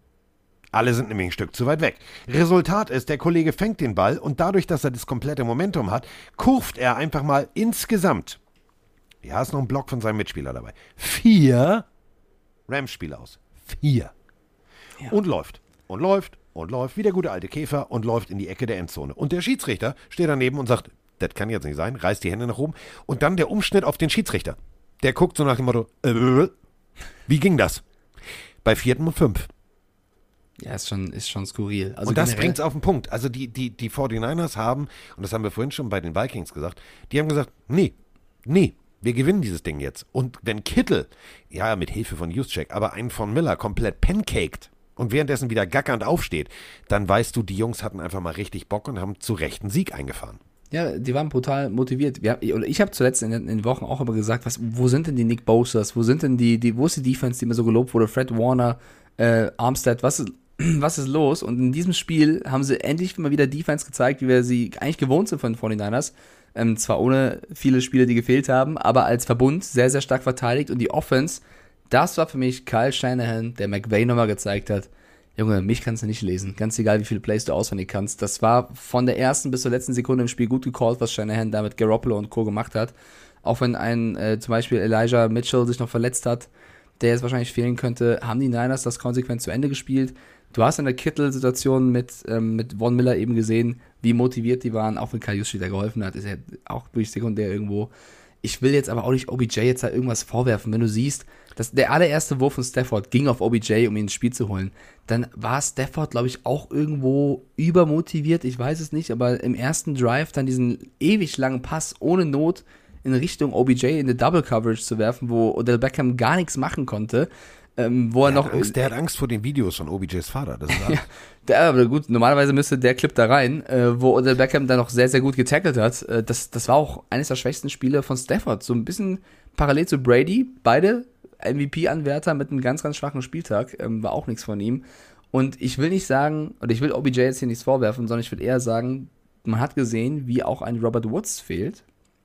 Alle sind nämlich ein Stück zu weit weg. Resultat ist, der Kollege fängt den Ball und dadurch, dass er das komplette Momentum hat, kurft er einfach mal insgesamt, ja, ist noch ein Block von seinem Mitspieler dabei, vier Rams-Spieler aus. Vier. Ja. Und läuft. Und läuft. Und läuft. Wie der gute alte Käfer und läuft in die Ecke der Endzone. Und der Schiedsrichter steht daneben und sagt, das kann jetzt nicht sein, reißt die Hände nach oben. Und dann der Umschnitt auf den Schiedsrichter. Der guckt so nach dem Motto, äh, wie ging das? Bei vierten und fünf. Ja, ist schon, ist schon skurril. Also und das generell- bringt es auf den Punkt. Also die, die, die forty-niners haben, und das haben wir vorhin schon bei den Vikings gesagt, die haben gesagt, nee, nee, wir gewinnen dieses Ding jetzt. Und wenn Kittel, ja, mit Hilfe von Juszczyk, aber einen von Miller komplett pancaked und währenddessen wieder gackernd aufsteht, dann weißt du, die Jungs hatten einfach mal richtig Bock und haben zu Recht einen Sieg eingefahren. Ja, die waren brutal motiviert. Wir, oder ich habe zuletzt in den, in den Wochen auch immer gesagt, was, wo sind denn die Nick Bosas, wo sind denn die, die, wo ist die Defense, die immer so gelobt wurde, Fred Warner, äh, Armstead, was ist, was ist los? Und in diesem Spiel haben sie endlich mal wieder Defense gezeigt, wie wir sie eigentlich gewohnt sind von den forty-niners. Ähm, zwar ohne viele Spiele, die gefehlt haben, aber als Verbund sehr, sehr stark verteidigt. Und die Offense, das war für mich Kyle Shanahan, der McVay nochmal gezeigt hat, Junge, mich kannst du nicht lesen. Ganz egal, wie viele Plays du auswendig kannst. Das war von der ersten bis zur letzten Sekunde im Spiel gut gecallt, was Shanahan da mit Garoppolo und Co. gemacht hat. Auch wenn ein, äh, zum Beispiel Elijah Mitchell sich noch verletzt hat, der jetzt wahrscheinlich fehlen könnte, haben die Niners das konsequent zu Ende gespielt. Du hast in der Kittel-Situation mit, ähm, mit Von Miller eben gesehen, wie motiviert die waren, auch wenn Kyle Juszczyk da geholfen hat, ist ja auch durch sekundär irgendwo. Ich will jetzt aber auch nicht O B J jetzt da irgendwas vorwerfen, wenn du siehst, dass der allererste Wurf von Stafford ging auf O B J, um ihn ins Spiel zu holen. Dann war Stafford, glaube ich, auch irgendwo übermotiviert, ich weiß es nicht, aber im ersten Drive dann diesen ewig langen Pass ohne Not in Richtung O B J in eine Double Coverage zu werfen, wo Odell Beckham gar nichts machen konnte. ähm, wo er Der noch... hat, Angst, der hat Angst vor den Videos von O B Js Vater. Das ist alles. Ja, der, aber gut, normalerweise müsste der Clip da rein, äh, wo Odell Beckham dann noch sehr, sehr gut getackelt hat. Äh, das, das war auch eines der schwächsten Spiele von Stafford. So ein bisschen parallel zu Brady. Beide M V P-Anwärter mit einem ganz, ganz schwachen Spieltag. Ähm, war auch nichts von ihm. Und ich will nicht sagen, oder ich will O B J jetzt hier nichts vorwerfen, sondern ich will eher sagen, man hat gesehen, wie auch ein Robert Woods fehlt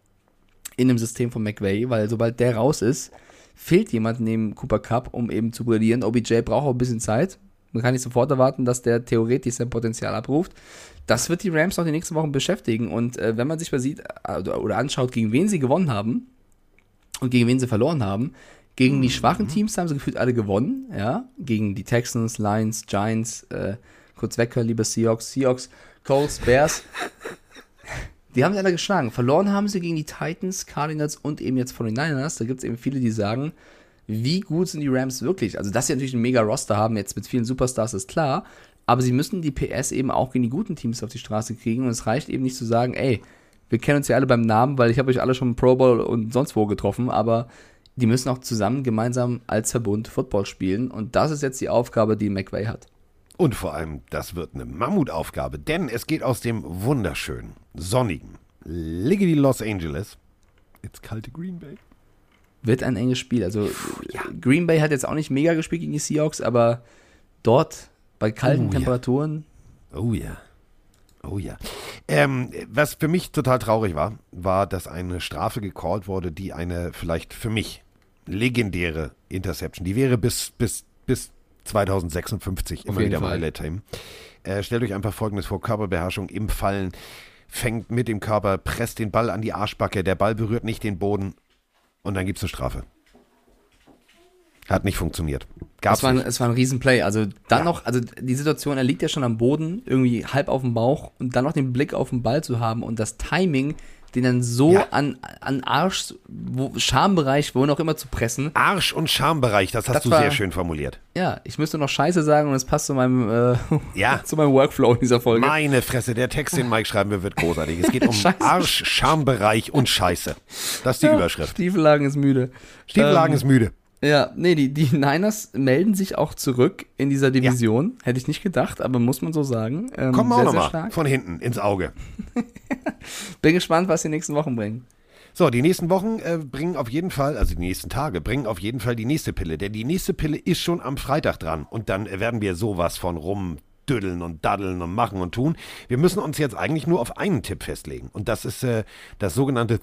in dem System von McVay, weil sobald der raus ist, fehlt jemand neben Cooper Kupp, um eben zu brillieren. O B J braucht auch ein bisschen Zeit. Man kann nicht sofort erwarten, dass der theoretisch sein Potenzial abruft. Das wird die Rams noch die nächsten Wochen beschäftigen. Und äh, wenn man sich mal sieht äh, oder anschaut, gegen wen sie gewonnen haben und gegen wen sie verloren haben, gegen die schwachen Teams haben sie gefühlt alle gewonnen. Ja? Gegen die Texans, Lions, Giants, äh, kurz weghören, liebe Seahawks, Seahawks, Colts, Bears. Die haben sie alle geschlagen. Verloren haben sie gegen die Titans, Cardinals und eben jetzt forty-niners. Da gibt es eben viele, die sagen, wie gut sind die Rams wirklich? Also, dass sie natürlich einen mega Roster haben, jetzt mit vielen Superstars, ist klar. Aber sie müssen die P S eben auch gegen die guten Teams auf die Straße kriegen. Und es reicht eben nicht zu sagen, ey, wir kennen uns ja alle beim Namen, weil ich habe euch alle schon im Pro Bowl und sonst wo getroffen. Aber die müssen auch zusammen, gemeinsam als Verbund Football spielen. Und das ist jetzt die Aufgabe, die McVay hat. Und vor allem, das wird eine Mammutaufgabe, denn es geht aus dem wunderschönen, sonnigen, liggedy Los Angeles ins kalte Green Bay. Wird ein enges Spiel. Also ja. Green Bay hat jetzt auch nicht mega gespielt gegen die Seahawks, aber dort bei kalten oh, Temperaturen. Ja. Oh ja. Oh ja. Ähm, was für mich total traurig war, war, dass eine Strafe gecallt wurde, die eine vielleicht für mich legendäre Interception, die wäre bis, bis, bis zwanzig sechsundfünfzig immer wieder im Highlight-Time. Äh, stellt euch einfach Folgendes vor: Körperbeherrschung im Fallen, fängt mit dem Körper, presst den Ball an die Arschbacke, der Ball berührt nicht den Boden und dann gibt es eine Strafe. Hat nicht funktioniert. Gab's es, war ein, nicht. es war ein Riesenplay. Also dann Ja. noch, also die Situation, er liegt ja schon am Boden, irgendwie halb auf dem Bauch und dann noch den Blick auf den Ball zu haben und das Timing, den dann so Ja. an, an Arsch, wo, Schambereich, wo auch immer zu pressen. Arsch- und Schambereich, das hast Das du war- sehr schön formuliert. Ja, ich müsste noch Scheiße sagen und es passt zu meinem, äh, Ja. zu meinem Workflow in dieser Folge. Meine Fresse, der Text, den Mike schreiben wir, wird großartig. Es geht um Scheiße. Arsch, Schambereich und Scheiße. Das ist die Ja, Überschrift. Stiefellagen ist müde. Stiefellagen Ähm, ist müde. Ja, nee, die, die Niners melden sich auch zurück in dieser Division. Hätte ich nicht gedacht, aber muss man so sagen. Ähm, Kommen wir auch sehr, sehr nochmal stark. von hinten ins Auge. Bin gespannt, was die nächsten Wochen bringen. So, die nächsten Wochen äh, bringen auf jeden Fall, also die nächsten Tage, bringen auf jeden Fall die nächste Pille. Denn die nächste Pille ist schon am Freitag dran. Und dann äh, werden wir sowas von rumdüddeln und daddeln und machen und tun. Wir müssen uns jetzt eigentlich nur auf einen Tipp festlegen. Und das ist äh, das sogenannte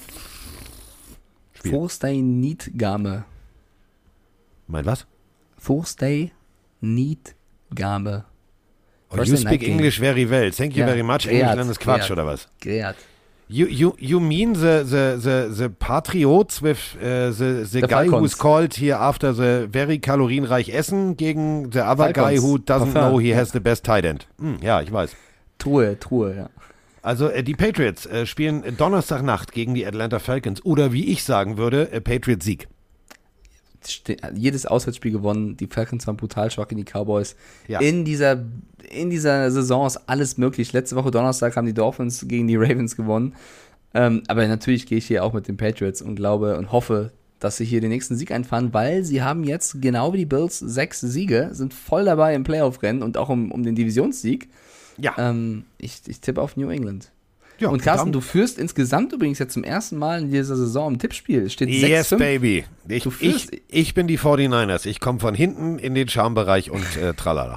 Spiel. Thursday Need Game. Mein was? Thursday Need Game. Oh, you speak English very well. Thank you Ja, very much. Great, Englisch lernen ist Quatsch, Great. oder was? Great. You, you, you mean the, the, the, the Patriots with uh, the, the, The guy Falcons. who's called here after the very kalorienreich Essen gegen the other guy Falcons. who doesn't Parfum. know he has the best tight end. Hm, ja, ich weiß. Truhe, Truhe, ja. Also äh, die Patriots äh, spielen Donnerstagnacht gegen die Atlanta Falcons oder wie ich sagen würde, äh, Patriots-Sieg. Ste- Jedes Auswärtsspiel gewonnen. Die Falcons waren brutal schwach gegen die Cowboys. Ja. In dieser, in dieser Saison ist alles möglich. Letzte Woche Donnerstag haben die Dolphins gegen die Ravens gewonnen. Ähm, aber natürlich gehe ich hier auch mit den Patriots und glaube und hoffe, dass sie hier den nächsten Sieg einfahren, weil sie haben jetzt, genau wie die Bills, sechs Siege, sind voll dabei im Playoff-Rennen und auch um, um den Divisionssieg. Ja. Ähm, ich, ich tippe auf New England. ja Und Carsten, verdammt. du führst insgesamt übrigens jetzt zum ersten Mal in dieser Saison im Tippspiel. Es steht Yes, sechs fünf. baby. Ich, Du führst- ich, ich bin die forty-niners. Ich komme von hinten in den Schambereich und äh, tralala.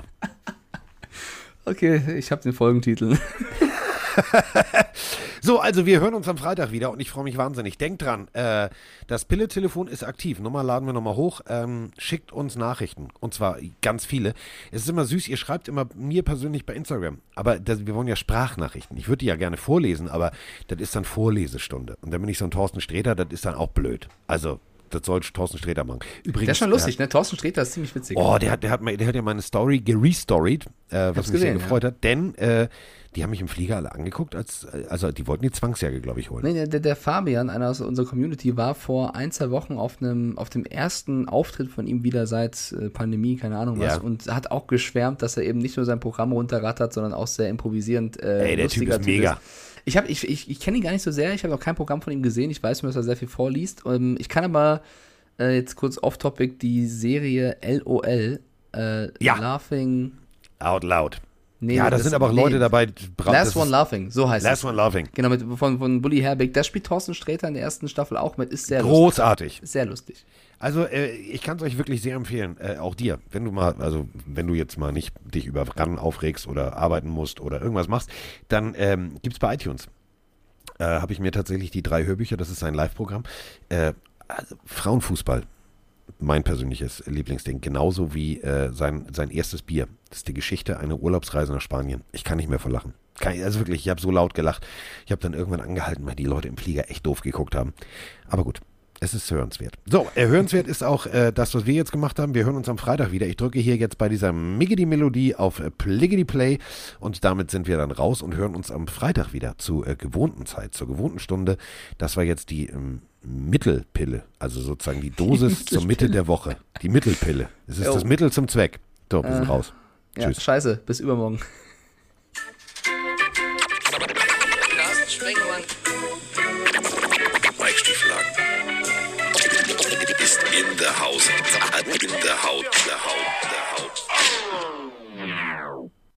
Okay, ich habe den Folgentitel. So, also wir hören uns am Freitag wieder und ich freue mich wahnsinnig. Denkt dran, äh, das Pille-Telefon ist aktiv. Nummer laden wir nochmal hoch. Ähm, schickt uns Nachrichten und zwar ganz viele. Es ist immer süß, ihr schreibt immer mir persönlich bei Instagram. Aber das, wir wollen ja Sprachnachrichten. Ich würde die ja gerne vorlesen, aber das ist dann Vorlesestunde. Und dann bin ich so ein Thorsten Sträter, das ist dann auch blöd. Also, das soll Thorsten Sträter machen. Übrigens, Der ist schon er lustig, ne? Thorsten Sträter ist ziemlich witzig. Oh, der hat, der hat, mal- der hat ja meine Story gerestoried, äh, was hab's mich sehr gesehen, gefreut hat, denn äh, die haben mich im Flieger alle angeguckt, als, also die wollten die Zwangsjacke, glaube ich, holen. Nee, der, der Fabian, einer aus unserer Community, war vor ein, zwei Wochen auf einem, auf dem ersten Auftritt von ihm wieder seit äh, Pandemie, keine Ahnung was, Ja. und hat auch geschwärmt, dass er eben nicht nur sein Programm runterrattert, sondern auch sehr improvisierend. Äh, Ey, der Typ lustiger ist mega. Ich, hab, ich, ich, ich kenne ihn gar nicht so sehr, ich habe noch kein Programm von ihm gesehen, ich weiß nur, dass er sehr viel vorliest. Ähm, ich kann aber äh, jetzt kurz off-topic, die Serie L O L, äh, Ja. Laughing. Out loud. Nee, ja, da das- sind aber auch nee. Leute dabei. bra- Last das One ist- Laughing, so heißt Last es. One Laughing. Genau, mit, von, von Bully Herbig. Da spielt Thorsten Sträter in der ersten Staffel auch mit. Ist sehr Großartig. lustig. Ist sehr lustig. Also äh, ich kann es euch wirklich sehr empfehlen, äh, auch dir, wenn du mal, also wenn du jetzt mal nicht dich über Ran aufregst oder arbeiten musst oder irgendwas machst, dann ähm, gibt es bei iTunes. Äh, Habe ich mir tatsächlich die drei Hörbücher, das ist sein Live-Programm. Äh, also Frauenfußball, mein persönliches Lieblingsding, genauso wie äh, sein, sein erstes Bier. Das ist die Geschichte einer Urlaubsreise nach Spanien. Ich kann nicht mehr vor Lachen. Kann, also wirklich, ich habe so laut gelacht. Ich habe dann irgendwann angehalten, weil die Leute im Flieger echt doof geguckt haben. Aber gut. Es ist hörenswert. So, äh, hörenswert ist auch äh, das, was wir jetzt gemacht haben. Wir hören uns am Freitag wieder. Ich drücke hier jetzt bei dieser Miggity-Melodie auf äh, Pliggity-Play und damit sind wir dann raus und hören uns am Freitag wieder zur äh, gewohnten Zeit, zur gewohnten Stunde. Das war jetzt die ähm, Mittelpille, also sozusagen die Dosis zur Mitte der Woche. Die Mittelpille. Es ist Jo. das Mittel zum Zweck. So, wir sind Äh, raus. Ja, Tschüss. scheiße. Bis übermorgen. Carsten Sprengemann. Mike Stieflagen. Ist in der Haus. In der Haut. Der Haut. Der Haut.